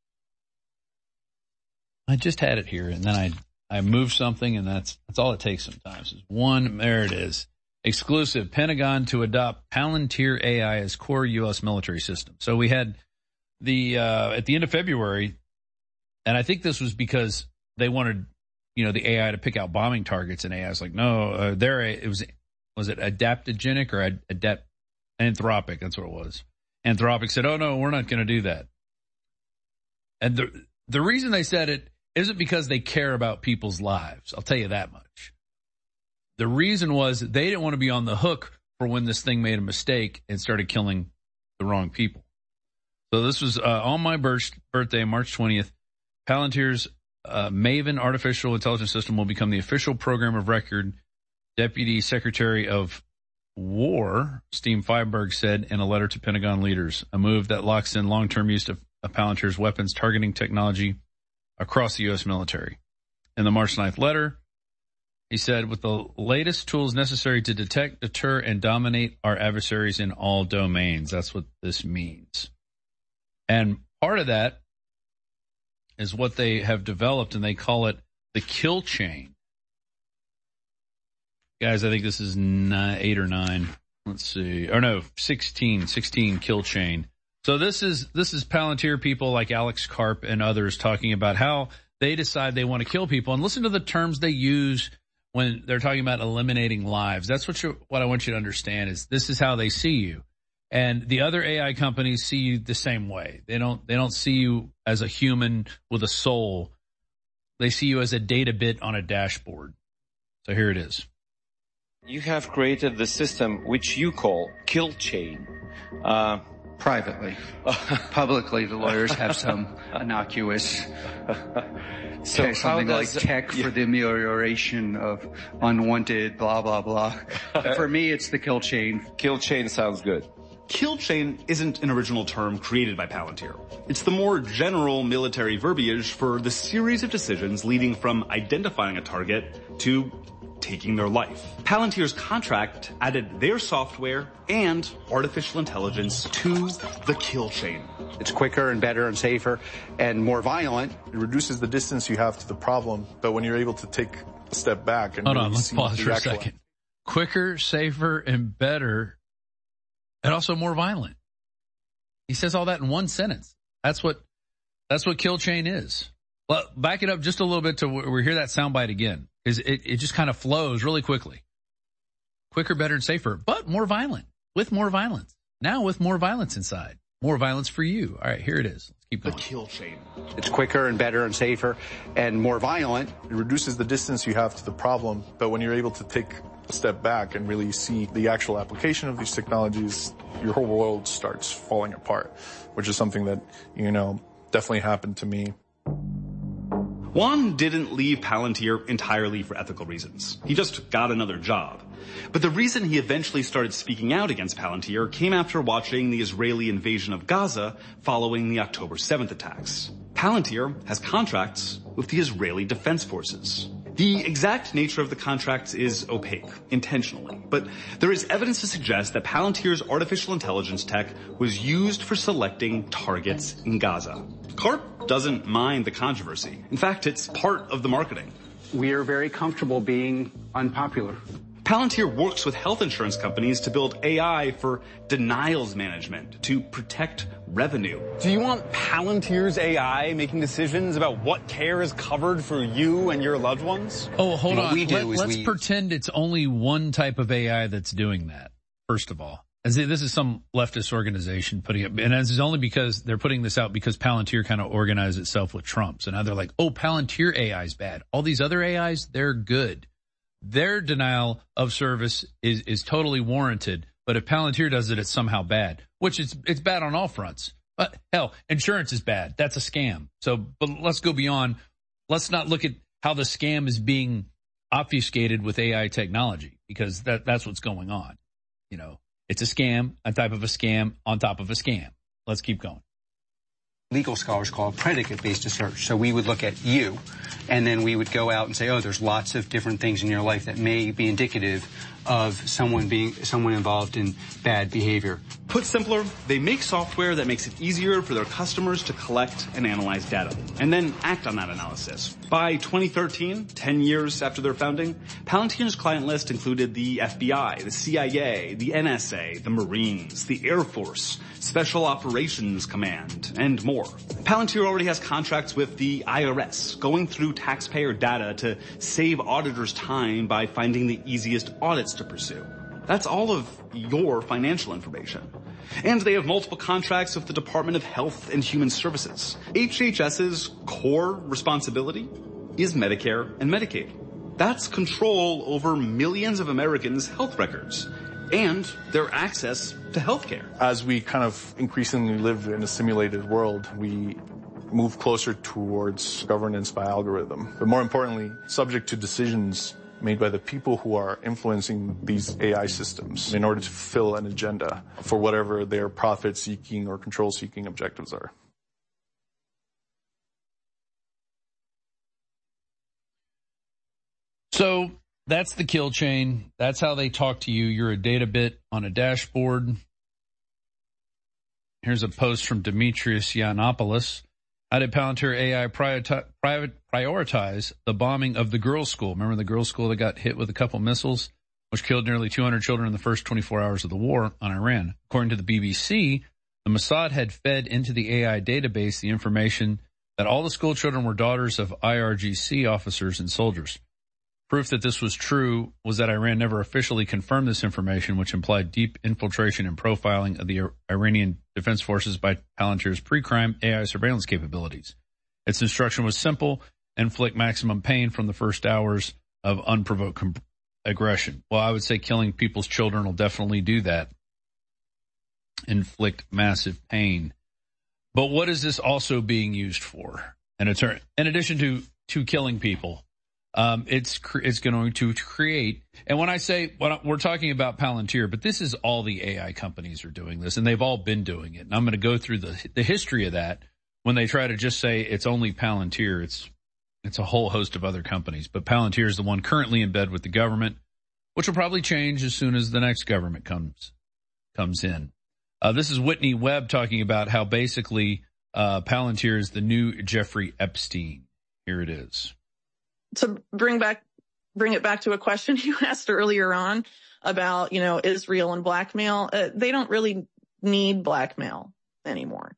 I just had it here, and then I I moved something, and that's that's all it takes sometimes. Is one, there it is. Exclusive, Pentagon to adopt Palantir A I as core U S military system. So we had the, uh, at the end of February, and I think this was because they wanted, you know, the A I to pick out bombing targets, and A I was like, no, uh, there, it was, was it adaptogenic or ad, adapt, Anthropic? That's what it was. Anthropic said, oh no, we're not going to do that. And the, the reason they said it isn't because they care about people's lives. I'll tell you that much. The reason was they didn't want to be on the hook for when this thing made a mistake and started killing the wrong people. So this was uh, on my birth, birthday, March twentieth. Palantir's uh, Maven artificial intelligence system will become the official program of record, Deputy Secretary of War Steve Feinberg said in a letter to Pentagon leaders, a move that locks in long-term use of, of Palantir's weapons targeting technology across the U S military. In the March ninth letter, he said, with the latest tools necessary to detect, deter, and dominate our adversaries in all domains. That's what this means. And part of that is what they have developed, and they call it the kill chain. Guys, I think this is nine, eight or nine. Let's see. Or no, sixteen, sixteen kill chain. So this is, this is Palantir people like Alex Karp and others talking about how they decide they want to kill people. And listen to the terms they use when they're talking about eliminating lives. That's what you, what I want you to understand is this is how they see you. And the other A I companies see you the same way. They don't, they don't see you as a human with a soul. They see you as a data bit on a dashboard. So here it is. You have created the system which you call kill chain. Uh, Privately. Publicly, the lawyers have some innocuous, so tech, something does, like tech yeah. for the amelioration of unwanted blah, blah, blah. For me, it's the kill chain. Kill chain sounds good. Kill chain isn't an original term created by Palantir. It's the more general military verbiage for the series of decisions leading from identifying a target to taking their life. Palantir's contract added their software and artificial intelligence to the kill chain. It's quicker and better and safer and more violent. It reduces the distance you have to the problem, but when you're able to take a step back and hold really on, let's see pause the for a actual- second. Quicker, safer, and better, and also more violent. He says all that in one sentence. That's what that's what kill chain is. Well, back it up just a little bit to we hear that soundbite again. Is it, it just kind of flows really quickly. Quicker, better, and safer, but more violent. With more violence. Now with more violence inside. More violence for you. All right, here it is. Let's keep going. The kill chain. It's quicker and better and safer and more violent. It reduces the distance you have to the problem, but when you're able to take a step back and really see the actual application of these technologies, your whole world starts falling apart, which is something that, you know, definitely happened to me. Juan didn't leave Palantir entirely for ethical reasons. He just got another job. But the reason he eventually started speaking out against Palantir came after watching the Israeli invasion of Gaza following the October seventh attacks. Palantir has contracts with the Israeli Defense Forces. The exact nature of the contracts is opaque, intentionally, but there is evidence to suggest that Palantir's artificial intelligence tech was used for selecting targets in Gaza. CARP doesn't mind the controversy. In fact, it's part of the marketing. We are very comfortable being unpopular. Palantir works with health insurance companies to build A I for denials management to protect revenue. Do you want Palantir's A I making decisions about what care is covered for you and your loved ones? Oh, hold what on. We do Let, is let's we... pretend it's only one type of A I that's doing that, first of all. And see, this is some leftist organization putting it, and this is only because they're putting this out because Palantir kind of organized itself with Trump. So now they're like, oh, Palantir A I is bad. All these other A Is, they're good. Their denial of service is, is totally warranted. But if Palantir does it, it's somehow bad, which it's, it's bad on all fronts. But hell, insurance is bad. That's a scam. So, but let's go beyond. Let's not look at how the scam is being obfuscated with A I technology, because that, that's what's going on. You know, it's a scam, a type of a scam on top of a scam. Let's keep going. Legal scholars call it predicate-based search. So we would look at you, and then we would go out and say, oh, there's lots of different things in your life that may be indicative of someone being someone involved in bad behavior. Put simpler, they make software that makes it easier for their customers to collect and analyze data, and then act on that analysis. By twenty thirteen, ten years after their founding, Palantir's client list included the F B I, the C I A, the N S A, the Marines, the Air Force, Special Operations Command, and more. Palantir already has contracts with the I R S, going through taxpayer data to save auditors time by finding the easiest audits to pursue. That's all of your financial information. And they have multiple contracts with the Department of Health and Human Services. H H S's core responsibility is Medicare and Medicaid. That's control over millions of Americans' health records and their access to health care. As we kind of increasingly live in a simulated world, we move closer towards governance by algorithm, but more importantly, subject to decisions made by the people who are influencing these A I systems in order to fulfill an agenda for whatever their profit-seeking or control-seeking objectives are. So that's the kill chain. That's how they talk to you. You're a data bit on a dashboard. Here's a post from Demetrius Yiannopoulos. How did Palantir A I prioritize the bombing of the girls' school? Remember the girls' school that got hit with a couple missiles, which killed nearly two hundred children in the first twenty-four hours of the war on Iran? According to the B B C, the Mossad had fed into the A I database the information that all the school children were daughters of I R G C officers and soldiers. Proof that this was true was that Iran never officially confirmed this information, which implied deep infiltration and profiling of the Iranian Defense Forces by Palantir's pre-crime A I surveillance capabilities. Its instruction was simple: inflict maximum pain from the first hours of unprovoked com- aggression. Well, I would say killing people's children will definitely do that. Inflict massive pain. But what is this also being used for? And it's in addition to, to killing people, um, it's, it's going to create, and when I say, when we're talking about Palantir, but this is all the A I companies are doing this, and they've all been doing it. And I'm going to go through the, the history of that. When they try to just say it's only Palantir, it's, it's a whole host of other companies. But Palantir is the one currently in bed with the government, which will probably change as soon as the next government comes, comes in. Uh, this is Whitney Webb talking about how basically, uh, Palantir is the new Jeffrey Epstein. Here it is. To bring back, bring it back to a question you asked earlier on about, you know, Israel and blackmail. Uh, they don't really need blackmail anymore.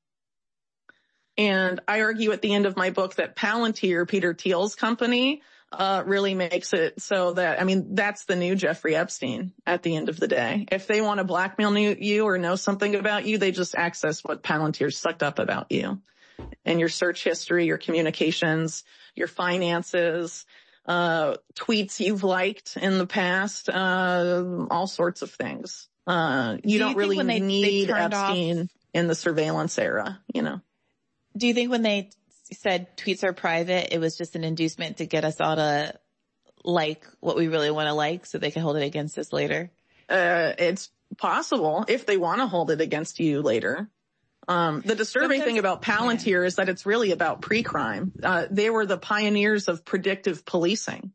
And I argue at the end of my book that Palantir, Peter Thiel's company, uh, really makes it so that, I mean, that's the new Jeffrey Epstein at the end of the day. If they want to blackmail you or know something about you, they just access what Palantir sucked up about you and your search history, your communications, your finances, uh, tweets you've liked in the past, uh, all sorts of things. Uh, you Do don't you really they, need they Epstein off, in the surveillance era, you know. Do you think when they said tweets are private, it was just an inducement to get us all to like what we really want to like so they can hold it against us later? Uh, it's possible if they want to hold it against you later. Um, the disturbing thing about Palantir yeah. is that it's really about pre-crime. Uh, they were the pioneers of predictive policing.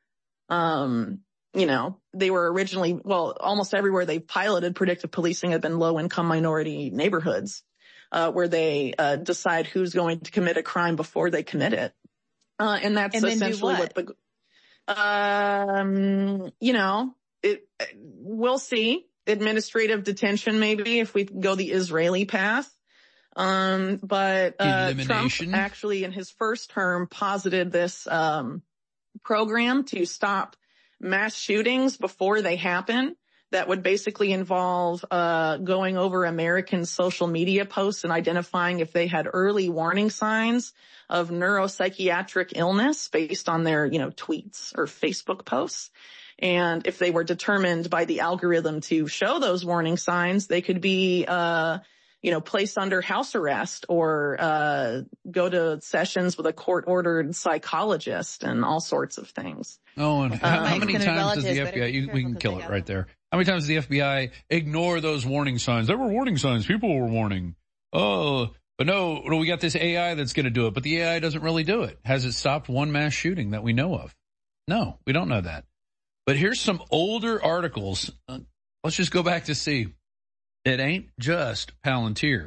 Um, you know, they were originally, well, almost everywhere they piloted predictive policing had been low-income minority neighborhoods, uh, where they, uh, decide who's going to commit a crime before they commit it. Uh, and that's and essentially what? what the, um, you know, it, we'll see. Administrative detention, maybe, if we go the Israeli path. Um, but, uh, Trump actually in his first term posited this, um, program to stop mass shootings before they happen. That would basically involve, uh, going over American social media posts and identifying if they had early warning signs of neuropsychiatric illness based on their, you know, tweets or Facebook posts. And if they were determined by the algorithm to show those warning signs, they could be, uh, you know, placed under house arrest or, uh, go to sessions with a court-ordered psychologist and all sorts of things. Oh, and how, Um, how many times does the F B I, you, we can kill it right there. How many times does the F B I ignore those warning signs? There were warning signs. People were warning. Oh, but no, no, we got this A I that's going to do it, but the A I doesn't really do it. Has it stopped one mass shooting that we know of? No, we don't know that. But here's some older articles. Uh, let's just go back to see. It ain't just Palantir.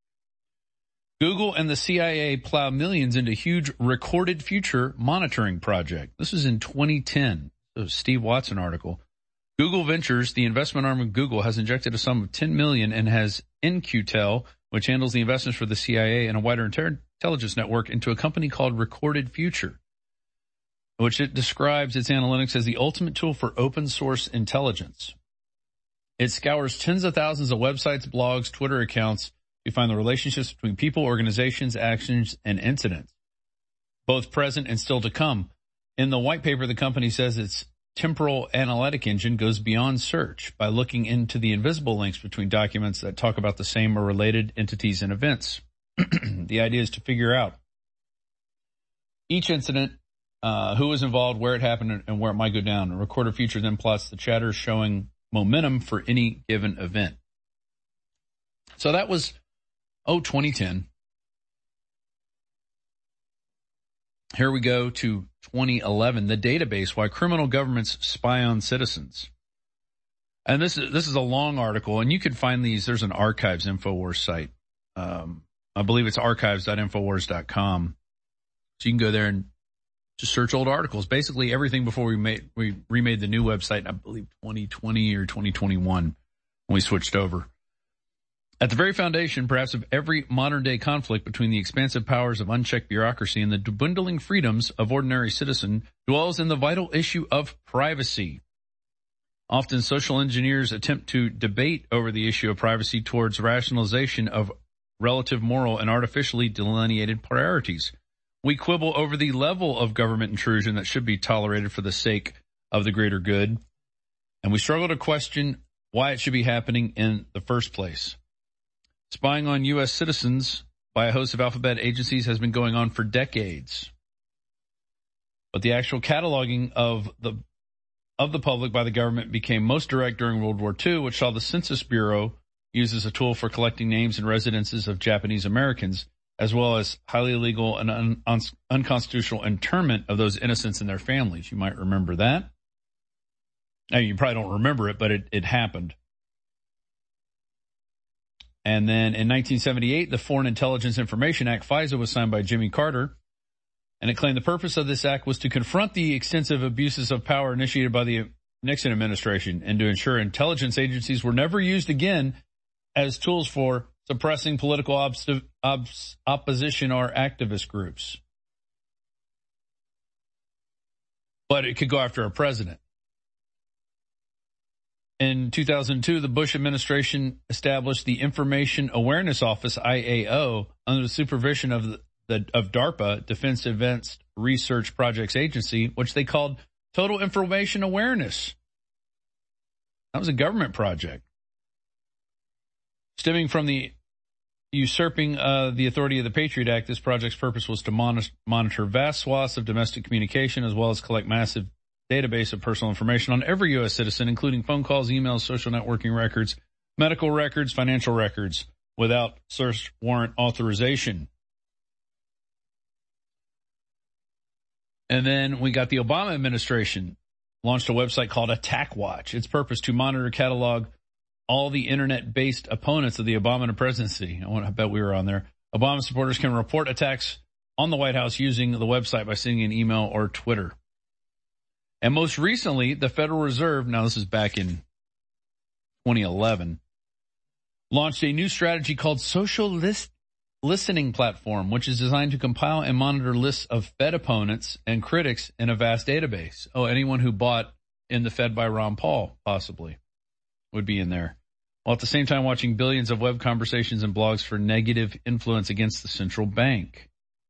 Google and the C I A plow millions into huge recorded future monitoring project. This is in twenty ten. So Steve Watson article. Google Ventures, the investment arm of Google, has injected a sum of ten million dollars and has N Q Tel, which handles the investments for the C I A and a wider intelligence network, into a company called Recorded Future, which it describes its analytics as the ultimate tool for open source intelligence. It scours tens of thousands of websites, blogs, Twitter accounts to find the relationships between people, organizations, actions, and incidents, both present and still to come. In the white paper, the company says its temporal analytic engine goes beyond search by looking into the invisible links between documents that talk about the same or related entities and events. The idea is to figure out each incident, uh, who was involved, where it happened, and where it might go down. A Recorder Future then plots the chatters showing momentum for any given event. So that was, oh, twenty ten. Here we go to twenty eleven, the database, Why Criminal Governments Spy on Citizens. And this is, this is a long article, and you can find these. There's an archives InfoWars site. Um, I believe it's archives dot infowars dot com. So you can go there and just search old articles. Basically everything before we made, we remade the new website, I believe twenty twenty or twenty twenty-one, when we switched over. At the very foundation, perhaps, of every modern day conflict between the expansive powers of unchecked bureaucracy and the dwindling freedoms of ordinary citizen dwells in the vital issue of privacy. Often social engineers attempt to debate over the issue of privacy towards rationalization of relative moral and artificially delineated priorities. We quibble over the level of government intrusion that should be tolerated for the sake of the greater good, And we struggle to question why it should be happening in the first place. Spying on U S citizens by a host of alphabet agencies has been going on for decades. But the actual cataloging of the of the public by the government became most direct during World War Two, which saw the Census Bureau use as a tool for collecting names and residences of Japanese Americans, as well as highly illegal and un- un- unconstitutional internment of those innocents and their families. You might remember that. Now, you probably don't remember it, but it, it happened. And then in nineteen seventy-eight, the Foreign Intelligence Information Act, FISA, was signed by Jimmy Carter. And it claimed the purpose of this act was to confront the extensive abuses of power initiated by the Nixon administration and to ensure intelligence agencies were never used again as tools for suppressing political obst- obs- opposition or activist groups. But it could go after a president. In two thousand two, the Bush administration established the Information Awareness Office, I A O, under the supervision of the The, of DARPA, Defense Advanced Research Projects Agency, which they called Total Information Awareness. That was a government project. Stemming from the usurping uh, the authority of the Patriot Act, this project's purpose was to mon- monitor vast swaths of domestic communication as well as collect massive database of personal information on every U S citizen, including phone calls, emails, social networking records, medical records, financial records, without search warrant authorization. And then we got the Obama administration launched a website called Attack Watch. Its purpose to monitor, catalog all the internet-based opponents of the Obama presidency. I, want, I bet we were on there. Obama supporters can report attacks on the White House using the website by sending an email or Twitter. And most recently, the Federal Reserve, now this is back in twenty eleven, launched a new strategy called Social List Listening Platform, which is designed to compile and monitor lists of Fed opponents and critics in a vast database. Oh, anyone who bought in the Fed by Ron Paul, possibly, would be in there. While at the same time watching billions of web conversations and blogs for negative influence against the central bank.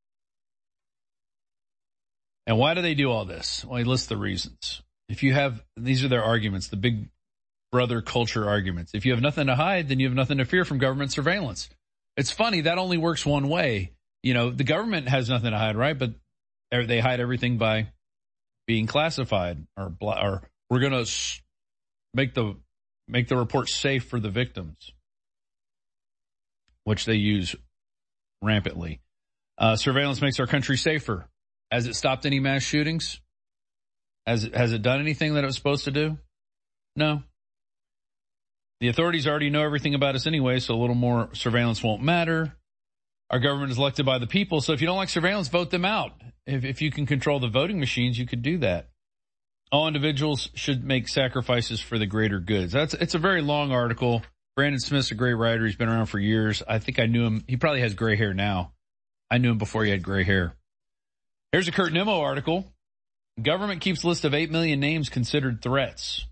And why do they do all this? Well, he lists the reasons. If you have, these are their arguments, the big brother culture arguments. If you have nothing to hide, then you have nothing to fear from government surveillance. It's funny, that only works one way. You know, the government has nothing to hide, right? But they hide everything by being classified, or, or we're going to make the make the report safe for the victims, which they use rampantly. Uh, surveillance makes our country safer. Has it stopped any mass shootings? Has it, has it done anything that it was supposed to do? No. The authorities already know everything about us anyway, so a little more surveillance won't matter. Our government is elected by the people, so if you don't like surveillance, vote them out. If, if you can control the voting machines, you could do that. All individuals should make sacrifices for the greater goods. That's it's a very long article. Brandon Smith's a great writer. He's been around for years. I think I knew him. He probably has gray hair now. I knew him before he had gray hair. Here's a Kurt Nimmo article. Government keeps list of eight million names considered threats.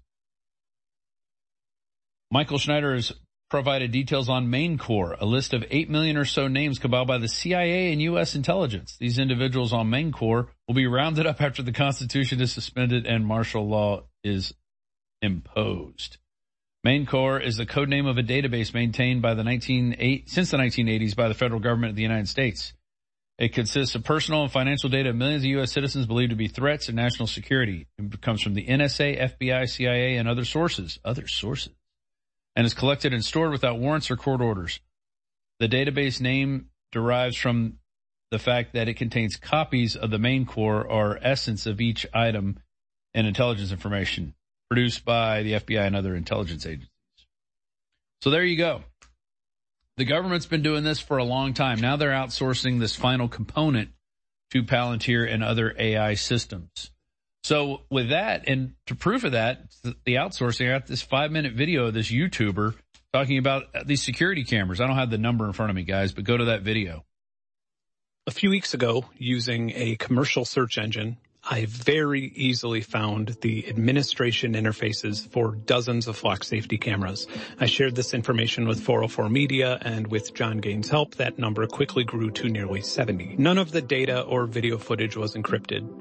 Michael Schneider has provided details on MainCore, a list of eight million or so names compiled by the C I A and U S intelligence. These individuals on MainCore will be rounded up after the Constitution is suspended and martial law is imposed. MainCore is the code name of a database maintained by the nineteen eighty since the nineteen eighties by the federal government of the United States. It consists of personal and financial data of millions of U S citizens believed to be threats to national security. It comes from the N S A, F B I, C I A, and other sources. Other sources. And is collected and stored without warrants or court orders. The database name derives from the fact that it contains copies of the MainCore or essence of each item and intelligence information produced by the F B I and other intelligence agencies. So there you go. The government's been doing this for a long time. Now they're outsourcing this final component to Palantir and other A I systems. So with that, and to prove of that, the outsourcing, I got this five-minute video of this YouTuber talking about these security cameras. I don't have the number in front of me, guys, but go to that video. A few weeks ago, using a commercial search engine, I very easily found the administration interfaces for dozens of flock safety cameras. I shared this information with four oh four Media, and with John Gaines' help, that number quickly grew to nearly seventy. None of the data or video footage was encrypted.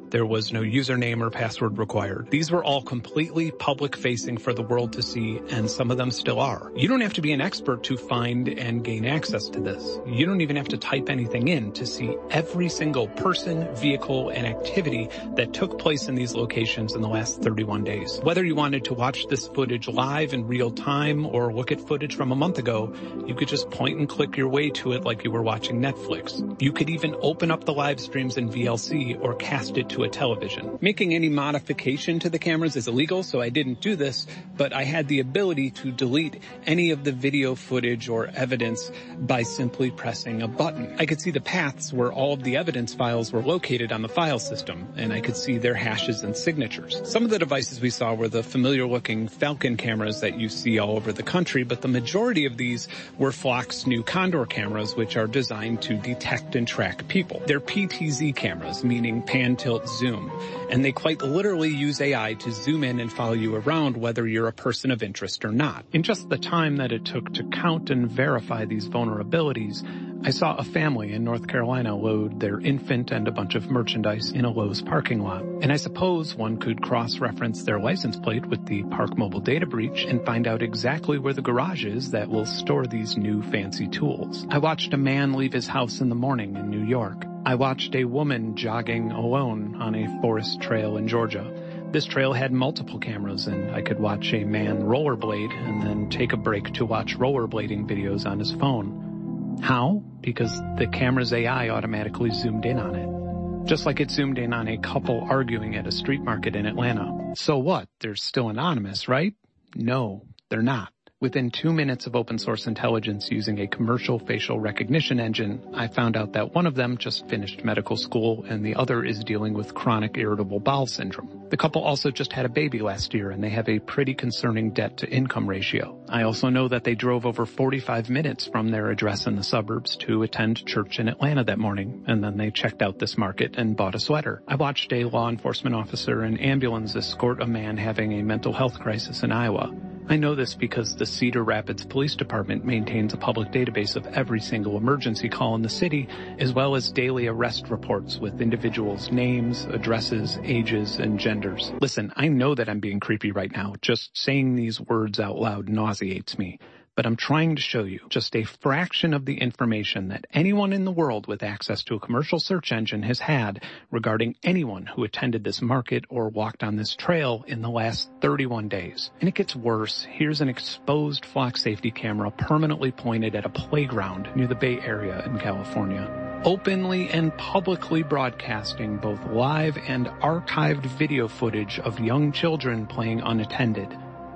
There was no username or password required. These were all completely public-facing for the world to see, and some of them still are. You don't have to be an expert to find and gain access to this. You don't even have to type anything in to see every single person, vehicle, and activity that took place in these locations in the last thirty-one days. Whether you wanted to watch this footage live in real time or look at footage from a month ago, you could just point and click your way to it like you were watching Netflix. You could even open up the live streams in V L C or cast it to a television. Making any modification to the cameras is illegal, so I didn't do this, but I had the ability to delete any of the video footage or evidence by simply pressing a button. I could see the paths where all of the evidence files were located on the file system, and I could see their hashes and signatures. Some of the devices we saw were the familiar-looking Falcon cameras that you see all over the country, but the majority of these were Flock's new Condor cameras, which are designed to detect and track people. They're P T Z cameras, meaning pan, tilt, zoom, and they quite literally use A I to zoom in and follow you around whether you're a person of interest or not. In just the time that it took to count and verify these vulnerabilities, I saw a family in North Carolina load their infant and a bunch of merchandise in a Lowe's parking lot. And I suppose one could cross-reference their license plate with the Park Mobile data breach and find out exactly where the garage is that will store these new fancy tools. I watched a man leave his house in the morning in New York. I watched a woman jogging alone on a forest trail in Georgia. This trail had multiple cameras, and I could watch a man rollerblade and then take a break to watch rollerblading videos on his phone. How? Because the camera's A I automatically zoomed in on it. Just like it zoomed in on a couple arguing at a street market in Atlanta. So what? They're still anonymous, right? No, they're not. Within two minutes of open source intelligence using a commercial facial recognition engine, I found out that one of them just finished medical school and the other is dealing with chronic irritable bowel syndrome. The couple also just had a baby last year and they have a pretty concerning debt to income ratio. I also know that they drove over forty-five minutes from their address in the suburbs to attend church in Atlanta that morning, and then they checked out this market and bought a sweater. I watched a law enforcement officer and ambulance escort a man having a mental health crisis in Iowa. I know this because the Cedar Rapids Police Department maintains a public database of every single emergency call in the city, as well as daily arrest reports with individuals' names, addresses, ages, and genders. Listen, I know that I'm being creepy right now. Just saying these words out loud nauseates me. But I'm trying to show you just a fraction of the information that anyone in the world with access to a commercial search engine has had regarding anyone who attended this market or walked on this trail in the last thirty-one days. And it gets worse. Here's an exposed flock safety camera permanently pointed at a playground near the Bay Area in California, openly and publicly broadcasting both live and archived video footage of young children playing unattended.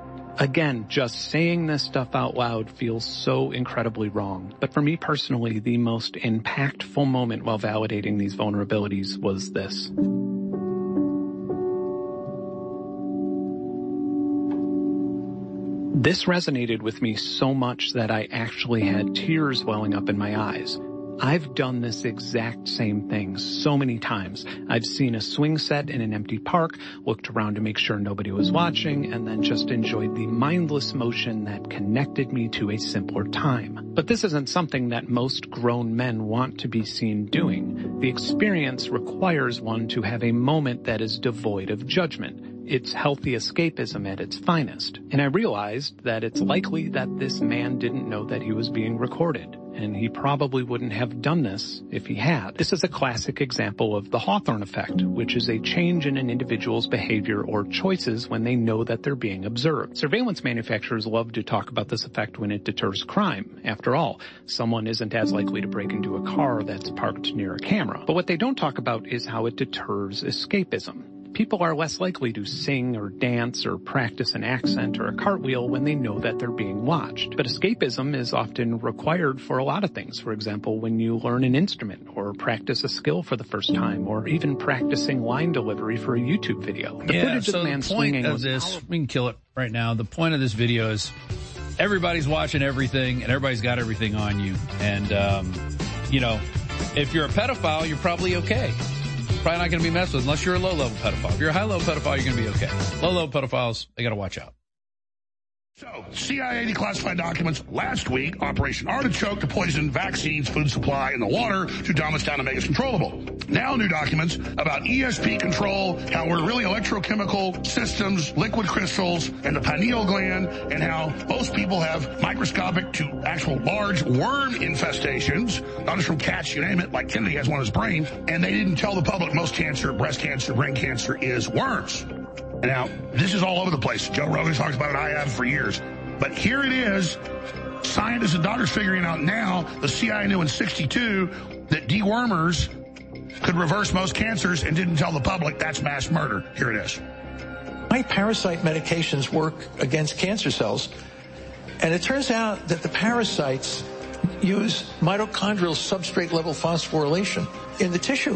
Again, just saying this stuff out loud feels so incredibly wrong. But for me personally, the most impactful moment while validating these vulnerabilities was this. This resonated with me so much that I actually had tears welling up in my eyes. I've done this exact same thing so many times. I've seen a swing set in an empty park, looked around to make sure nobody was watching, and then just enjoyed the mindless motion that connected me to a simpler time. But this isn't something that most grown men want to be seen doing. The experience requires one to have a moment that is devoid of judgment. It's healthy escapism at its finest. And I realized that it's likely that this man didn't know that he was being recorded. And he probably wouldn't have done this if he had. This is a classic example of the Hawthorne effect, which is a change in an individual's behavior or choices when they know that they're being observed. Surveillance manufacturers love to talk about this effect when it deters crime. After all, someone isn't as likely to break into a car that's parked near a camera. But what they don't talk about is how it deters escapism. People are less likely to sing or dance or practice an accent or a cartwheel when they know that they're being watched. But escapism is often required for a lot of things. For example, when you learn an instrument or practice a skill for the first time or even practicing line delivery for a YouTube video. The yeah, footage so of the man the point swinging of was this, we can kill it right now. The point of this video is everybody's watching everything and everybody's got everything on you. And, um, you know, if you're a pedophile, you're probably okay. Probably not going to be messed with unless you're a low-level pedophile. If you're a high-level pedophile, you're going to be okay. Low-level pedophiles, they got to watch out. So, C I A declassified documents last week, Operation Artichoke to poison vaccines, food supply, and the water to dumb us down to make us controllable. Now new documents about E S P control, how we're really electrochemical systems, liquid crystals, and the pineal gland, and how most people have microscopic to actual large worm infestations, not just from cats, you name it, like Kennedy has one in his brain, and they didn't tell the public most cancer, breast cancer, brain cancer is worms. Now, this is all over the place. Joe Rogan talks about it. I have for years. But here it is. Scientists and doctors figuring out now, the C I A knew in sixty-two that dewormers could reverse most cancers and didn't tell the public. That's mass murder. Here it is. My parasite medications work against cancer cells. And it turns out that the parasites use mitochondrial substrate level phosphorylation in the tissue.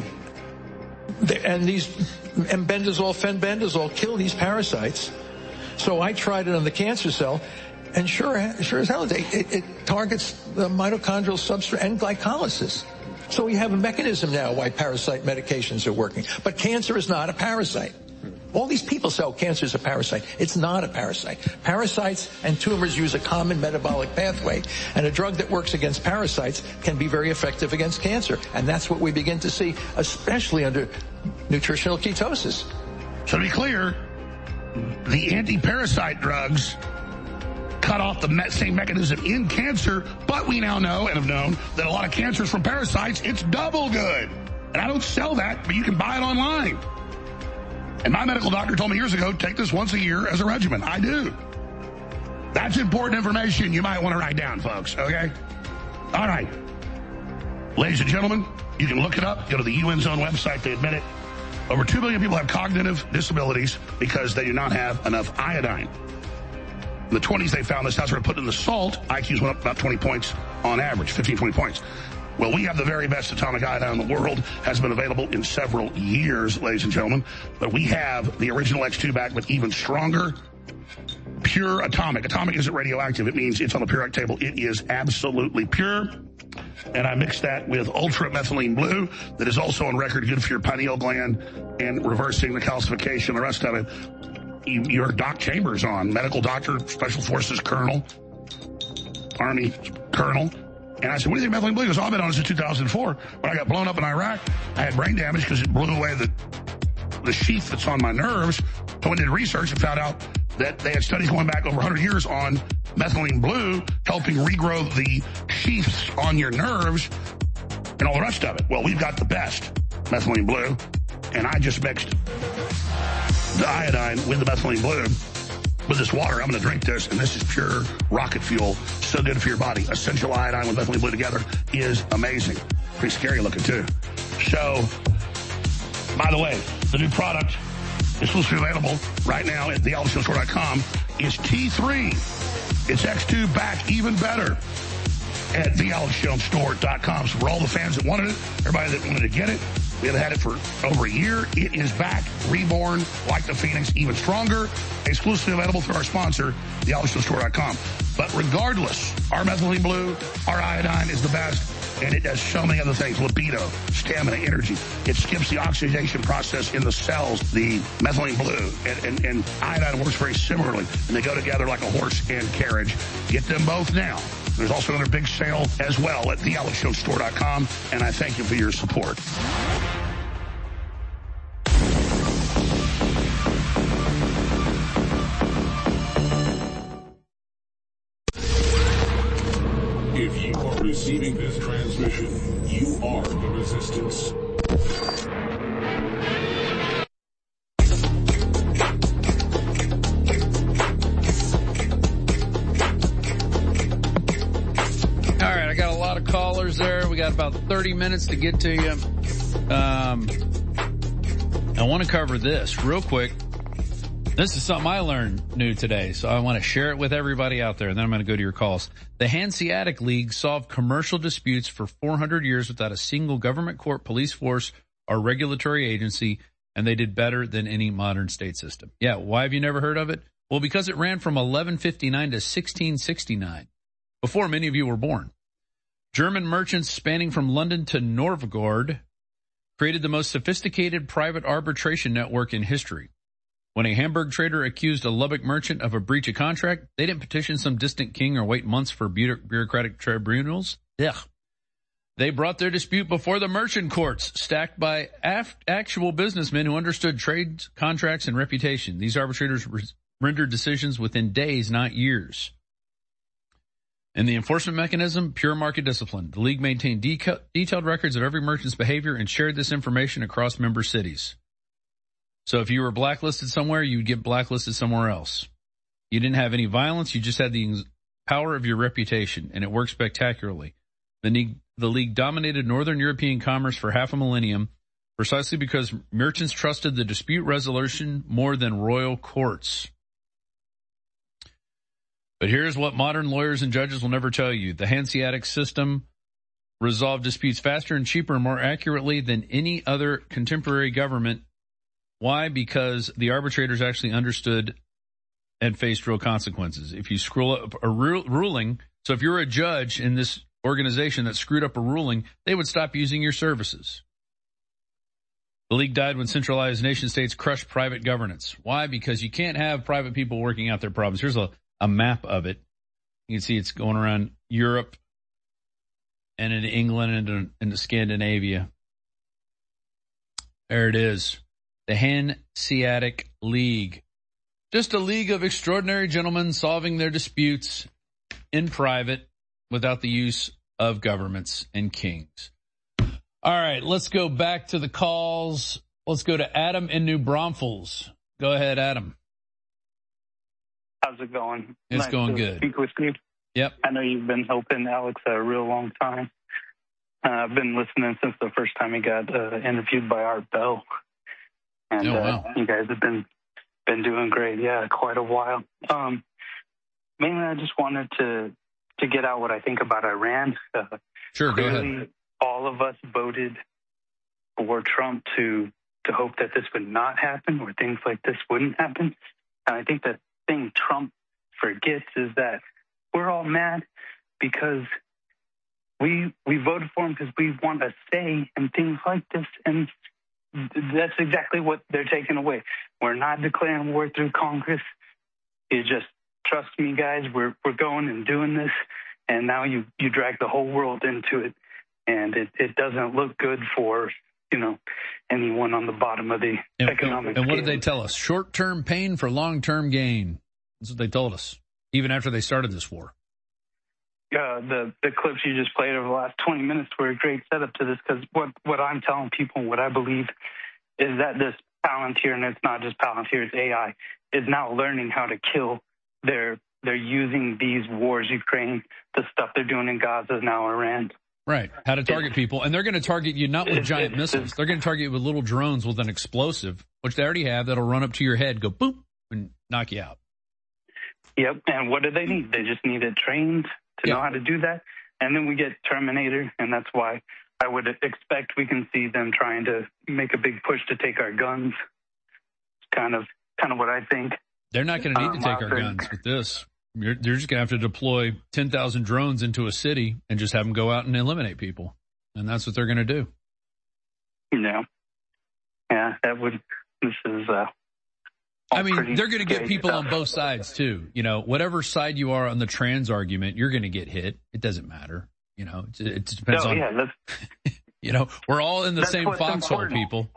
And these embendazole, fenbendazole kill these parasites. So I tried it on the cancer cell, and sure, sure as hell, it, it, it targets the mitochondrial substrate and glycolysis. So we have a mechanism now why parasite medications are working. But cancer is not a parasite. All these people say, oh, cancer is a parasite. It's not a parasite. Parasites and tumors use a common metabolic pathway, and a drug that works against parasites can be very effective against cancer. And that's what we begin to see, especially under nutritional ketosis. So to be clear, the anti-parasite drugs cut off the me- same mechanism in cancer, but we now know and have known that a lot of cancers from parasites, it's double good. And I don't sell that, but you can buy it online. And my medical doctor told me years ago, take this once a year as a regimen. I do. That's important information you might want to write down, folks, okay? All right. Ladies and gentlemen, you can look it up. Go to the U N's own website. They admit it. Over two billion people have cognitive disabilities because they do not have enough iodine. In the twenties, they found this. That's where they put in the salt. I Qs went up about twenty points on average, fifteen, twenty points. Well, we have the very best atomic iodine in the world. Has been available in several years, ladies and gentlemen. But we have the original X two back with even stronger, pure atomic. Atomic isn't radioactive. It means it's on the periodic table. It is absolutely pure. And I mixed that with Ultra Methylene Blue that is also on record good for your pineal gland and reversing the calcification, the rest of it. You, your Doc Chambers on, medical doctor, Special Forces Colonel, Army Colonel. And I said, what do you think methylene blue? He goes, oh, I've been on this since two thousand four. When I got blown up in Iraq, I had brain damage because it blew away the the sheath that's on my nerves. So I did research and found out that they had studies going back over one hundred years on methylene blue, helping regrow the sheaths on your nerves and all the rest of it. Well, we've got the best methylene blue, and I just mixed the iodine with the methylene blue. With this water, I'm going to drink this, and this is pure rocket fuel. So good for your body. Essential iodine with methylene blue together is amazing. Pretty scary looking, too. So, by the way, the new product is supposed to be available right now at the alex jones store dot com is T three. It's X two back even better at the alex jones store dot com. So for all the fans that wanted it, everybody that wanted to get it, we have had it for over a year. It is back, reborn, like the Phoenix, even stronger, exclusively available through our sponsor, the alex jones store dot com. But regardless, our methylene blue, our iodine is the best, and it does so many other things. Libido, stamina, energy. It skips the oxidation process in the cells, the methylene blue, and, and, and iodine works very similarly, and they go together like a horse and carriage. Get them both now. There's also another big sale as well at the alex jones store dot com, and I thank you for your support. If you are receiving this transmission, you are the resistance. All right, I got a lot of callers there. We got about thirty minutes to get to you. Um, I want to cover this real quick. This is something I learned new today, so I want to share it with everybody out there, and then I'm going to go to your calls. The Hanseatic League solved commercial disputes for four hundred years without a single government court, police force, or regulatory agency, and they did better than any modern state system. Yeah, why have you never heard of it? Well, because it ran from eleven fifty-nine to sixteen sixty-nine, before many of you were born. German merchants spanning from London to Novgorod created the most sophisticated private arbitration network in history. When a Hamburg trader accused a Lubbock merchant of a breach of contract, they didn't petition some distant king or wait months for bureaucratic tribunals. Ugh. They brought their dispute before the merchant courts, stacked by af- actual businessmen who understood trades, contracts, and reputation. These arbitrators re- rendered decisions within days, not years. In the enforcement mechanism, pure market discipline. The league maintained de- detailed records of every merchant's behavior and shared this information across member cities. So if you were blacklisted somewhere, you'd get blacklisted somewhere else. You didn't have any violence. You just had the power of your reputation, and it worked spectacularly. The league, the league dominated Northern European commerce for half a millennium precisely because merchants trusted the dispute resolution more than royal courts. But here's what modern lawyers and judges will never tell you. The Hanseatic system resolved disputes faster and cheaper and more accurately than any other contemporary government. Why? Because the arbitrators actually understood and faced real consequences. If you screw up a ru- ruling, so if you're a judge in this organization that screwed up a ruling, they would stop using your services. The league died when centralized nation states crushed private governance. Why? Because you can't have private people working out their problems. Here's a, a map of it. You can see it's going around Europe and into England and into, into Scandinavia. There it is. The Hanseatic League. Just a league of extraordinary gentlemen solving their disputes in private without the use of governments and kings. All right, let's go back to the calls. Let's go to Adam in New Braunfels. Go ahead, Adam. How's it going? It's nice going to good. Speak with you. Yep. I know you've been helping Alex a real long time. Uh, I've been listening since the first time he got uh, interviewed by Art Bell. And oh, wow. uh, you guys have been been doing great. Yeah, quite a while. Um, mainly, I just wanted to to get out what I think about Iran. Uh, sure, go clearly, ahead. All of us voted for Trump to to hope that this would not happen or things like this wouldn't happen. And I think the thing Trump forgets is that we're all mad because we we voted for him because we want a say in things like this, and that's exactly what they're taking away. We're not declaring war through Congress. You just trust me, guys. We're we're going and doing this, and now you you drag the whole world into it, and it it doesn't look good for you know anyone on the bottom of the and, economic. And what scale. did they tell us? Short-term pain for long-term gain. That's what they told us, even after they started this war. Uh, the the clips you just played over the last twenty minutes were a great setup to this, because what, what I'm telling people, what I believe, is that this Palantir, and it's not just Palantir, it's A I, is now learning how to kill. They're, they're using these wars, Ukraine, the stuff they're doing in Gaza, now Iran. Right, how to target people. And they're going to target you not with giant missiles. They're going to target you with little drones with an explosive, which they already have, that'll run up to your head, go boop, and knock you out. Yep, and what do they need? They just need it trained to know how to do that. And then we get Terminator, and that's why I would expect we can see them trying to make a big push to take our guns. It's kind of kind of what I think. They're not going to need um, to take our guns with this. You're, they're just going to have to deploy ten thousand drones into a city and just have them go out and eliminate people. And that's what they're going to do. Yeah. Yeah, that would, this is, uh, I mean, they're going to get people on both sides too. You know, whatever side you are on the trans argument, you're going to get hit. It doesn't matter. You know, it, it depends no, on, yeah, that's, you know, we're all in the same foxhole, important. people.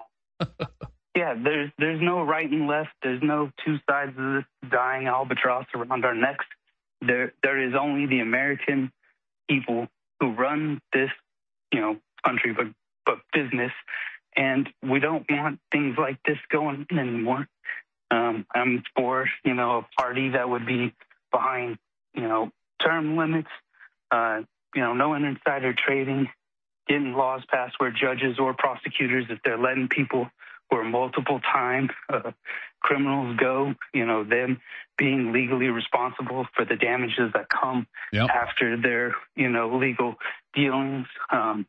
Yeah, there's there's no right and left. There's no two sides of this dying albatross around our necks. There there is only the American people who run this, you know, country, but but business, and we don't want things like this going on anymore. Um, I'm for, you know, a party that would be behind, you know, term limits, uh, you know, no insider trading, getting laws passed where judges or prosecutors, if they're letting people who are multiple time uh, criminals go, you know, them being legally responsible for the damages that come yep. after their, you know, legal dealings. Um,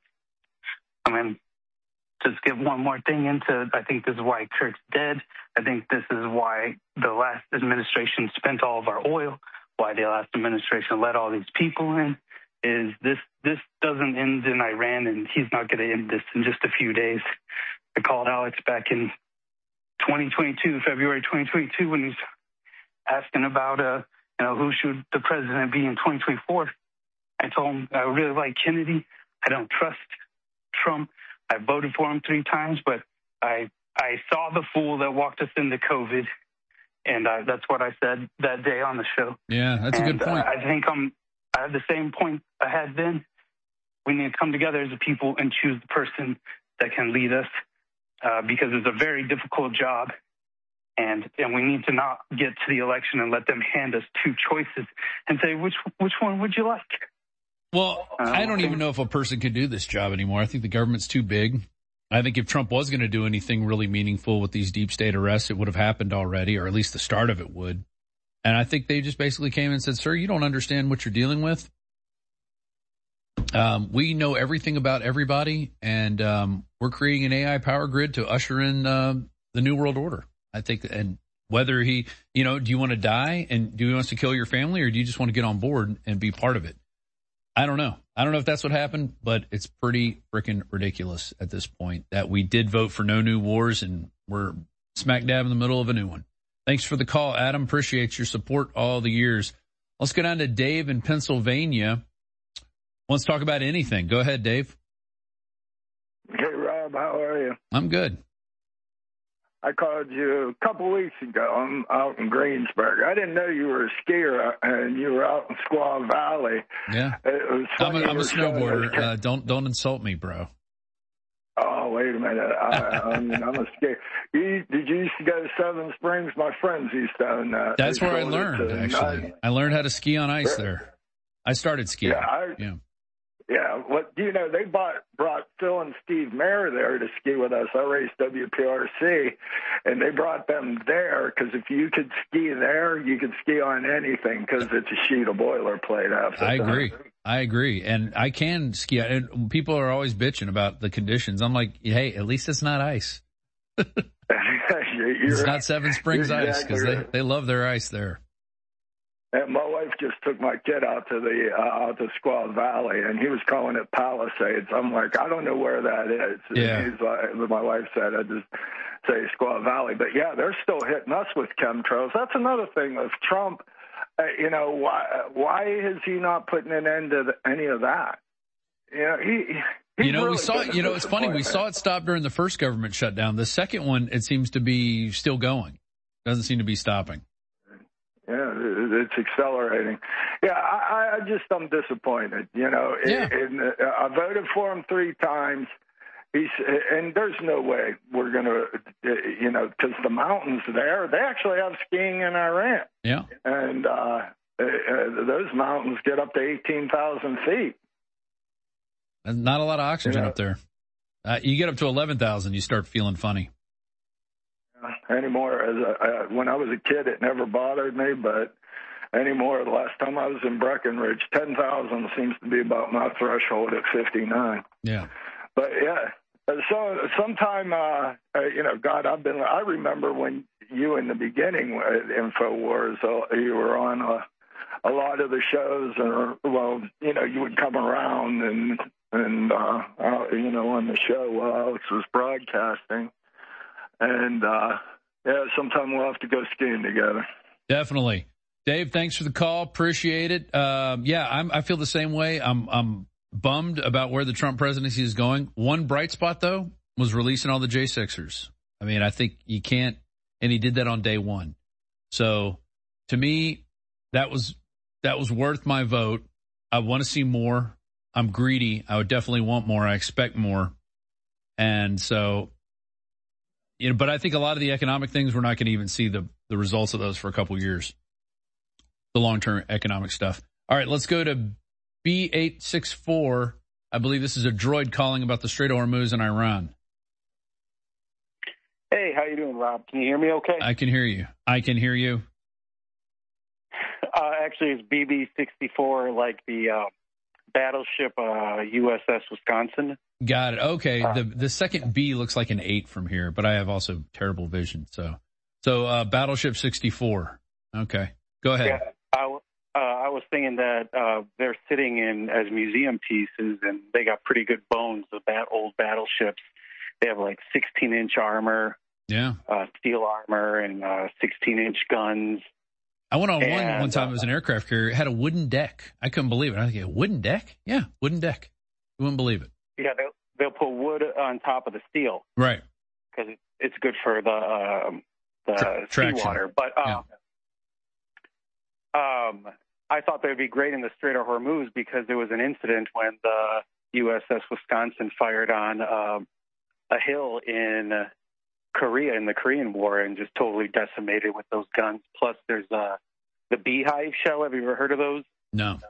I mean, just get one more thing into, I think this is why Kirk's dead. I think this is why the last administration spent all of our oil, why the last administration let all these people in, is this this doesn't end in Iran, and he's not going to end this in just a few days. I called Alex back in twenty twenty-two, February twenty twenty-two, when he's asking about, uh, you know, who should the president be in twenty twenty-four. I told him I really like Kennedy. I don't trust Trump. I voted for him three times, but I I saw the fool that walked us into COVID, and uh, that's what I said that day on the show. Yeah, that's and, a good point. Uh, I think I'm, I have the same point I had then. We need to come together as a people and choose the person that can lead us, uh, because it's a very difficult job. And and we need to not get to the election and let them hand us two choices and say, which which one would you like? Well, uh, I don't even know if a person could do this job anymore. I think the government's too big. I think if Trump was going to do anything really meaningful with these deep state arrests, it would have happened already, or at least the start of it would. And I think they just basically came and said, sir, you don't understand what you're dealing with. Um, we know everything about everybody, and um, we're creating an A I power grid to usher in uh, the new world order. I think, and whether he, you know, do you want to die and do he wants to kill your family, or do you just want to get on board and be part of it? I don't know. I don't know if that's what happened, but it's pretty freaking ridiculous at this point that we did vote for no new wars and we're smack dab in the middle of a new one. Thanks for the call, Adam. Appreciate your support all the years. Let's go down to Dave in Pennsylvania. Wants to talk about anything. Go ahead, Dave. Hey, Rob, how are you? I'm good. I called you a couple weeks ago. I'm out in Greensburg. I didn't know you were a skier and you were out in Squaw Valley. Yeah. It was I'm a, funny I'm a you were snowboarder. showing- Uh, don't don't insult me, bro. Oh, wait a minute. I, I mean, I'm a skier. You, did you used to go to Seven Springs? My friends used to own that. That's They where I sold it learned, to actually. nine- I learned how to ski on ice there. I started skiing. Yeah, I, Yeah. Yeah, what you know, they bought brought Phil and Steve Mayer there to ski with us. I raced W P R C, and they brought them there because if you could ski there, you could ski on anything because it's a sheet of boilerplate after. I that. agree. I agree. And I can ski. And people are always bitching about the conditions. I'm like, hey, at least it's not ice. It's not Seven Springs You're ice because exactly they, right. they love their ice there. And my wife just took my kid out to the uh, out to Squaw Valley, and he was calling it Palisades. I'm like, I don't know where that is. Yeah. He's like, my wife said, I just say Squaw Valley. But yeah, they're still hitting us with chemtrails. That's another thing of Trump. Uh, you know, why why is he not putting an end to the, any of that? You know, he. he's You know, really we saw, been a you know, it's funny. We disappointment. saw it stop during the first government shutdown. The second one, it seems to be still going. Doesn't seem to be stopping. Yeah, it's accelerating. Yeah, I, I just, I'm disappointed. You know, Yeah. and, uh, I voted for him three times. He's, and there's no way we're going to, you know, because the mountains there, they actually have skiing in Iran. Yeah. And uh, uh, those mountains get up to eighteen thousand feet. There's not a lot of oxygen Yeah. up there. Uh, you get up to eleven thousand, you start feeling funny. Anymore, as a, uh, when I was a kid, it never bothered me, but anymore, the last time I was in Breckenridge, ten thousand seems to be about my threshold at fifty-nine. Yeah. But yeah, so sometime, uh, uh, you know, God, I've been, I remember when you in the beginning at InfoWars, uh, you were on a, a lot of the shows, or, well, you know, you would come around and, and, uh, uh, you know, on the show while Alex was broadcasting. And, uh, yeah, sometime we'll have to go skiing together. Definitely. Dave, thanks for the call. Appreciate it. Um, yeah, I'm, I feel the same way. I'm, I'm bummed about where the Trump presidency is going. One bright spot, though, was releasing all the J sixers. I mean, I think you can't, and he did that on day one. So to me, that was, that was worth my vote. I want to see more. I'm greedy. I would definitely want more. I expect more. And so, you know, but I think a lot of the economic things, we're not going to even see the, the results of those for a couple of years. The long-term economic stuff. All right, let's go to B eight six four. I believe this is a droid calling about the Strait of Hormuz in Iran. Hey, how you doing, Rob? Can you hear me okay? I can hear you. I can hear you. Uh, actually, it's B B sixty-four, like the uh, battleship uh, U S S Wisconsin. Got it. Okay. The the second B looks like an eight from here, but I have also terrible vision. So, so uh, Battleship sixty-four. Okay. Go ahead. Yeah, I, uh, I was thinking that uh, they're sitting in as museum pieces, and they got pretty good bones of that old battleships. They have like sixteen inch armor. Yeah. Uh, steel armor and uh, sixteen-inch guns. I went on and, one one time. It was an aircraft carrier. It had a wooden deck. I couldn't believe it. I think, a wooden deck? Yeah, wooden deck. You wouldn't believe it. Yeah, they'll, they'll put wood on top of the steel. Right. Because it, it's good for the um, the Tra- seawater. But um, yeah. um, I thought they would be great in the Strait of Hormuz because there was an incident when the U S S Wisconsin fired on um, a hill in Korea in the Korean War and just totally decimated with those guns. Plus, there's uh, the Beehive shell. Have you ever heard of those? No.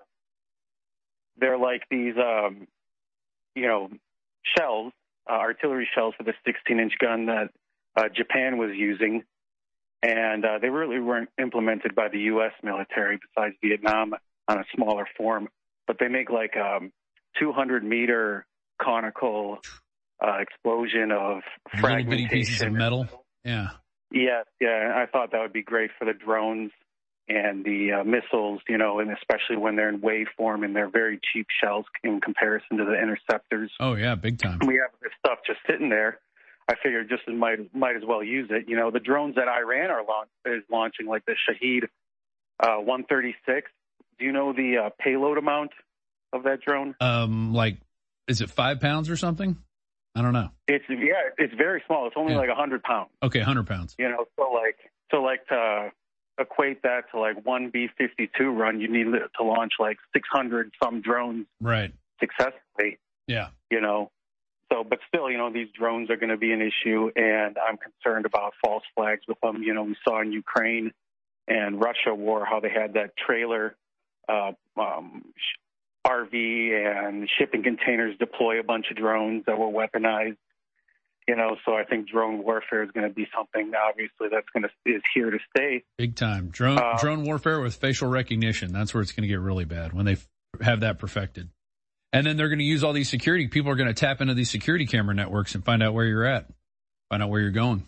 They're like these, um, you know, shells, uh, artillery shells for the sixteen-inch gun that uh, Japan was using. And uh, they really weren't implemented by the U S military besides Vietnam on a smaller form. But they make like um, two hundred meter conical uh, explosion of fragmentation. Little bitty pieces of metal. Yeah. Yeah, yeah. I thought that would be great for the drones and the uh, missiles, you know, and especially when they're in wave form and they're very cheap shells in comparison to the interceptors. Oh, yeah, big time. We have this stuff just sitting there. I figured just as might might as well use it. You know, the drones that Iran are launch, is launching, like the Shahed uh, one thirty-six. Do you know the uh, payload amount of that drone? Um, like, is it five pounds or something? I don't know. It's yeah, it's very small. It's only Yeah. like a hundred pounds. Okay, one hundred pounds. You know, so like so like to equate that to like one B fifty-two run, you need to launch like six hundred some drones Right. successfully. Yeah. You know. So, but still, you know, these drones are going to be an issue, and I'm concerned about false flags with them. You know, we saw in Ukraine and Russia war how they had that trailer uh, um, R V and shipping containers deploy a bunch of drones that were weaponized. You know, so I think drone warfare is going to be something, obviously, that's going to is here to stay. Big time. Drone Uh, drone warfare with facial recognition. That's where it's going to get really bad when they f- have that perfected. And then they're going to use all these security. People are going to tap into these security camera networks and find out where you're at, find out where you're going.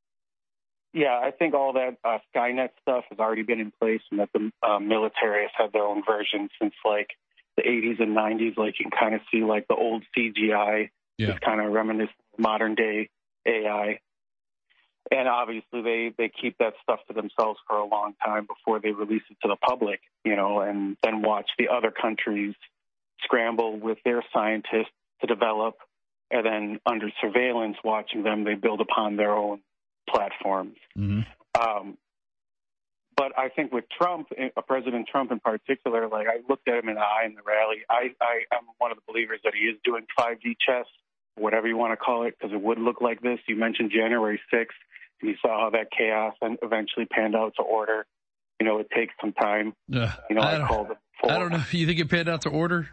Yeah, I think all that uh, Skynet stuff has already been in place, and that the uh, military has had their own version since like the eighties and nineties. Like you can kind of see like the old C G I Yeah. is kind of reminiscent of modern day A I. And obviously they, they keep that stuff to themselves for a long time before they release it to the public, you know, and then watch the other countries scramble with their scientists to develop, and then under surveillance watching them, they build upon their own platforms. Mm-hmm. Um, but I think with Trump, uh, President Trump in particular, like I looked at him in the eye in the rally. I, I, I'm one of the believers that he is doing five G chess, whatever you want to call it, because it would look like this. You mentioned January sixth, and you saw how that chaos and eventually panned out to order. You know, it takes some time. Uh, you know, I, I, don't, called it. I don't know. You think it panned out to order?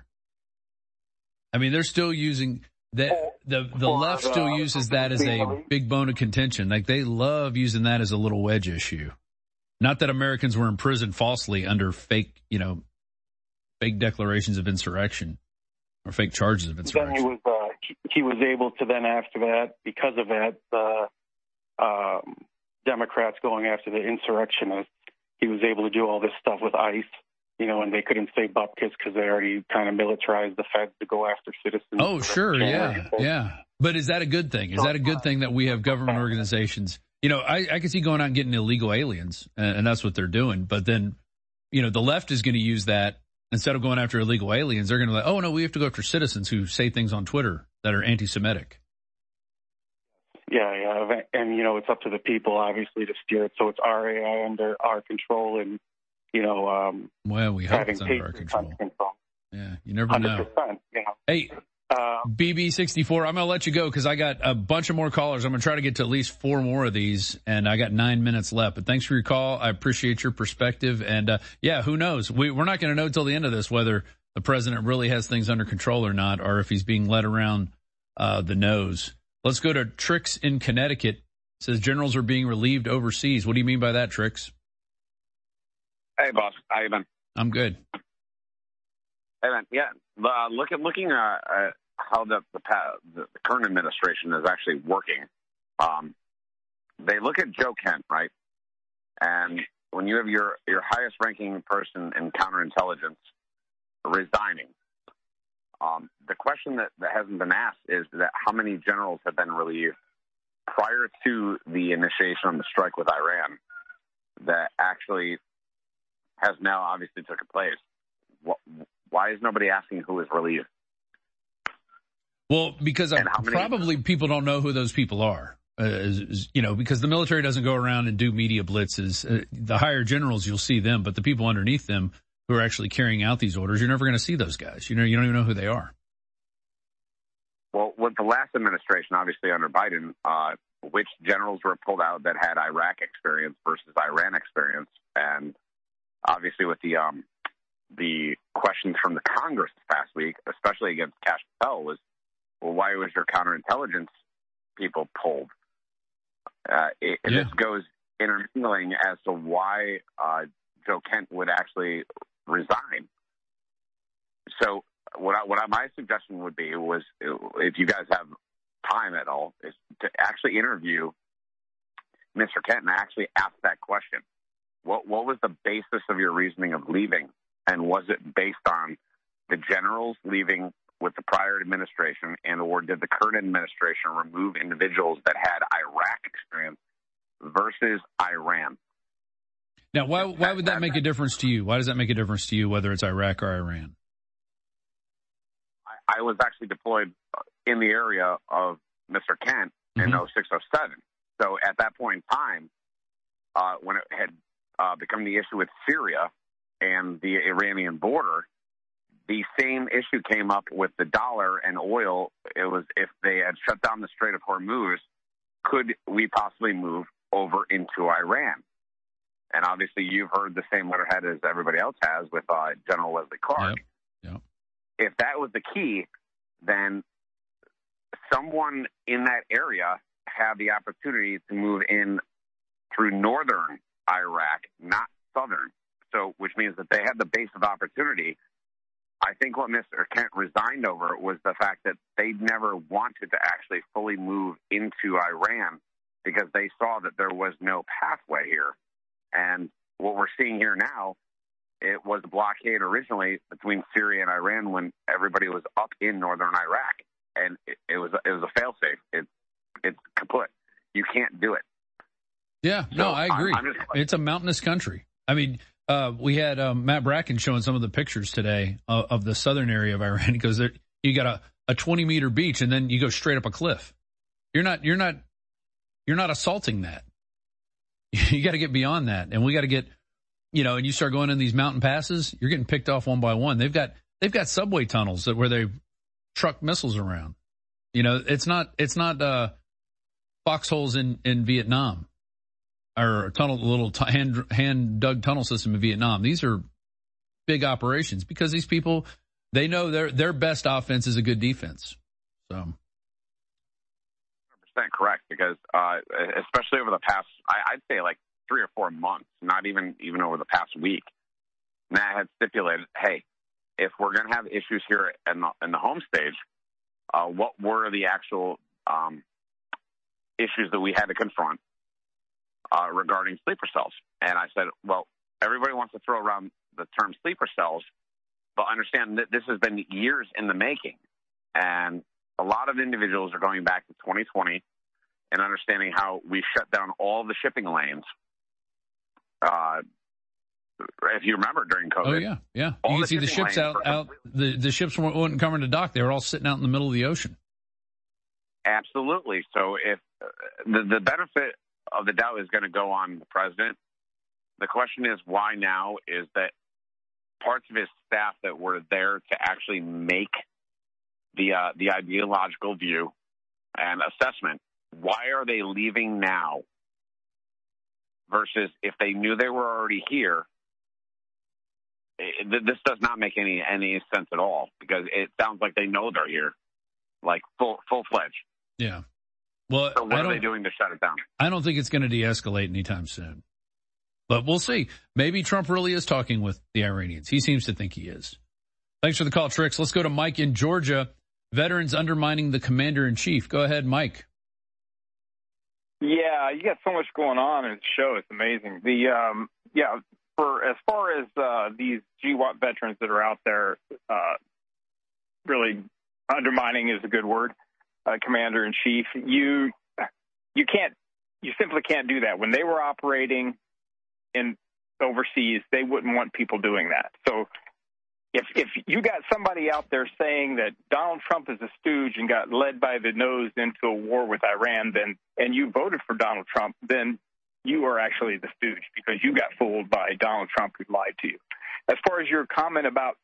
I mean, they're still using that. The the left still uses that as a big bone of contention. Like they love using that as a little wedge issue. Not that Americans were imprisoned falsely under fake, you know, fake declarations of insurrection or fake charges of insurrection. Then he was uh, he, he was able to then after that, because of that, the um, Democrats going after the insurrectionists. He was able to do all this stuff with ICE. You know, and they couldn't say bupkis because they already kind of militarized the feds to go after citizens. Oh, sure. Yeah. Yeah. But is that a good thing? Is that a good thing that we have government organizations? You know, I, I can see going out and getting illegal aliens, and, and that's what they're doing. But then, you know, the left is going to use that instead of going after illegal aliens. They're going to be like, oh, no, we have to go after citizens who say things on Twitter that are anti-Semitic. Yeah, yeah. And, you know, it's up to the people, obviously, to steer it. So it's our A I under our control and, you know, um, well, we hope it's under our control. control. Yeah, you never know. You know. Hey, uh, B B sixty-four, I'm going to let you go because I got a bunch of more callers. I'm going to try to get to at least four more of these, and I got nine minutes left. But thanks for your call. I appreciate your perspective. And, uh, yeah, who knows? We, we're not going to know till the end of this whether the president really has things under control or not, or if he's being led around uh, the nose. Let's go to Trix in Connecticut. It says generals are being relieved overseas. What do you mean by that, Trix? Hey, boss. How you been? I'm good. Hey, man. Yeah. Uh, look at looking at uh, how the the, the the current administration is actually working. Um, they look at Joe Kent, right? And when you have your your highest ranking person in counterintelligence resigning, um, the question that, that hasn't been asked is that how many generals have been relieved? prior to the initiation of the strike with Iran that actually has now obviously taken place. Why is nobody asking who is relieved? Well, because I, probably people don't know who those people are. Uh, is, is, you know, because the military doesn't go around and do media blitzes. Uh, the higher generals, you'll see them, but the people underneath them who are actually carrying out these orders, you're never going to see those guys. You know, you don't even know who they are. Well, with the last administration, obviously under Biden, uh, which generals were pulled out that had Iraq experience versus Iran experience, and obviously with the um, the questions from the Congress this past week, especially against Kash Patel, was, well, why was your counterintelligence people pulled? Uh, it, yeah. This goes intermingling as to why uh, Joe Kent would actually resign. So what, I, what I, my suggestion would be was, if you guys have time at all, is to actually interview Mister Kent and actually ask that question. What, what was the basis of your reasoning of leaving? And was it based on the generals leaving with the prior administration, and or did the current administration remove individuals that had Iraq experience versus Iran? Now, why why would that make a difference to you? Why does that make a difference to you, whether it's Iraq or Iran? I, I was actually deployed in the area of Mister Kent in oh six oh seven. So at that point in time, uh, when it had uh, become the issue with Syria and the Iranian border, the same issue came up with the dollar and oil. It was, if they had shut down the Strait of Hormuz, could we possibly move over into Iran? And obviously you've heard the same letterhead as everybody else has with uh, General Wesley Clark. Yep. Yep. If that was the key, then someone in that area had the opportunity to move in through northern Iraq, not southern. So, which means that they had the base of opportunity. I think what Mister Kent resigned over was the fact that they never wanted to actually fully move into Iran because they saw that there was no pathway here. And what we're seeing here now, it was a blockade originally between Syria and Iran when everybody was up in northern Iraq. And it, it was it was a failsafe. It, it's kaput. You can't do it. Yeah, so no, I agree. I'm, I'm just, it's a mountainous country. I mean, Uh, we had um, Matt Bracken showing some of the pictures today of, of the southern area of Iran. He goes, there, you got a, a twenty meter beach and then you go straight up a cliff. You're not, you're not, you're not assaulting that. You got to get beyond that. And we got to get, you know, and you start going in these mountain passes, you're getting picked off one by one. They've got, they've got subway tunnels that where they truck missiles around. You know, it's not, it's not, uh, foxholes in, in Vietnam. Or a tunnel, little t- hand hand dug tunnel system in Vietnam. These are big operations because these people, they know their their best offense is a good defense. So, one hundred percent correct. Because uh, especially over the past, I, I'd say like three or four months, not even even over the past week, Matt had stipulated, hey, if we're going to have issues here in the, in the home stage, uh, what were the actual um, issues that we had to confront? Uh, regarding sleeper cells. And I said, well, everybody wants to throw around the term sleeper cells, but understand that this has been years in the making. And a lot of individuals are going back to twenty twenty and understanding how we shut down all the shipping lanes. Uh, if you remember during COVID. Oh, yeah, yeah. You can see the ships out, out the, the ships weren't coming to dock. They were all sitting out in the middle of the ocean. Absolutely. So if uh, the, the benefit of the doubt is going to go on the president. The question is why now is that parts of his staff that were there to actually make the uh, the ideological view and assessment, why are they leaving now versus if they knew they were already here? It, this does not make any any sense at all because it sounds like they know they're here, like full full fledged. Yeah. Well, so what are they doing to shut it down? I don't think it's going to de-escalate anytime soon. But we'll see. Maybe Trump really is talking with the Iranians. He seems to think he is. Thanks for the call, Trix. Let's go to Mike in Georgia. Veterans undermining the commander-in-chief. Go ahead, Mike. Yeah, you got so much going on in the show. It's amazing. The um, yeah, for as far as uh, these G WAT veterans that are out there, uh, really undermining is a good word. Uh, Commander-in-Chief, you you can't, you simply can't do that. When they were operating in overseas, they wouldn't want people doing that. So if if you got somebody out there saying that Donald Trump is a stooge and got led by the nose into a war with Iran, then and you voted for Donald Trump, then you are actually the stooge because you got fooled by Donald Trump who lied to you. As far as your comment about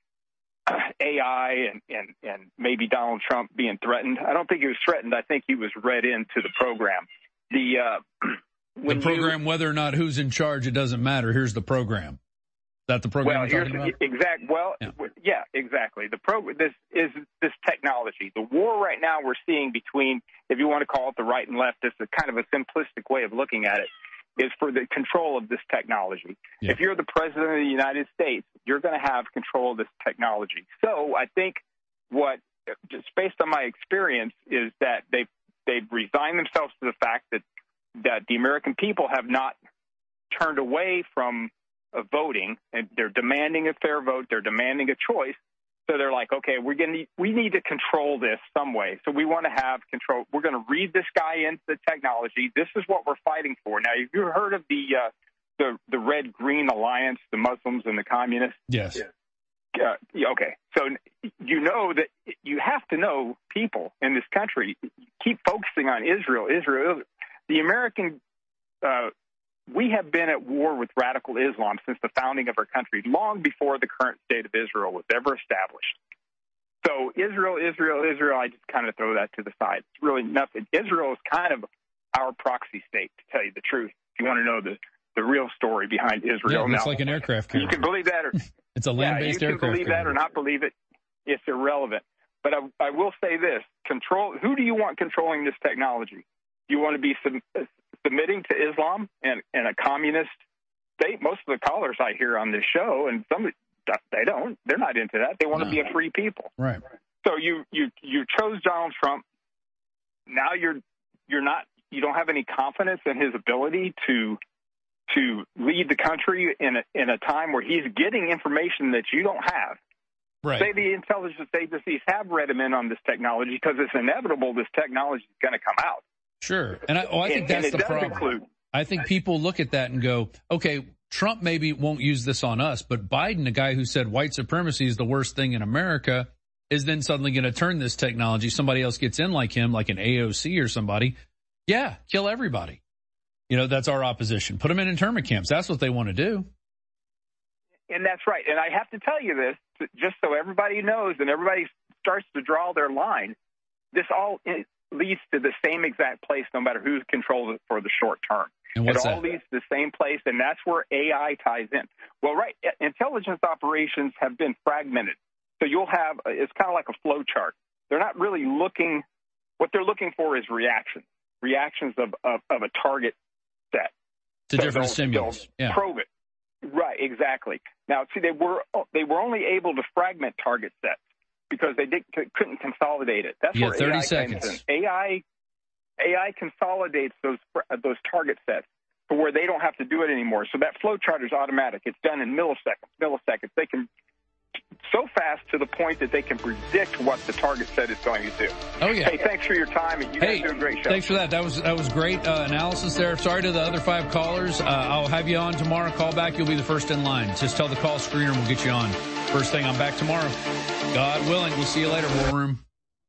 A I and, and, and maybe Donald Trump being threatened, I don't think he was threatened. I think he was read into the program. The uh, the program, you, whether or not who's in charge, it doesn't matter. Here's the program. Is that the program well, you're here's talking about? Exact. Well, yeah. yeah, exactly. The pro. This is this technology. The war right now we're seeing between, if you want to call it the right and left, it's a kind of a simplistic way of looking at it, is for the control of this technology. Yeah. If you're the president of the United States, you're going to have control of this technology. So I think what, just based on my experience, is that they they've resigned themselves to the fact that that the American people have not turned away from uh, voting, and they're demanding a fair vote. They're demanding a choice. So they're like, okay, we're going to we need to control this some way. So we want to have control. We're going to read this guy into the technology. This is what we're fighting for. Now, have you heard of the uh, the the Red Green Alliance, the Muslims and the communists? Yes. Uh, okay, so you know that you have to know people in this country. Keep focusing on Israel, Israel. Israel. The American, uh, we have been at war with radical Islam since the founding of our country, long before the current state of Israel was ever established. So Israel, Israel, Israel, I just kind of throw that to the side. It's really nothing. Israel is kind of our proxy state, to tell you the truth. If you want to know the, the real story behind Israel. Yeah, it's now, like an aircraft carrier. You can believe that, or it's a land-based yeah, you aircraft can believe carrier. that or not believe it. It's irrelevant. But I, I will say this: control. Who do you want controlling this technology? You want to be sub, submitting to Islam and, and a communist state? Most of the callers I hear on this show, and some they don't. They're not into that. They want no. to be a free people. Right. So you you you chose Donald Trump. Now you're you're not. You don't have any confidence in his ability to. to lead the country in a, in a time where he's getting information that you don't have. Right. Say the intelligence agencies have read him in on this technology because it's inevitable this technology is going to come out. Sure. And I, oh, I think and, that's and the problem. Include, I think people look at that and go, okay, Trump maybe won't use this on us, but Biden, the guy who said white supremacy is the worst thing in America, is then suddenly going to turn this technology. Somebody else gets in like him, like an A O C or somebody. Yeah, kill everybody. You know, that's our opposition. Put them in internment camps. That's what they want to do. And that's right. And I have to tell you this, just so everybody knows and everybody starts to draw their line. This all leads to the same exact place, no matter who controls it for the short term. And what's it all that? leads to the same place, and that's where A I ties in. Well, right, intelligence operations have been fragmented. So you'll have, it's kind of like a flow chart. They're not really looking, what they're looking for is reactions, reactions of, of, of a target set. It's a so different they'll, stimulus. They'll yeah. probe it. Right, exactly. Now, see, they were they were only able to fragment target sets because they did, couldn't consolidate it. That's yeah, where thirty A I seconds. comes in. A I A I consolidates those those target sets to where they don't have to do it anymore. So that flow chart is automatic. It's done in milliseconds. Milliseconds. They can so fast to the point that they can predict what the target set is going to do. Oh yeah. Hey, thanks for your time. And you hey, guys do a great show. Thanks for that. That was that was great uh, analysis there. Sorry to the other five callers. Uh, I'll have you on tomorrow. Call back. You'll be the first in line. Just tell the call screener and we'll get you on. First thing, I'm back tomorrow. God willing. We'll see you later, War Room.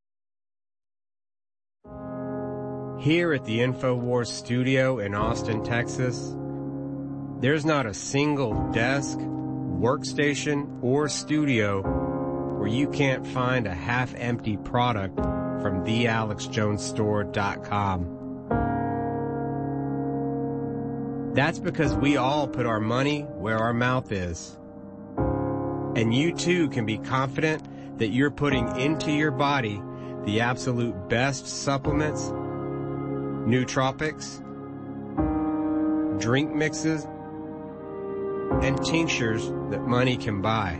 Here at the InfoWars studio in Austin, Texas, there's not a single desk, workstation, or studio where you can't find a half-empty product from the alex jones store dot com. That's because we all put our money where our mouth is. And you too can be confident that you're putting into your body the absolute best supplements, nootropics, drink mixes, and tinctures that money can buy.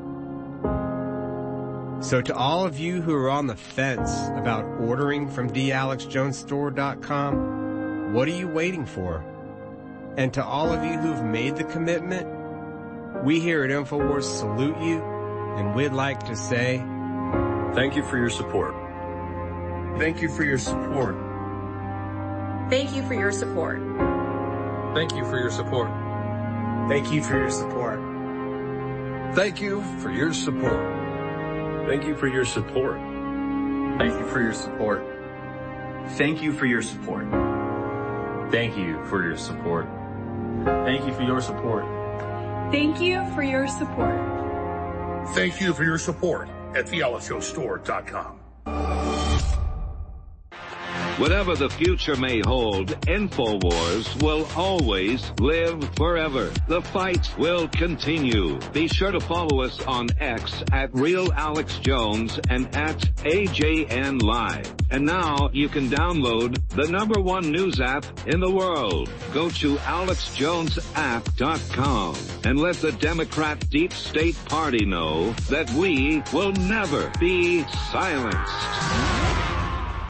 So to all of you who are on the fence about ordering from the alex jones store dot com, what are you waiting for? And to all of you who've made the commitment, we here at InfoWars salute you, and we'd like to say, thank you for your support. Thank you for your support. Thank you for your support. Thank you for your support. Thank you for your support. Thank you for your support. Thank you for your support. Thank you for your support. Thank you for your support. Thank you for your support. Thank you for your support. Thank you for your support. Thank you for your support at the Alito Store dot com. Whatever the future may hold, InfoWars will always live forever. The fight will continue. Be sure to follow us on X at Real Alex Jones and at A J N Live. And now you can download the number one news app in the world. Go to alex jones app dot com and let the Democrat Deep State Party know that we will never be silenced.